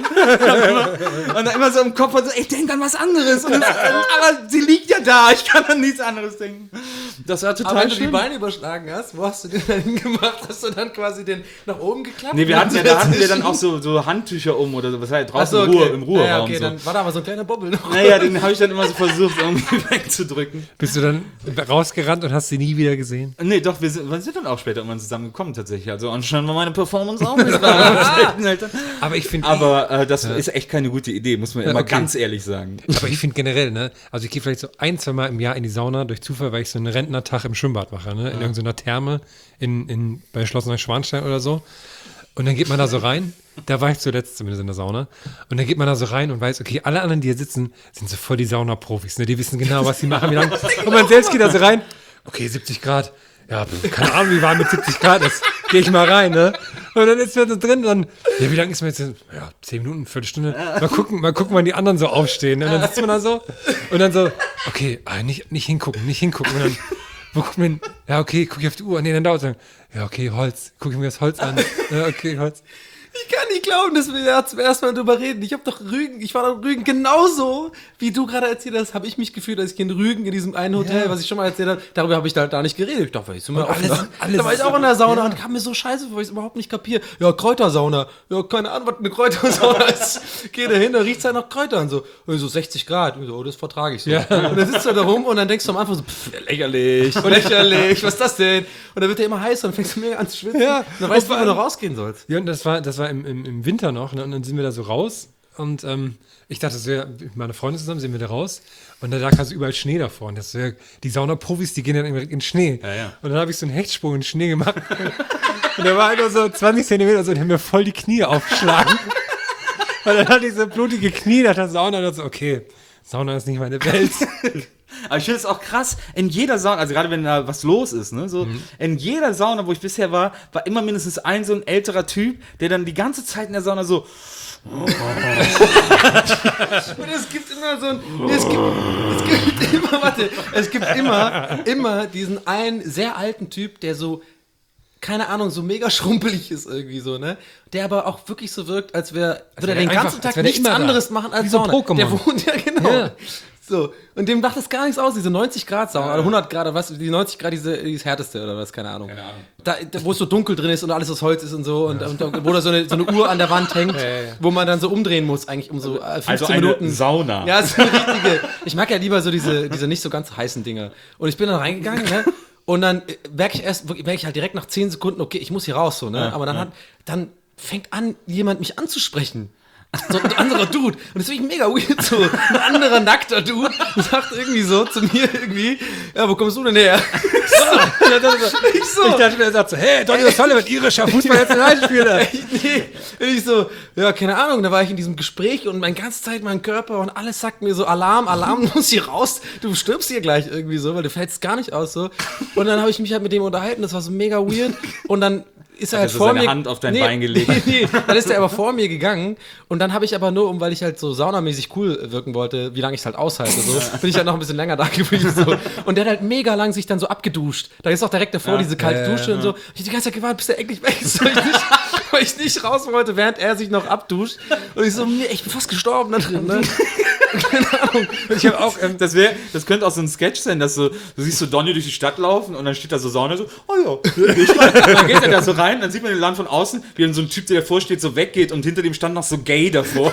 Und dann immer so im Kopf so, ich denke an was anderes. Aber sie liegt ja da, ich kann an nichts anderes denken. Das war Aber total wenn du die schön. Beine überschlagen hast, wo hast du den dann hingemacht? Hast du dann quasi den nach oben geklappt? Nee, da hatten wir dann auch so Handtücher um oder so, was heißt, draußen Achso, okay. im Ruheraum. Ja, okay, so. dann war da aber so ein kleiner Bobbel noch. Naja, den habe ich dann immer so versucht, irgendwie wegzudrücken. Bist du dann rausgerannt und hast sie nie wieder gesehen? Nee, doch, wir sind dann auch später irgendwann zusammengekommen tatsächlich. Also anscheinend war meine Performance auch nicht bei meinen schlechten Eltern. Aber ich finde Aber das ist echt keine gute Idee, muss man immer okay. ganz ehrlich sagen. Aber ich finde generell, ne, also ich gehe vielleicht so 1-2 Mal im Jahr in die Sauna durch Zufall, weil ich so einen Rentnertag im Schwimmbad mache, ne, in irgendeiner Therme bei Schloss Neuschwanstein oder so. Und dann geht man da so rein, da war ich zuletzt zumindest in der Sauna, und dann geht man da so rein und weiß, okay, alle anderen, die hier sitzen, sind so voll die Saunaprofis, ne, die wissen genau, was sie machen, wie lange. Und man selbst geht da so rein, okay, 70 Grad, ja, keine Ahnung, wie warm mit 70 Grad ist, gehe ich mal rein, ne. Und dann ist man so drin, dann, ja, wie lange ist man jetzt? Ja, 10 Minuten, Viertelstunde. Mal gucken, wann die anderen so aufstehen. Und dann sitzt man da so und dann so, okay, nicht hingucken. Und dann, wo guckt man, ja, okay, guck ich auf die Uhr. Nee, dann dauert es. Ja, okay, Holz. Guck ich mir das Holz an. Ja, okay, Holz. Ich kann nicht glauben, dass wir da zum ersten Mal drüber reden. Ich war doch in Rügen genauso, wie du gerade erzählt hast, habe ich mich gefühlt, als ich in Rügen in diesem einen Hotel, was ich schon mal erzählt habe, darüber habe ich da nicht geredet. Ich dachte, da war ich auch in der Sauna und kam mir so scheiße vor, weil ich es überhaupt nicht kapiere. Ja, Kräutersauna. Ja, keine Ahnung, was eine Kräutersauna ist. Geh da hin, da riecht es halt nach Kräutern. So 60 Grad. Und so, oh, das vertrage ich so. Ja. Und dann sitzt du da rum und dann denkst du am Anfang so, lächerlich, was ist das denn? Und dann wird der immer heißer und fängst du mega an zu schwitzen. Ja. Und dann weißt du, wo du noch rausgehen sollst. Ja, und das war im Winter noch, ne? Und dann sind wir da so raus und ich dachte, so, ja, mit meiner Freundin zusammen sind wir da raus und da lag also überall Schnee davor und das so, ja, die Saunaprofis, die gehen dann immer in den Schnee. Ja. Und dann habe ich so einen Hechtsprung in den Schnee gemacht und der war halt nur so 20 Zentimeter so, und haben mir voll die Knie aufgeschlagen. Und dann hatte ich so blutige Knie nach der Sauna und dachte so, okay, Sauna ist nicht meine Welt. Aber ich finde es auch krass, in jeder Sauna, also gerade wenn da was los ist, ne, so, in jeder Sauna, wo ich bisher war immer mindestens ein so ein älterer Typ, der dann die ganze Zeit in der Sauna so, Und es gibt immer so ein. Es gibt immer diesen einen sehr alten Typ, der so, keine Ahnung, so mega schrumpelig ist irgendwie so, ne? Der aber auch wirklich so wirkt, als würde er den ganzen Tag nichts anderes machen als Wie so Sauna. Pokémon. Der wohnt, ja genau. Ja. So, und dem macht das gar nichts aus, diese 90 Grad Sauna, oder 100 Grad, oder was, die 90 Grad, die ist härteste, oder was, keine Ahnung. Da, wo es so dunkel drin ist und alles aus Holz ist und so, und wo da so eine Uhr an der Wand hängt, wo man dann so umdrehen muss, eigentlich um so 15 also eine Minuten. Sauna. Ja, so eine richtige. Ich mag ja lieber so diese nicht so ganz heißen Dinger. Und ich bin dann reingegangen, ne? Und dann merke ich halt direkt nach 10 Sekunden, okay, ich muss hier raus, so, ne? Aber dann fängt an, jemand mich anzusprechen. So ein anderer Dude. Und das finde ich mega weird, so ein anderer nackter Dude sagt irgendwie so zu mir irgendwie, ja, wo kommst du denn her? Ich dachte mir, er sagt so, hey, Donny O'Sullivan, irischer Fußball-Nationalspieler. Ich so, ja, keine Ahnung, da war ich in diesem Gespräch und meine ganze Zeit mein Körper und alles sagt mir so, Alarm, du musst hier raus, du stirbst hier gleich irgendwie so, weil du fällst gar nicht aus so. Und dann habe ich mich halt mit dem unterhalten, das war so mega weird und dann ist er halt so vor seine mir. Hand auf dein Bein gelegt. Nee, dann ist er aber vor mir gegangen und dann habe ich aber nur, weil ich halt so saunamäßig cool wirken wollte, wie lange ich es halt aushalte, so, bin ich halt noch ein bisschen länger da geblieben. So. Und der hat halt mega lang sich dann so abgeduscht. Da ist auch direkt davor diese kalte Dusche und so. Ich hab die ganze Zeit gewartet, bis der endlich weg ist, weil ich nicht raus wollte, während er sich noch abduscht. Und ich so, ich bin fast gestorben da drin, ne? Ich habe auch, das könnte auch so ein Sketch sein, dass du siehst so Donny durch die Stadt laufen und dann steht da so Sauna so, oh ja, dann geht er da so rein, dann sieht man den Laden von außen, wie dann so ein Typ, der davor steht, so weggeht und hinter dem stand noch so Gay davor.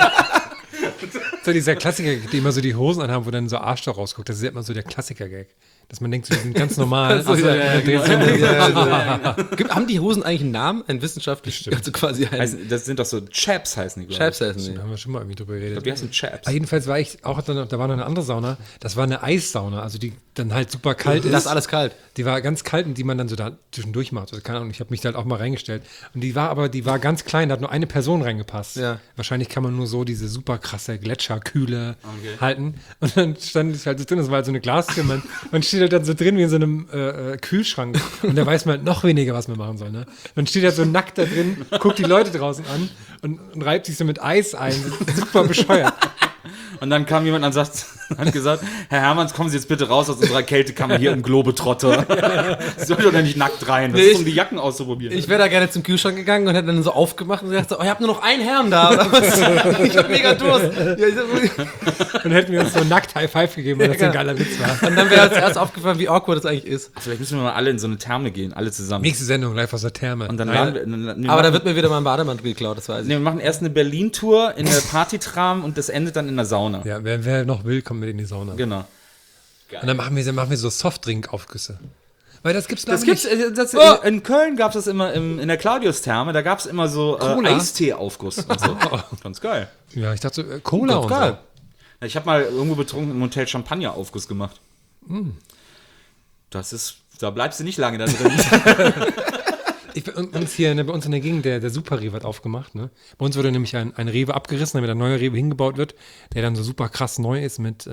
so dieser Klassiker, die immer so die Hosen anhaben, wo dann so Arsch da rausguckt, das ist ja immer so der Klassiker-Gag. Dass man denkt, die sind ganz normal. Haben die Hosen eigentlich einen Namen? Einen wissenschaftlichen? Also quasi Das sind doch so Chaps heißen die, glaube ich. Chaps heißen die. Da haben wir schon mal irgendwie drüber geredet. Die heißen Chaps. Jedenfalls war ich auch, da war noch eine andere Sauna, das war eine Eissauna, also die dann halt super kalt ist. Das ist alles kalt. Die war ganz kalt und die man dann so da zwischendurch macht. Also keine Ahnung, ich habe mich da halt auch mal reingestellt. Und die war ganz klein, da hat nur eine Person reingepasst. Ja. Wahrscheinlich kann man nur so diese super krasse Gletscherkühle halten. Und dann stand ich halt so drin, das war halt so eine Glastür, man steht halt dann so drin wie in so einem Kühlschrank. Und da weiß man halt noch weniger, was man machen soll. Ne? Man steht halt so nackt da drin, guckt die Leute draußen an und reibt sich so mit Eis ein. Super bescheuert. Und dann kam jemand und hat gesagt, Herr Hermanns, kommen Sie jetzt bitte raus aus unserer Kältekammer hier im Globetrotter. Sie sollen doch nicht nackt rein. Das ist, um die Jacken auszuprobieren. Ich wäre da gerne zum Kühlschrank gegangen und hätte dann so aufgemacht und gesagt, so, oh, ich habe nur noch einen Herrn da. Oder was? Ich habe mega Durst. Und hätten wir uns so nackt High Five gegeben, weil das ein geiler Witz war. Und dann wäre als erst aufgefallen, wie awkward das eigentlich ist. Vielleicht müssen wir mal alle in so eine Therme gehen, alle zusammen. Nächste Sendung, live aus der Therme. Und dann Aber da wird mir wieder mein Bademantel geklaut, das weiß ich. wir machen erst eine Berlin-Tour in der Partytram und das endet dann in der Sauna. Ja, wer noch will, kommt mit in die Sauna. Genau. Und dann machen wir so Softdrink-Aufgüsse. Weil das gibt's Das nicht. gibt's, in Köln gab es das immer in der Claudius-Therme, da gab es immer so Eistee-Aufguss und so. Ganz geil. Ja, ich dachte so, Cola und geil. Ich habe mal irgendwo betrunken im Hotel Champagner-Aufguss gemacht. Da bleibst du nicht lange da drin. Bei uns in der Gegend, der Super-Rewe hat aufgemacht. Ne? Bei uns wurde nämlich ein Rewe abgerissen, damit ein neuer Rewe hingebaut wird, der dann so super krass neu ist mit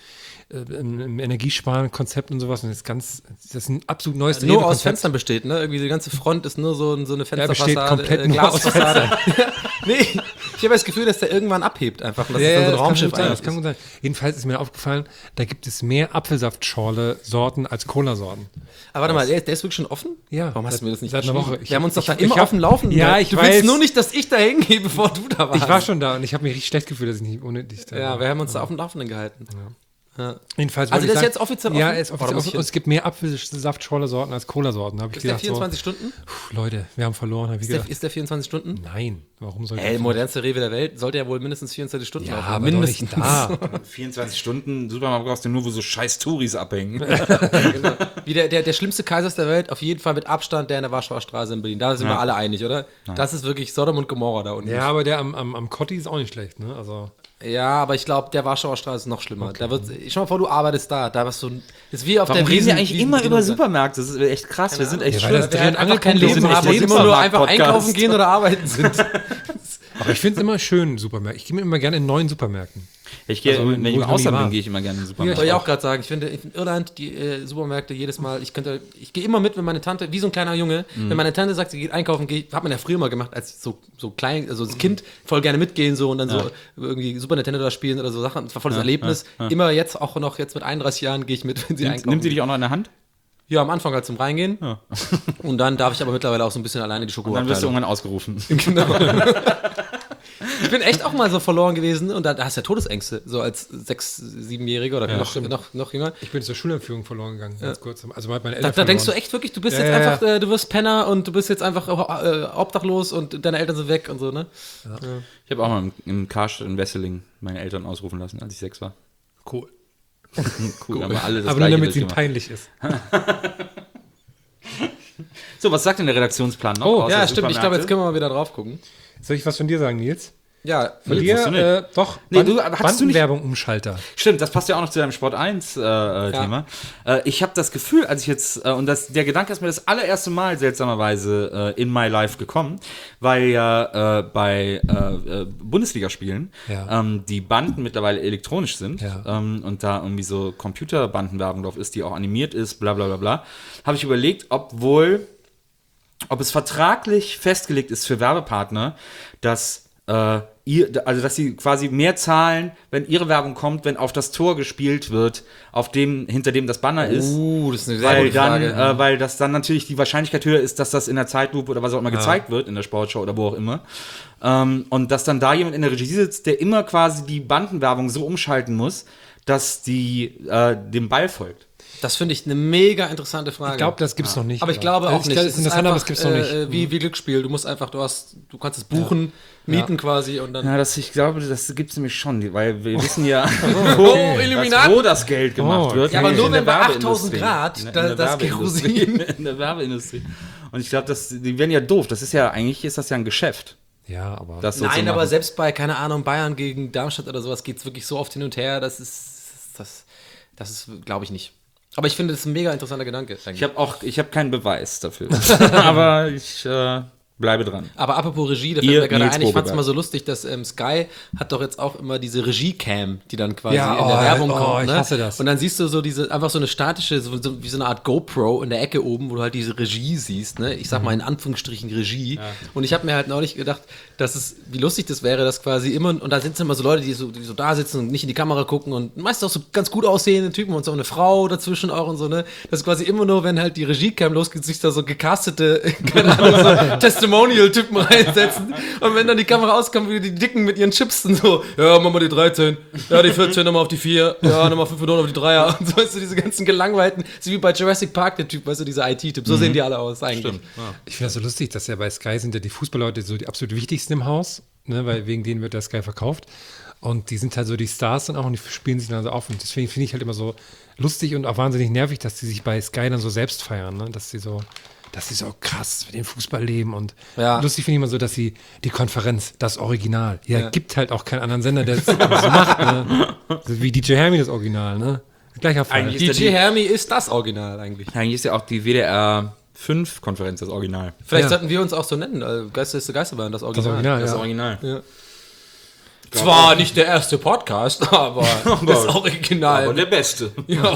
einem Energiesparen-Konzept und sowas. Und das ist ein absolut neues Nur aus Rewe-Konzept. Fenstern besteht, ne? Irgendwie die ganze Front ist nur so eine besteht Fensterfassade, komplett nur aus Glasfassade. Nee, ich habe das Gefühl, dass der irgendwann abhebt einfach. Und das ist dann so ein Raumschiff das kann gut sein. Jedenfalls ist mir aufgefallen, da gibt es mehr Apfelsaftschorle-Sorten als Cola-Sorten. Aber warte mal, der ist wirklich schon offen? Ja. Warum hast du mir das nicht seit einer geschrieben? Woche. Wir haben uns doch da Ich immer hab- auf dem Laufenden. Ja, gehalten. ich du weiß. willst nur nicht, dass ich da hingehe, bevor du da warst. Ich war schon da und ich habe mich richtig schlecht gefühlt, dass ich nicht ohne dich da Ja, war. wir haben uns da auf dem Laufenden gehalten. Ja. Jedenfalls Also wollte das ich ist jetzt offiziell Ja, offen? ist Oh, da offiziell muss offen. ich Und es gibt mehr Apfelsaftschorle-Sorten als Cola-Sorten. Da habe ich Ist der gedacht, 24 Stunden? Leute, wir haben verloren. Hab ich gedacht, Ist der 24 Stunden? nein, warum soll ich Ey, modernste Rewe der Welt sollte ja wohl mindestens 24 Stunden Ja, aufhaben. aber doch Mindestens. nicht da. 24 Stunden, Supermarkt brauchst du nur, wo so scheiß Touris abhängen. Genau. Wie der schlimmste Kaisers der Welt, auf jeden Fall mit Abstand der in der Warschauer Straße in Berlin. Da sind wir alle einig, oder? Das ist wirklich Sodom und Gomorra da unten. Ja, aber der am Kotti ist auch nicht schlecht, ne? Also, Ja, aber ich glaube, der Warschauer Straße ist noch schlimmer. Okay. Da wird, stell mal vor, du arbeitest da warst so ein, ist wie auf Warum der reden wir Riesen- eigentlich immer Riesen- über Supermärkte? Das ist echt krass. Wir sind echt Ja, weil das schlimm. Dreh- und einfach kein Angelpunkt Leben ist haben echt und immer nur einfach Lebensmittelmarkt-Podcast. einkaufen gehen oder arbeiten sind. aber ich finde es immer schön, Supermärkte. Ich gehe immer gerne in neuen Supermärkten. Ich gehe, Also, wenn ich wo im ich noch nie Ausland war. bin, gehe ich immer gerne in den Supermarkt. Soll ich auch gerade sagen, ich finde in Irland die Supermärkte jedes Mal, ich gehe immer mit, wenn meine Tante, wie so ein kleiner Junge, wenn meine Tante sagt, sie geht einkaufen, hat man ja früher mal gemacht, als so klein, also als Kind voll gerne mitgehen so und dann so irgendwie Super Nintendo da spielen oder so Sachen, das war voll das Erlebnis. Immer jetzt, auch noch jetzt mit 31 Jahren, gehe ich mit, wenn sie einkaufen. Nimmt die dich auch noch in der Hand? Ja, am Anfang halt zum Reingehen. Ja. Und dann darf ich aber mittlerweile auch so ein bisschen alleine die Und dann wirst du Schokoabteilung. irgendwann ausgerufen. Genau. Ich bin echt auch mal so verloren gewesen und da hast du ja Todesängste, so als 6-, 7-Jähriger oder noch jünger. Ich bin zur Schulentführung verloren gegangen, ganz kurz. Also meine Eltern Da verloren. denkst du echt wirklich, du bist Ja, jetzt ja, einfach, du wirst Penner und du bist jetzt einfach obdachlos und deine Eltern sind weg und so, ne? Ich habe auch mal im Karstadt in Wesseling meine Eltern ausrufen lassen, als ich 6 war. Cool. Cool, haben wir alle das Aber nur Gleiche damit es ihm durchgemacht. peinlich ist. So, was sagt denn der Redaktionsplan noch? Oh, außer Ja, stimmt, ich glaube, jetzt Supermärkte? können wir mal wieder drauf gucken. Soll ich was von dir sagen, Nils? Ja, Von Nee, wusste nicht. dir, doch. Nee, du- hattest du nicht- Bandenwerbung-Umschalter. Stimmt, das passt ja auch noch zu deinem Sport 1 Thema. Ich habe das Gefühl, als ich jetzt, der Gedanke ist mir das allererste Mal seltsamerweise in my life gekommen, weil ja bei Bundesligaspielen Ja. die Banden mittlerweile elektronisch sind Ja. und da irgendwie so Computerbandenwerbung drauf ist, die auch animiert ist, bla bla bla bla, habe ich überlegt, ob es vertraglich festgelegt ist für Werbepartner, dass dass sie quasi mehr zahlen, wenn ihre Werbung kommt, wenn auf das Tor gespielt wird, hinter dem das Banner ist. Das ist eine sehr gute Frage. Weil das dann natürlich die Wahrscheinlichkeit höher ist, dass das in der Zeitlupe oder was auch immer gezeigt wird, in der Sportschau oder wo auch immer. Und dass dann da jemand in der Regie sitzt, der immer quasi die Bandenwerbung so umschalten muss, dass die dem Ball folgt. Das finde ich eine mega interessante Frage. Ich glaube, das gibt's noch nicht. Aber ich glaube auch nicht. Das ist interessant, aber das gibt's noch nicht. Wie Glücksspiel. Du musst einfach, du kannst es buchen, mieten quasi und dann. Ja, ich glaube, das gibt es nämlich schon, weil wir wissen ja, Illuminati. wo das Geld gemacht wird. Ja, aber nur In wenn der bei 8000 Werbeindustrie. Grad In der das Werbeindustrie. Kerosin. In der Werbeindustrie. Und ich glaube, die werden ja doof. Eigentlich ist das ja ein Geschäft. Ja, aber. Das so Nein, zu aber machen. selbst bei, keine Ahnung, Bayern gegen Darmstadt oder sowas geht es wirklich so oft hin und her, das ist glaube ich, nicht. Aber ich finde, das ist ein mega interessanter Gedanke. Ich habe keinen Beweis dafür. Aber ich bleibe dran. Aber apropos Regie, da fällt mir gerade Nils ein, ich fand es Bogelberg. mal so lustig, dass Sky hat doch jetzt auch immer diese Regie-Cam, die dann quasi Ja, in der Werbung kommt. ich Ne? hasse das. Und dann siehst du so einfach so eine statische, wie so eine Art GoPro in der Ecke oben, wo du halt diese Regie siehst. Ne? Ich sag mal in Anführungsstrichen Regie. Ja. Und ich habe mir halt neulich gedacht, wie lustig das wäre, dass quasi immer, und da sitzen immer so Leute, die so da sitzen und nicht in die Kamera gucken und meistens auch so ganz gut aussehende Typen und so eine Frau dazwischen auch und so, ne? Das ist quasi immer nur, wenn halt die Regie-Cam losgeht, sich da so gecastete, keine Ahnung, so Testimonial-Typen reinsetzen. Und wenn dann die Kamera auskommt, wie die Dicken mit ihren Chips und so, ja, mach mal die 13, ja, die 14 nochmal auf die 4, ja, nochmal 5 Millionen auf die 3er. Und so, weißt du, diese ganzen gelangweilten, so wie bei Jurassic Park, der Typ, weißt du, dieser IT-Typ, so sehen die alle aus eigentlich. Stimmt. Ja. Ich finde das so lustig, dass ja bei Sky sind ja die Fußballleute so die absolut wichtigsten im Haus, ne, weil wegen denen wird der Sky verkauft. Und die sind halt so die Stars dann auch und die spielen sich dann so auf. Und deswegen finde ich halt immer so lustig und auch wahnsinnig nervig, dass die sich bei Sky dann so selbst feiern, ne? Dass sie so krass mit dem Fußball leben. Und lustig finde ich immer so, dass sie die Konferenz, das Original, gibt halt auch keinen anderen Sender, der das so macht, ne? So wie DJ Hermi das Original, ne? Gleicher Fall. Eigentlich DJ Hermi ist das Original eigentlich. Eigentlich ist ja auch die WDR 5-Konferenz das Original. Vielleicht sollten wir uns auch so nennen, Geisterbahn, das Original. Das Original, Das ja. Original. Ja. Zwar nicht der erste Podcast, aber das Original. Aber der Beste.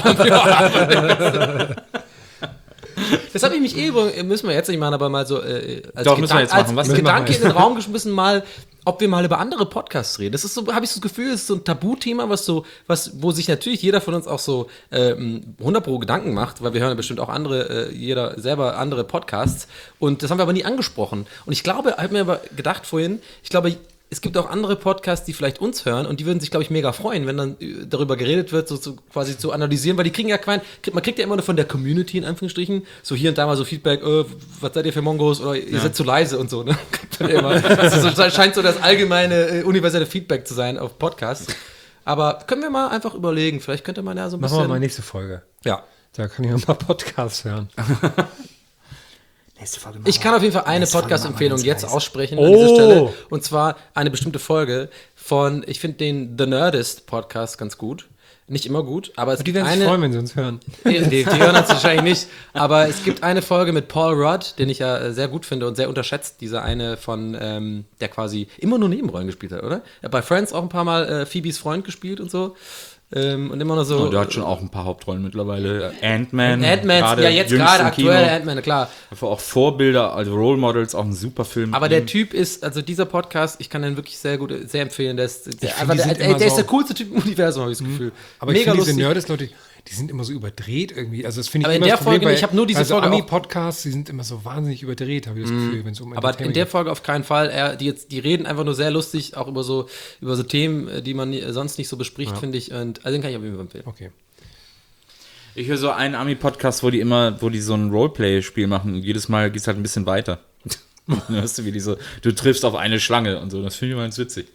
Das habe ich mich müssen wir jetzt nicht machen, aber mal so Doch, müssen wir jetzt machen. als Gedanke in den Raum geschmissen, ob wir mal über andere Podcasts reden. Das ist so, habe ich so das Gefühl, es ist so ein Tabuthema, wo sich natürlich jeder von uns auch so 100% Gedanken macht, weil wir hören ja bestimmt auch jeder selber andere Podcasts. Und das haben wir aber nie angesprochen. Und ich glaube, ich habe mir aber gedacht vorhin, es gibt auch andere Podcasts, die vielleicht uns hören und die würden sich, glaube ich, mega freuen, wenn dann darüber geredet wird, so quasi zu analysieren, weil die kriegen ja man kriegt ja immer nur von der Community in Anführungsstrichen, so hier und da mal so Feedback, was seid ihr für Mongos oder ihr seid zu leise und so, ne? Kriegt man ja immer. Das scheint so das allgemeine, universelle Feedback zu sein auf Podcasts. Aber können wir mal einfach überlegen, vielleicht könnte man ja so ein bisschen... Machen wir mal nächste Folge. Ja. Da kann ich noch mal Podcasts hören. Nächste Folge Ich kann auf jeden Fall eine Podcast-Empfehlung jetzt aussprechen an Oh. dieser Stelle. Und zwar eine bestimmte Folge ich finde den The Nerdist Podcast ganz gut. Nicht immer gut, aber es Die gibt werden sich eine... freuen, wenn sie uns hören. Die hören uns wahrscheinlich nicht. Aber es gibt eine Folge mit Paul Rudd, den ich ja sehr gut finde und sehr unterschätzt. Dieser eine von, der quasi immer nur Nebenrollen gespielt hat, oder? Er hat bei Friends auch ein paar Mal Phoebes Freund gespielt und so. Und immer noch so. Und der hat schon auch ein paar Hauptrollen mittlerweile. Ant-Man. Ja, jetzt jüngst gerade im Kino. aktuell Ant-Man, klar. Einfach auch Vorbilder, also Role Models, auch ein super Film. Aber der Typ ist, also dieser Podcast, ich kann den wirklich sehr empfehlen. Der ist die sind immer der so- coolste Typ im Universum, habe ich das Gefühl. Aber ich finde diese Nerdist-Leute, die sind immer so überdreht irgendwie. Also das finde ich Aber in immer der das Problem Folge, ich habe nur diese Folge auch- Ami-Podcasts, die sind immer so wahnsinnig überdreht, habe ich das Gefühl, wenn es um Aber in Entertainment der geht. Folge auf keinen Fall. Die reden einfach nur sehr lustig, auch über so Themen, die man sonst nicht so bespricht, finde ich. Und also den kann ich auf jeden Fall empfehlen. Okay. Ich höre so einen Ami-Podcast, wo die so ein Roleplay-Spiel machen und jedes Mal geht es halt ein bisschen weiter. Dann hörst du, wie du triffst auf eine Schlange und so. Das finde ich mal ganz witzig.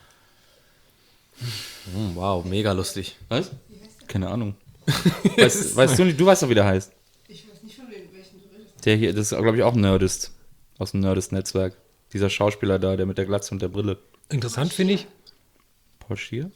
Wow, mega lustig. Was? Keine Ahnung. Weißt du nicht, du weißt doch, wie der heißt. Ich weiß nicht, von welchen du redest. Der hier, das ist, glaube ich, auch ein Nerdist. Aus dem Nerdist-Netzwerk. Dieser Schauspieler da, der mit der Glatze und der Brille. Interessant finde ich, Paul Schier?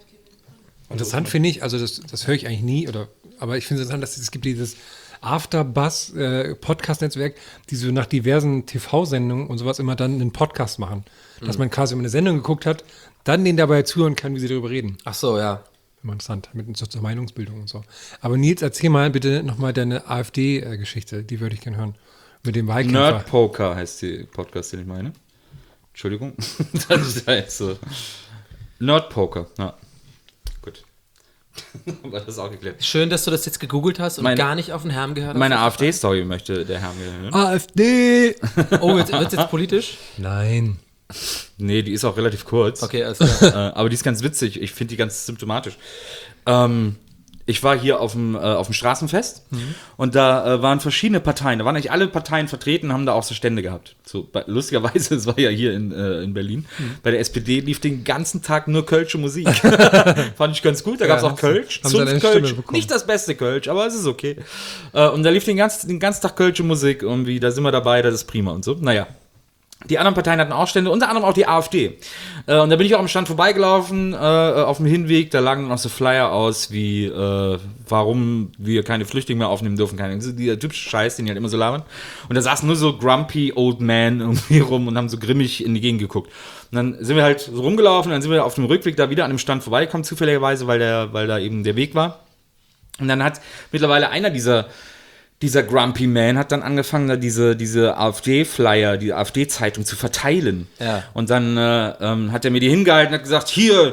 also das höre ich eigentlich nie, aber ich finde es interessant, dass es gibt dieses Afterbuzz Podcast-Netzwerk, die so nach diversen TV-Sendungen und sowas immer dann einen Podcast machen. Dass man quasi, wenn man eine Sendung geguckt hat, dann denen dabei zuhören kann, wie sie darüber reden. Ach so, ja. Immer interessant, mit zur Meinungsbildung und so. Aber Nils, erzähl mal bitte nochmal deine AfD-Geschichte, die würde ich gerne hören. Mit dem Wahlkämpfer. Nerd Poker heißt die Podcast, den ich meine. Entschuldigung. Das ist halt so. Nerdpoker, ja. Gut. War das auch geklärt. Schön, dass du das jetzt gegoogelt hast und gar nicht auf den Herrn gehört hast. Meine AfD-Story möchte der Herr mir hören. AfD! Oh, wird es jetzt politisch? Nein. Nee, die ist auch relativ kurz. Okay, alles klar. Aber die ist ganz witzig. Ich finde die ganz symptomatisch. Ich war hier auf dem Straßenfest und da waren verschiedene Parteien. Da waren eigentlich alle Parteien vertreten, haben da auch so Stände gehabt. So, lustigerweise, es war ja hier in Berlin. Bei der SPD lief den ganzen Tag nur kölsche Musik. Fand ich ganz gut. Da gab es auch Kölsch. haben sie eine Stimme Kölsch. bekommen. Nicht das beste Kölsch, aber es ist okay. Und da lief den ganzen Tag kölsche Musik. Irgendwie, da sind wir dabei, das ist prima und so. Naja. Die anderen Parteien hatten auch Stände, unter anderem auch die AfD. Und da bin ich auch am Stand vorbeigelaufen, auf dem Hinweg, da lagen noch so Flyer aus, wie warum wir keine Flüchtlinge mehr aufnehmen dürfen. Dieser typische Scheiß, den die halt immer so labern. Und da saßen nur so grumpy old men irgendwie rum und haben so grimmig in die Gegend geguckt. Und dann sind wir halt so rumgelaufen, dann sind wir auf dem Rückweg da wieder an dem Stand vorbeigekommen, zufälligerweise, weil da eben der Weg war. Und dann hat mittlerweile einer dieser Grumpy Man hat dann angefangen, da diese AfD-Flyer, die AfD-Zeitung zu verteilen. Ja. Und dann hat er mir die hingehalten und hat gesagt, hier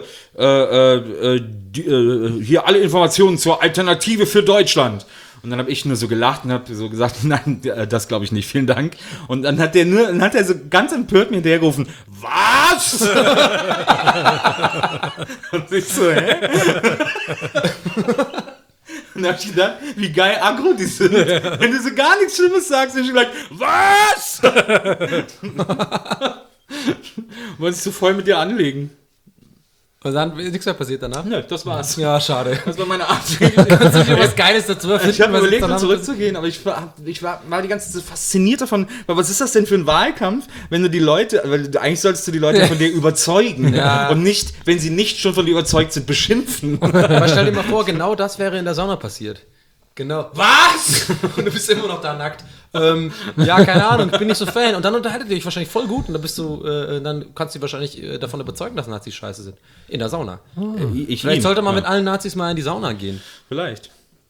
alle Informationen zur Alternative für Deutschland. Und dann habe ich nur so gelacht und habe so gesagt, nein, das glaube ich nicht, vielen Dank. Und dann hat er so ganz empört mir hinterhergerufen, was? Und ich so, hä? Und dann hab ich gedacht, wie geil aggro die sind. Wenn du so gar nichts Schlimmes sagst, dann ist gleich, was? Wollte ich so voll mit dir anlegen. Und dann ist nichts mehr passiert danach? Nö, das war's. Ja, schade. Das war meine Art. Kannst du dir was Geiles dazu erfinden? Ich habe was überlegt, jetzt um danach- zurückzugehen, aber ich war die ganze Zeit so fasziniert davon, weil was ist das denn für ein Wahlkampf, wenn du die Leute, weil eigentlich solltest du die Leute von dir überzeugen Ja. und nicht, wenn sie nicht schon von dir überzeugt sind, beschimpfen. Aber stell dir mal vor, genau das wäre in der Sauna passiert. Genau. Was? Und du bist immer noch da nackt. Ja, keine Ahnung, ich bin nicht so Fan. Und dann unterhaltet ihr euch wahrscheinlich voll gut und dann bist du, dann kannst du dich wahrscheinlich davon überzeugen, dass Nazis scheiße sind. In der Sauna. Vielleicht sollte man mit allen Nazis mal in die Sauna gehen. Vielleicht.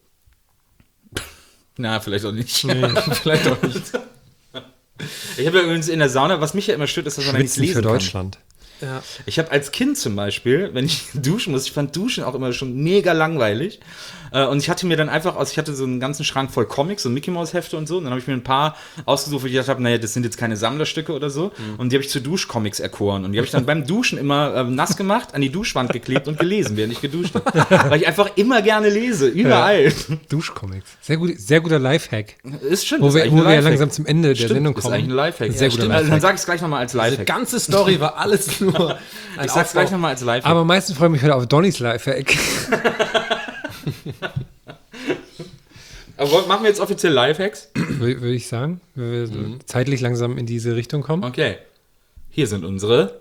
Na, vielleicht auch nicht. Vielleicht auch nicht. Ich habe ja übrigens in der Sauna, was mich ja immer stört, ist, dass man da nichts Schwitzen lesen für kann. Deutschland. Ja. Ich habe als Kind zum Beispiel, wenn ich duschen muss, ich fand Duschen auch immer schon mega langweilig. Und ich hatte mir dann einfach ich hatte so einen ganzen Schrank voll Comics, so Mickey Mouse Hefte und so. Und dann habe ich mir ein paar ausgesucht, wo ich gedacht habe, naja, das sind jetzt keine Sammlerstücke oder so. Und die habe ich zu Duschcomics erkoren. Und die habe ich dann beim Duschen immer nass gemacht, an die Duschwand geklebt und gelesen, während ich geduscht habe. Weil ich einfach immer gerne lese, überall. Ja. Duschcomics. Sehr guter Lifehack. Ist schon. Wo wir eigentlich ein ja Lifehack. langsam zum Ende der Sendung Ist kommen. eigentlich ein Lifehack. Sehr guter stimmt. Lifehack. Dann sag ich es gleich nochmal als Die Lifehack. ganze Story war alles nur ein Ich sag's gleich nochmal als Lifehack. Aber am meisten freue ich mich heute auf Donnys Lifehack. Aber machen wir jetzt offiziell Lifehacks? Würde ich sagen, wenn wir so zeitlich langsam in diese Richtung kommen. Okay. Hier sind unsere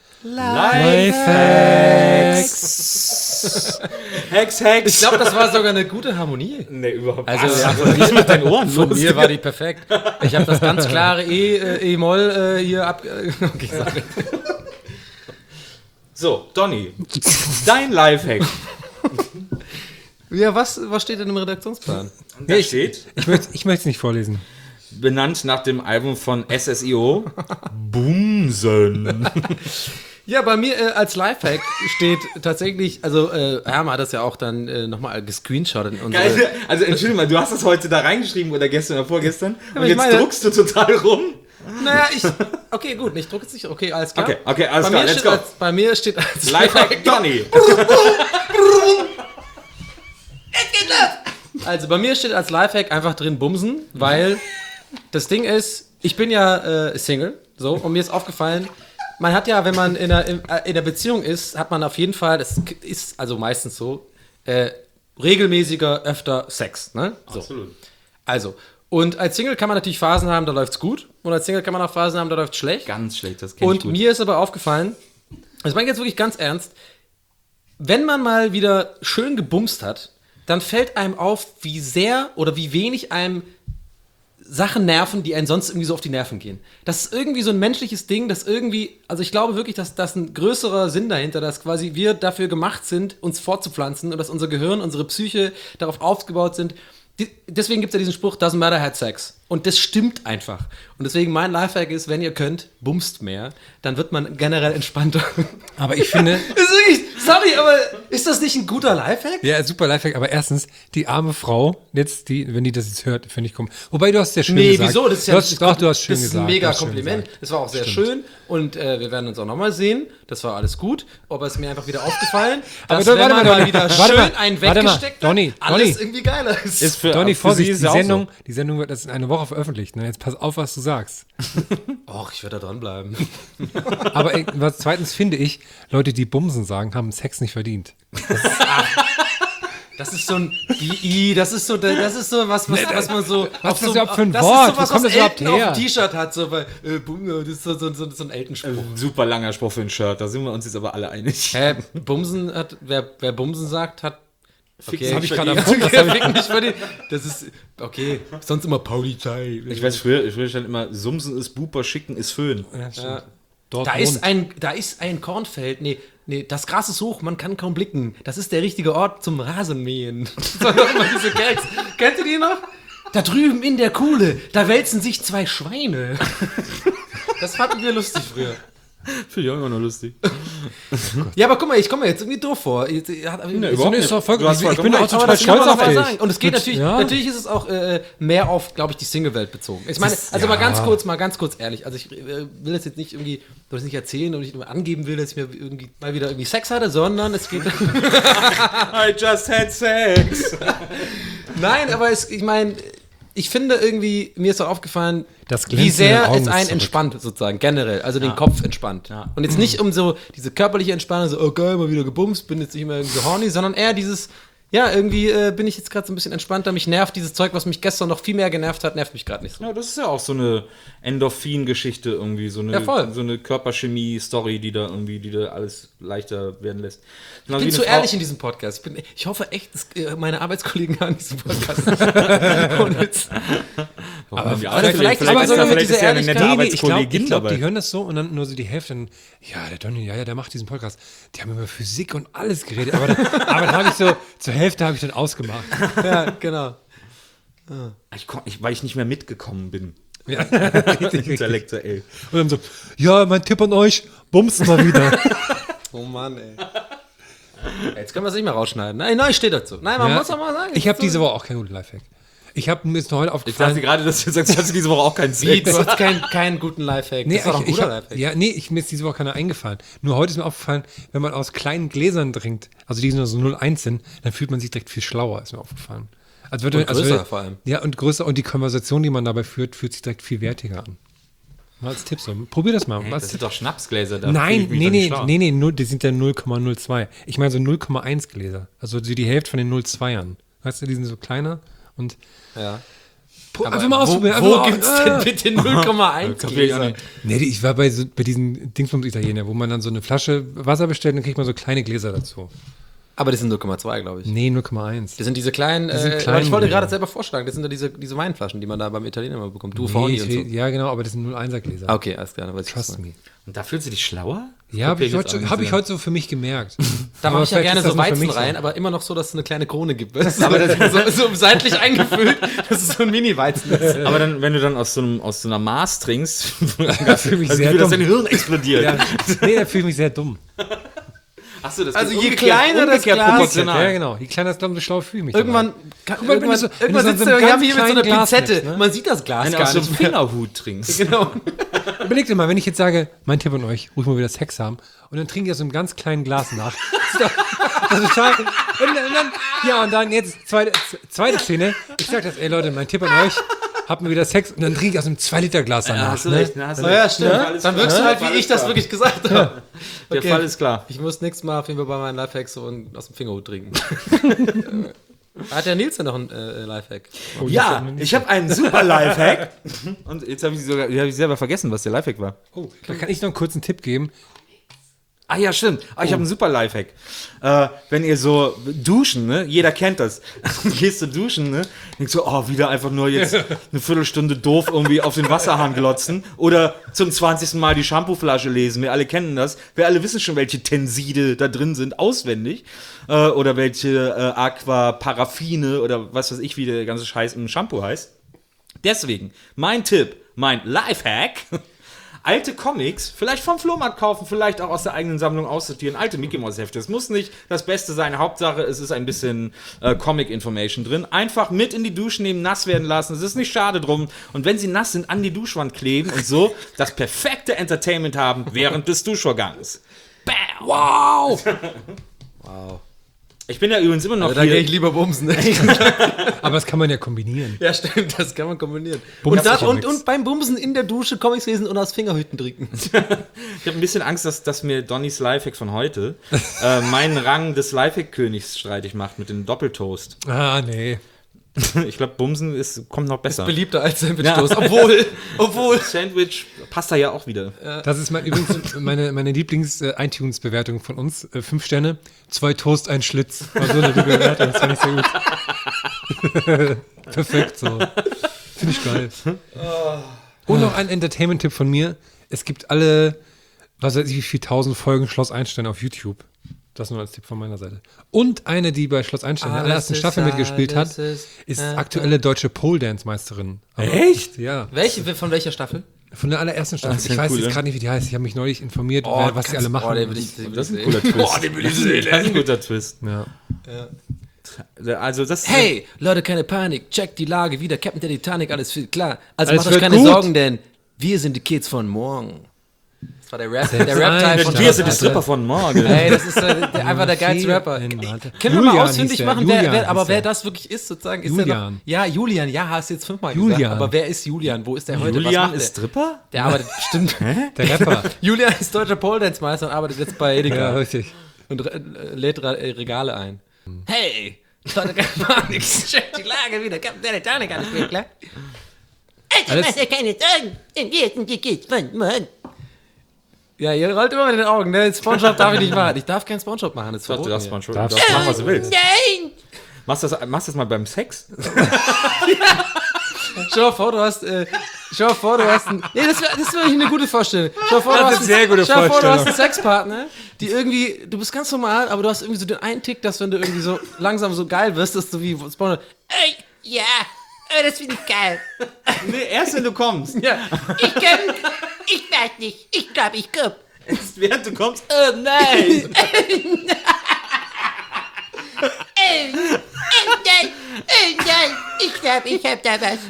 Lifehacks. Hacks. Ich glaube, das war sogar eine gute Harmonie. Nee, überhaupt Also, nicht. ja, Was ist mit deinen Ohren Von los? mir war die perfekt. Ich habe das ganz klare E-Moll hier ab... Okay, sorry. So, Donny, dein Lifehack. Ja, was steht denn im Redaktionsplan? Da steht, Ich möchte es nicht vorlesen. benannt nach dem Album von SSIO, Bumsen. Ja, bei mir als Lifehack steht tatsächlich, also Hermann hat das ja auch dann nochmal gescreenshottet. Geil, also entschuldige mal, du hast das heute da reingeschrieben oder gestern oder vorgestern und ich jetzt meine- druckst du total rum. Naja, okay, gut, ich drucke jetzt nicht. Okay, alles klar. Okay, alles bei klar, mir let's steht go. Bei mir steht als Lifehack Donny. Also bei mir steht als Lifehack einfach drin Bumsen, weil das Ding ist, ich bin ja Single, so, und mir ist aufgefallen, man hat ja, wenn man in der Beziehung ist, hat man auf jeden Fall, das ist also meistens so, regelmäßiger, öfter Sex, ne? So. Absolut. Also, und als Single kann man natürlich Phasen haben, da läuft's gut, und als Single kann man auch Phasen haben, da läuft's schlecht. Ganz schlecht, das kenn ich Und gut. mir ist aber aufgefallen, das meine ich jetzt wirklich ganz ernst, wenn man mal wieder schön gebumst hat, dann fällt einem auf, wie sehr oder wie wenig einem Sachen nerven, die einen sonst irgendwie so auf die Nerven gehen. Das ist irgendwie so ein menschliches Ding, das irgendwie, also ich glaube wirklich, dass das ein größerer Sinn dahinter, dass quasi wir dafür gemacht sind, uns fortzupflanzen und dass unser Gehirn, unsere Psyche darauf aufgebaut sind, Deswegen gibt es ja diesen Spruch, doesn't matter, had sex. Und das stimmt einfach. Und deswegen mein Lifehack ist, wenn ihr könnt, bumst mehr, dann wird man generell entspannter. Aber ich finde... Ist wirklich, sorry, aber ist das nicht ein guter Lifehack? Ja, super Lifehack, aber erstens, die arme Frau, jetzt wenn die das jetzt hört, finde ich komisch. Wobei, du hast ja schön gesagt. Nee, wieso? Das ist ja du hast schön das ist gesagt. ein mega du hast schön Kompliment. gesagt. Das war auch sehr schön und wir werden uns auch nochmal sehen. Das war alles gut. Aber es ist mir einfach wieder aufgefallen, dass Aber wenn man mal Donny, wieder warte schön mal, einen warte mal. weggesteckt Donny, hat, alles Donny. irgendwie geiler ist. Ist für, Donny, für Vorsicht, sie ist die ja auch Sendung wird erst in einer Woche veröffentlicht. Ne? Jetzt pass auf, was du sagst. Och, ich werde da dranbleiben. Aber was zweitens finde ich, Leute, die Bumsen sagen, haben Sex nicht verdient. Das ist so ein das ist so was man so Was ist das überhaupt für ein das Wort? ist so was, Wo kommt was das überhaupt Elton auf her? dem T-Shirt hat, so weil das ist so ein Elton-Spruch. ein super langer Spruch für ein Shirt. Da sind wir uns jetzt aber alle einig. Bumsen hat wer Bumsen sagt, hat Das hab ich gerade Ficken nicht verdient. Das ist okay, sonst immer Polizei. Ich weiß, früher stand immer, Sumsen ist Buper, Schicken ist Föhn. Ja. Dort Da wohnt. ist ein Kornfeld. Nee, das Gras ist hoch, man kann kaum blicken. Das ist der richtige Ort zum Rasenmähen. Das waren doch immer diese Gags. Kennt ihr die noch? Da drüben in der Kuhle, da wälzen sich 2 Schweine. Das fanden wir lustig früher. Finde ich auch immer noch lustig. Ja, aber guck mal, ich komme mir jetzt irgendwie doof vor. überhaupt nicht. ist doch voll, Du hast ich vollkommen bin auch recht. total Aber das kann man stolz noch auf mal dich. sagen. Und es geht natürlich, Ja. natürlich ist es auch mehr auf, glaube ich, die Single-Welt bezogen. Ich meine, also mal ganz kurz ehrlich. Also ich will das jetzt nicht irgendwie, das nicht erzählen und nicht nur angeben will, dass ich mir irgendwie mal wieder irgendwie Sex hatte, sondern es geht. I just had sex. Nein, aber ich meine, ich finde irgendwie, mir ist auch aufgefallen, Das wie Glänzen in sehr den Augen es ist einen zurück. entspannt, sozusagen, generell. Also den Kopf entspannt. Ja. Und jetzt nicht um so diese körperliche Entspannung, so, oh geil, mal wieder gebumst, bin jetzt nicht mehr irgendwie so horny, sondern eher dieses, ja, irgendwie bin ich jetzt gerade so ein bisschen entspannter, mich nervt dieses Zeug, was mich gestern noch viel mehr genervt hat, nervt mich gerade nicht so. Ja, das ist ja auch so eine Endorphin-Geschichte irgendwie, so eine, Ja, voll. so eine Körperchemie-Story, die da alles leichter werden lässt. Ich bin zu ehrlich in diesem Podcast. Ich hoffe echt, dass meine Arbeitskollegen hören diesen Podcast. Und jetzt, Aber vielleicht ist ist so da mit vielleicht dieser ist ja eine Ehrlichkeit- nette Nee, ich glaube, Arbeitskollegin dabei. die hören das so und dann nur so die Hälfte. Dann, ja, der Donny, der macht diesen Podcast. Die haben über Physik und alles geredet. Aber dann habe ich so, zur Hälfte habe ich dann ausgemacht. ja, genau. Weil ich nicht mehr mitgekommen bin. Ja, richtig. Intellektuell. Und dann so, ja, mein Tipp an euch, bumst mal wieder. Oh Mann, ey. Jetzt können wir es nicht mehr rausschneiden. Nein, ich stehe dazu. Nein, man Ja. muss doch mal sagen. Ich habe diese Woche auch keinen guten Lifehack. Ich habe mir jetzt noch heute Ich dachte aufgefallen. gerade, dass du sagst, hast du diese Woche auch keinen Wie, Sex. du hast keinen guten Lifehack. Nee, Das war doch ein guter Lifehack. mir ist diese Woche keiner eingefallen. Nur heute ist mir aufgefallen, wenn man aus kleinen Gläsern trinkt, also die nur so 0,1 sind, dann fühlt man sich direkt viel schlauer, ist mir aufgefallen. Also Und größer vor allem. Ja, und größer. Und die Konversation, die man dabei führt, fühlt sich direkt viel wertiger an. Mal als Tipp so. Probier das mal. Das sind doch Schnapsgläser da. Nein, nee, die sind ja 0,02. Ich meine so 0,1 Gläser. Also die Hälfte von den 0,2ern. Weißt du, die sind so kleiner und Ja. einfach mal ausprobieren. Wo einfach mal- gibt's denn bitte 0,1 Kapier ich auch Gläser? nicht. Nee, ich war bei diesen Dingsbums-Italiener, wo man dann so eine Flasche Wasser bestellt und dann kriegt man so kleine Gläser dazu. Aber das sind 0,2, glaube ich. Nee, 0,1. Das sind diese kleinen, sind aber kleinen ich wollte Gläser. gerade selber vorschlagen, das sind ja diese Weinflaschen, die man da beim Italiener mal bekommt. Du Nee, Forni und so. ja, genau, aber das sind 0,1er Gläser. Ah, okay, alles klar. Dann weiß ich Trust was. me. Und da fühlst du dich schlauer? Ja, habe ich, jetzt auch nicht hab ich so. heute so für mich gemerkt. Da mache ich ja vielleicht gerne ist das so nur für Weizen mich so. rein, aber immer noch so, dass es eine kleine Krone gibt. Aber das so seitlich eingefüllt, dass es so ein Mini-Weizen ist. Aber dann, wenn du dann aus so einer Maß trinkst, Da fühle ich mich das sehr Gefühl, dass dumm. dein Hirn explodiert. Ja, nee, da fühle ich mich sehr dumm. Achso, das Also geht je umgekehrt- kleiner das umgekehrt Glas- proportional. Ja, genau. Je kleiner das Glas, so schlau fühle ich mich. Irgendwann, mal, wenn du so- wenn irgendwann du sitzt so du einen ja ganz hier mit so einer kleinen Glas Pinzette. nimmst, ne? Man sieht das Glas Wenn du gar aus so einem nicht mehr. Fingerhut trinkst. Genau. Überleg dir mal, wenn ich jetzt sage, mein Tipp an euch, ruhig mal wieder Sex haben und dann trinke ich aus einem ganz kleinen Glas nach. Das ist total, und dann jetzt zweite Szene. Ich sag das, ey Leute, mein Tipp an euch, habt mal wieder Sex und dann trinke ich aus einem 2-Liter Glas danach. hast du Ne? recht, hast du Oh ja, recht. stimmt. Alles Dann klar. wirkst du halt, Fall wie ist ich das klar. wirklich gesagt habe. Der Okay. Fall ist klar. Ich muss nächstes Mal auf jeden Fall bei meinen Lifehacks so aus dem Fingerhut trinken. Hat der Nils denn noch einen Lifehack? Ja, ich habe einen super Lifehack. Und jetzt habe ich selber vergessen, was der Lifehack war. Oh, da kann ich noch einen kurzen Tipp geben. Ah ja, stimmt. Ich habe einen super Lifehack. Wenn ihr so duschen, ne? Jeder kennt das. Gehst du duschen, ne? Denkst so, oh, wieder einfach nur jetzt eine Viertelstunde doof irgendwie auf den Wasserhahn glotzen. Oder zum 20. Mal die Shampooflasche lesen. Wir alle kennen das. Wir alle wissen schon, welche Tenside da drin sind, auswendig. Oder welche Aquaparaffine oder was weiß ich, wie der ganze Scheiß im Shampoo heißt. Deswegen, mein Tipp, mein Lifehack: alte Comics, vielleicht vom Flohmarkt kaufen, vielleicht auch aus der eigenen Sammlung aussortieren. Alte Mickey Mouse Hefte. Es muss nicht das Beste sein. Hauptsache, es ist ein bisschen Comic-Information drin. Einfach mit in die Dusche nehmen, nass werden lassen. Es ist nicht schade drum. Und wenn sie nass sind, an die Duschwand kleben und so das perfekte Entertainment haben während des Duschvorgangs. Bam! Wow! Wow. Ich bin ja übrigens immer noch Also da gehe ich lieber bumsen. Aber das kann man ja kombinieren. Ja, stimmt, das kann man kombinieren. Bumsen-Comics. Und beim Bumsen in der Dusche Comics lesen und aus Fingerhüten trinken. Ich habe ein bisschen Angst, dass mir Donnys Lifehack von heute meinen Rang des Lifehack-Königs streitig macht mit dem Doppeltoast. Ah, nee. Ich glaube, Bumsen kommt noch besser. Beliebter als Sandwich-Toast. Obwohl. Sandwich passt da ja auch wieder. Das ist übrigens meine Lieblings-iTunes-Bewertung von uns. 5 Sterne, 2 Toast, 1 Schlitz. War so eine Bewertung, das fand ich sehr gut. Perfekt, so. Finde ich geil. Und noch ein Entertainment-Tipp von mir. Es gibt alle, was weiß ich, wie viel 1000 Folgen Schloss Einstein auf YouTube. Das nur als Tipp von meiner Seite. Und eine, die bei Schloss Einstein in der allerersten Staffel mitgespielt hat, ist aktuelle deutsche Pole-Dance-Meisterin. Echt? Ja. Von welcher Staffel? Von der allerersten Staffel. Das ist Ich ja weiß cool, jetzt ne? gerade nicht, wie die heißt. Ich habe mich neulich informiert, was die alle machen. Das ist ein cooler Twist. den will Das ist ein guter Twist. Ja. Also das Hey, Leute, keine Panik. Checkt die Lage wieder. Captain der Titanic, alles viel klar. Also Alles macht euch wird keine gut. Sorgen, denn wir sind die Kids von morgen. Das war der Rap-Teil Einstein. von wir sind die Stripper von morgen. Ey, das ist einfach der geilste Rapper. Können wir mal Julian ausfindig hieß der. machen, Julian wer hieß der. das wirklich ist, sozusagen? Ist Julian. Der noch, ja, Julian, ja, hast du jetzt 5-mal Julian. gesagt. Aber wer ist Julian? Wo ist der heute? Was Julian macht ist der? Stripper? Der arbeitet, stimmt. Der Rapper. Julian ist deutscher Pole-Dance-Meister und arbeitet jetzt bei Edeka. Ja, richtig. Und lädt Regale ein. Hey, Leute, keine Panik. Check die Lage wieder. Captain der Titanic, alles viel klar. Alles- Mach dir keine Sorgen, denn wir sind die Kids von morgen. Ja, ihr rollt immer mit den Augen, ne? Spongebob darf ich nicht machen. Ich darf keinen Spongebob machen. Das ist Du verboten darfst hier. mal schon. Du darfst machen, was du willst. Nein! Machst das mal beim Sex? Schau mal vor, du hast nee, das wäre eine gute Vorstellung. Schau mal vor, Das ist eine sehr gute schau mal vor, du hast Vorstellung. einen Sexpartner, die irgendwie, du bist ganz normal, aber du hast irgendwie so den einen Tick, dass wenn du irgendwie so langsam so geil wirst, dass du wie SpongeBob. Ja, aber das finde ich geil. Nee, erst wenn du kommst. Ja. Ich weiß nicht. Ich glaube, ich komm. Erst während du kommst. Oh nein! Nein. Ich glaube, ich hab da was.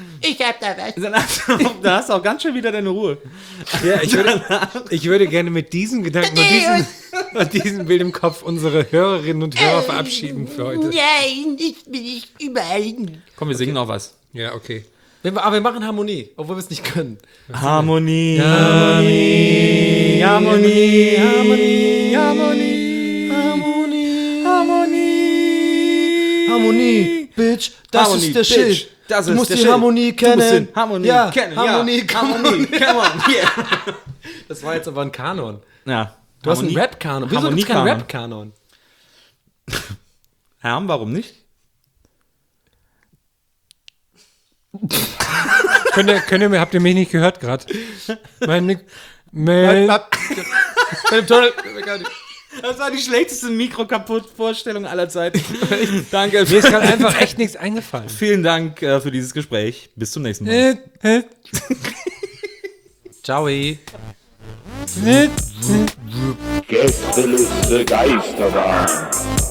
Da hast du auch ganz schön wieder deine Ruhe. Ja, ich würde gerne mit diesem Gedanken und diesem Bild im Kopf unsere Hörerinnen und Hörer verabschieden für heute. Nein, ich bin nicht überall. Komm, wir singen noch was. Ja, okay. Aber wir machen Harmonie, obwohl wir es nicht können. Harmonie, Harmonie, Harmonie, Harmonie, Harmonie, Harmonie, Harmonie, Harmonie, Bitch, das Harmonie, ist der Bitch, Shit. das Du ist musst der die Shit. Harmonie Du musst kennen. den Harmonie ja, kennen. Harmonie, ja. come on. Harmonie, come on, yeah. Das war jetzt aber ein Kanon. Ja. Du hast einen Rap-Kanon. Wieso gibt's keinen Rap-Kanon? Herm, warum nicht? Habt ihr mich nicht gehört gerade? Das war die schlechteste Mikro-Kaputt-Vorstellung aller Zeiten. Danke. Mir ist gerade einfach echt nichts eingefallen. Vielen Dank für dieses Gespräch. Bis zum nächsten Mal. Ciao. Gästeliste Geisterbahn.